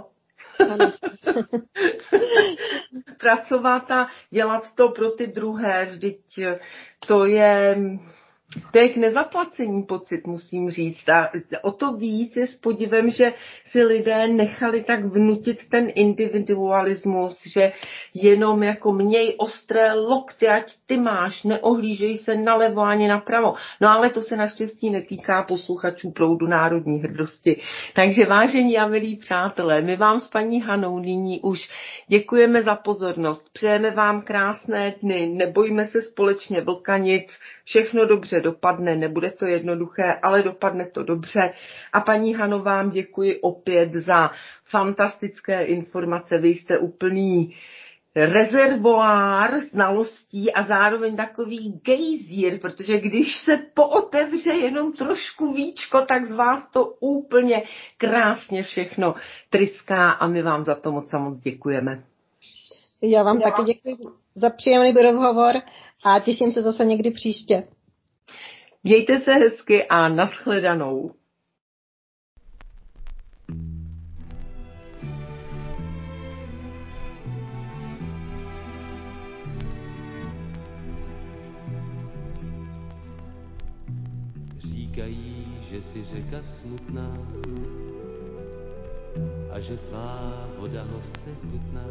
Pracovat a dělat to pro ty druhé, vždyť to je, to je k nezaplacení pocit, musím říct. A o to víc je s podivem, že si lidé nechali tak vnutit ten individualismus, že jenom jako měj ostré lokty, ať ty máš, neohlížej se nalevo ani napravo. No ale to se naštěstí netýká posluchačů Proudu národní hrdosti. Takže vážení a milí přátelé, my vám s paní Hanou nyní už děkujeme za pozornost. Přejeme vám krásné dny, nebojme se společně vlkanic, všechno dobře dopadne, nebude to jednoduché, ale dopadne to dobře. A paní Hano, vám děkuji opět za fantastické informace. Vy jste úplný rezervoár znalostí a zároveň takový gejzír, protože když se pootevře jenom trošku víčko, tak z vás to úplně krásně všechno tryská a my vám za to moc a moc děkujeme. Já vám Já. taky děkuji za příjemný rozhovor a těším se zase někdy příště. Mějte se hezky a nashledanou. Říkají, že si řeka smutná a že tvá voda hořce chutná.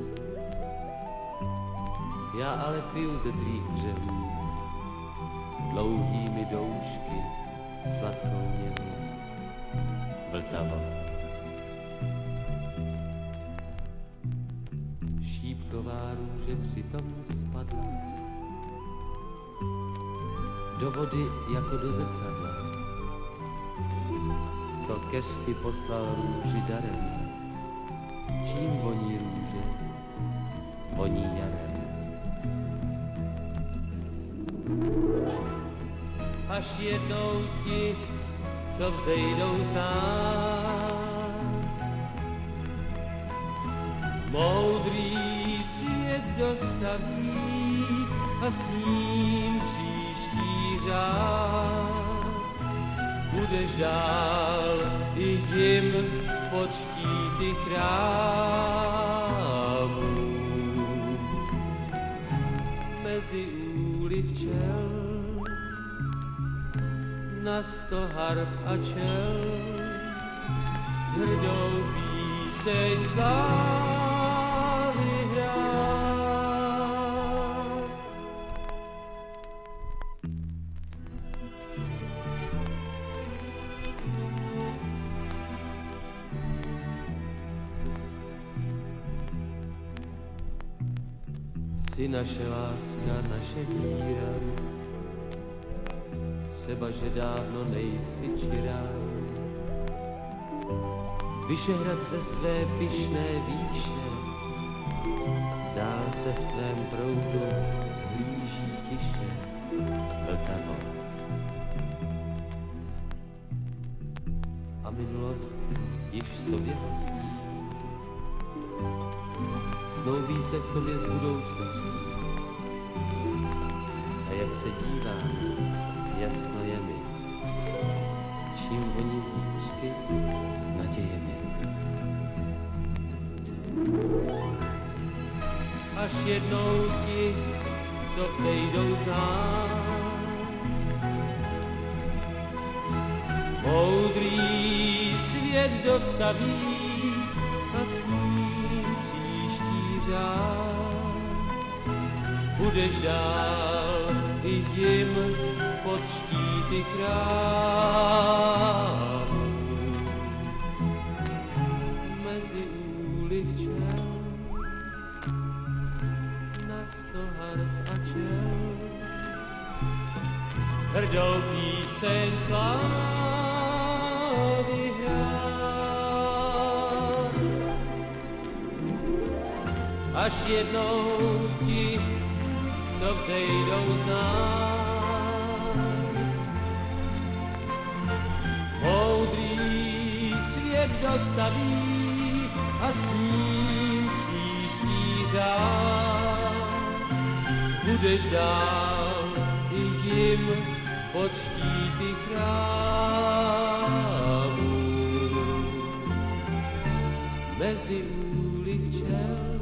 Já ale piju ze tvých břehů dlouhými doušky sladkou něhu Vltavo. Šípková růže přitom spadla do vody jako do zrcadla. To keř ti poslal růži darem. Čím voní růže? Voní jarem. Až jednou ti, co vzejdou z nás, moudrý svět dostaví a s ním příští řád. Budeš dál i jim počtít ty chrámů mezi úly včel. Na sto harf a čel hrdou píseň slávy hrát. Jsi naše láska, naše víra, seba, že dávno nejsi čirá. Vyšehrad ze své pyšné výše, dál se v tvém proudu zhlíží tiše Vltavo. A minulost již v sobě hostí, snoubí se v tobě s budoucností. A jak se dívám, jasno je mi, čím voní zítřky nadějemi. Až jednou ti, co vzejdou z nás, moudrý svět dostaví a s ním příští řád. Budeš dál i tím pod štíty chrámu, mezi úly včel, na sto harf a čel, hrdou píseň slávy hrát. Až jednou ti, co vzejdou z nás, moudrý svět dostaví a s ním příští řád. Budeš dál i jim pod štíty chrámu, mezi úly včel,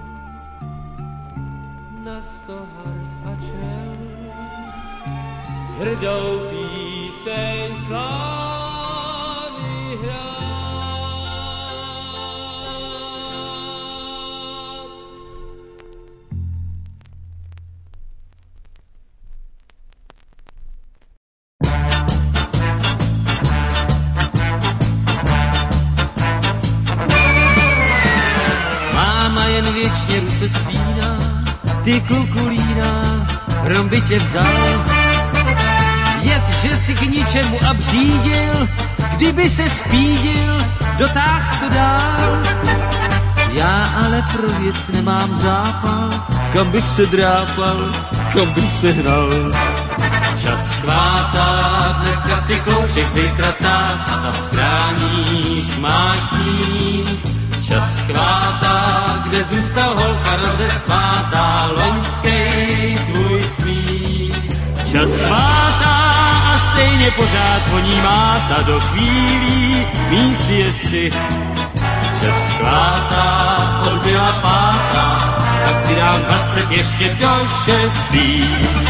na sto harf a čel, hrdou píseň slávy hrát. Máma jen věčně ruce spíná, ty kukulína, hrom by tě vzal. Jestže si k ničemu abřídil, kdyby se spídil, dotáh to dál. Já ale pro věc nemám zápal, kam bych se drápal, kam bych se hnal. Čas chvátá, dneska si klouček, zítra tát a v skráních máš sníh. Čas chvátá, kde zůstal holka rozesmátá, loňskej tvůj smích. Čas chvátá a stejně pořád voní máta do chvílí mý siesty. Čas chvátá, odbyla pátá, tak si dám dvacet ještě do šestý.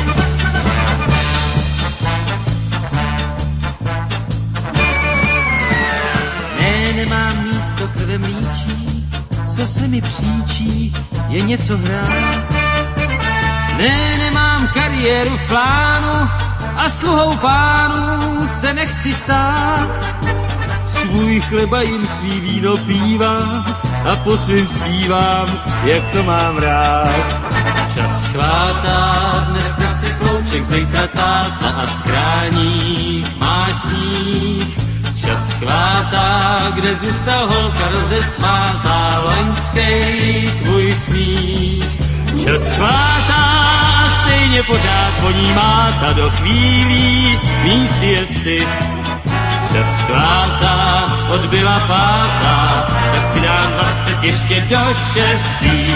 Ne, nemám místo krve mlíčí, co se mi příčí, je něco hrát. Ne, nemám kariéru v plánu a sluhou pánů se nechci stát. Svůj chleba jim svý víno pívám a po svým zpívám, jak to mám rád. Čas chvátá, dneska si klouček, zítra táta a v skráních máš sníh. Čas chvátá, kde zůstal holka rozesmátá, loňskej tvůj smích. Čas chvátá, stejně pořád voní máta do chvílí mý siesty. Čas chvátá, odbyla pátá, tak si dám dvacet ještě do šestý.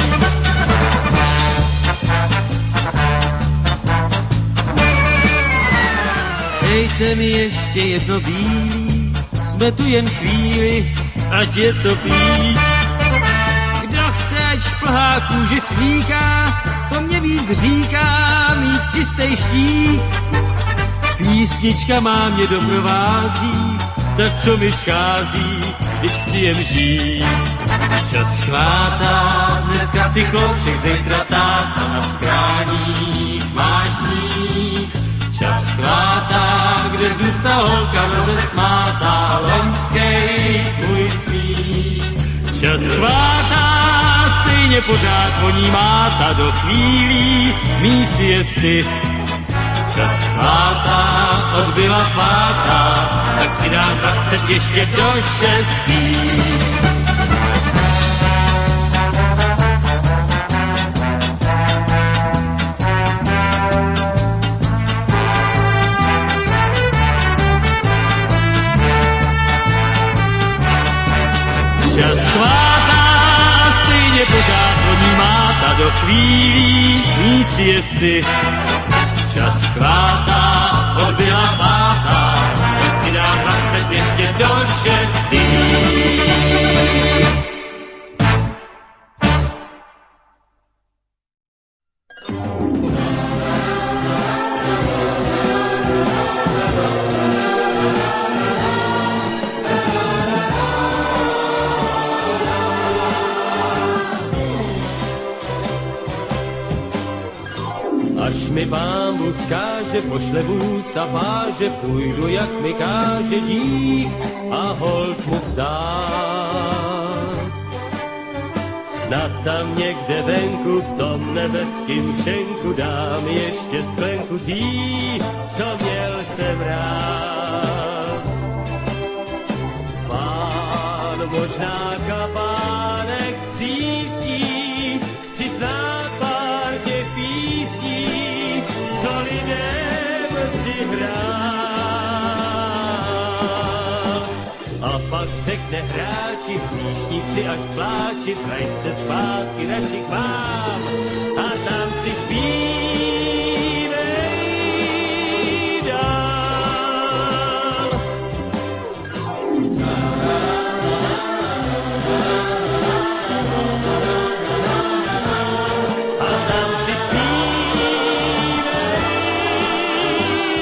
Dejte mi ještě jedno bílý, jsme tu jen chvíli, ať je co pít. Kdo chce, ať šplhá kůži slíká, to mě víc říká, mít čistej štít. Písnička má mě doprovází, tak co mi schází, vždyť chci jen žít. Čas chvátá, dneska si klouček, zítra táta a v skráních máš sníh. Čas chvátá, kde zůstal holka rozesmátá, loňskej tvůj smích. Čas chvátá, stejně pořád voní máta do chvílí mý siesty. Čas chvátá, odbyla pátá, tak si dám vracet ještě do šestý. Čas chvátá a stejně pořád voní máta do chvílí mý siesty. Čas chvátá, odbyla pátá, tak si dám vracet ještě do šestý. Až mi Pán Bůh zkáže, pošle vůz a páže, půjdu, jak mi káže dík a hold mu vzdát. Snad tam někde venku v tom nebeským šenku dám ještě sklenku tý, co měl jsem rád. Pán možná kapánek zpřísní, chci znát pár těch písní, co lidem si hrát. A pak řekne hráči, hříšníci až pláči, vrať se zpátky radši k vám a tam si zpívej dál. A tam si zpívej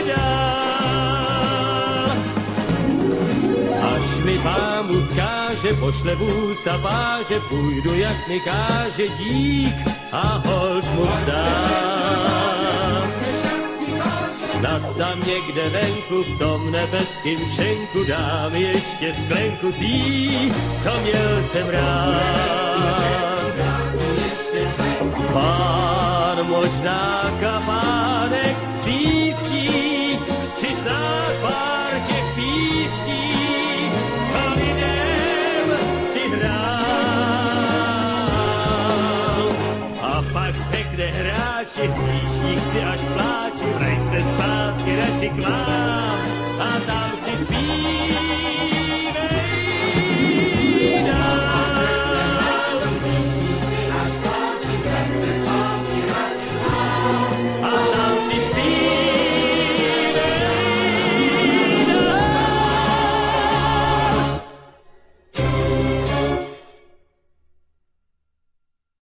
dál. Až mi Pán Bůh zkáže, pošle vůz a páže, půjdu, jak mi káže dík a hold mu vzdám. Snad tam někde venku v tom nebeským šenku dám ještě sklenku tý, co měl jsem rád. Pán možná kapánek zpřísní, chci znát pár těch písní, co lidem si hrál. A pak řekne hráči, hříšník si až pláči, vrať se zpátky radši k vám.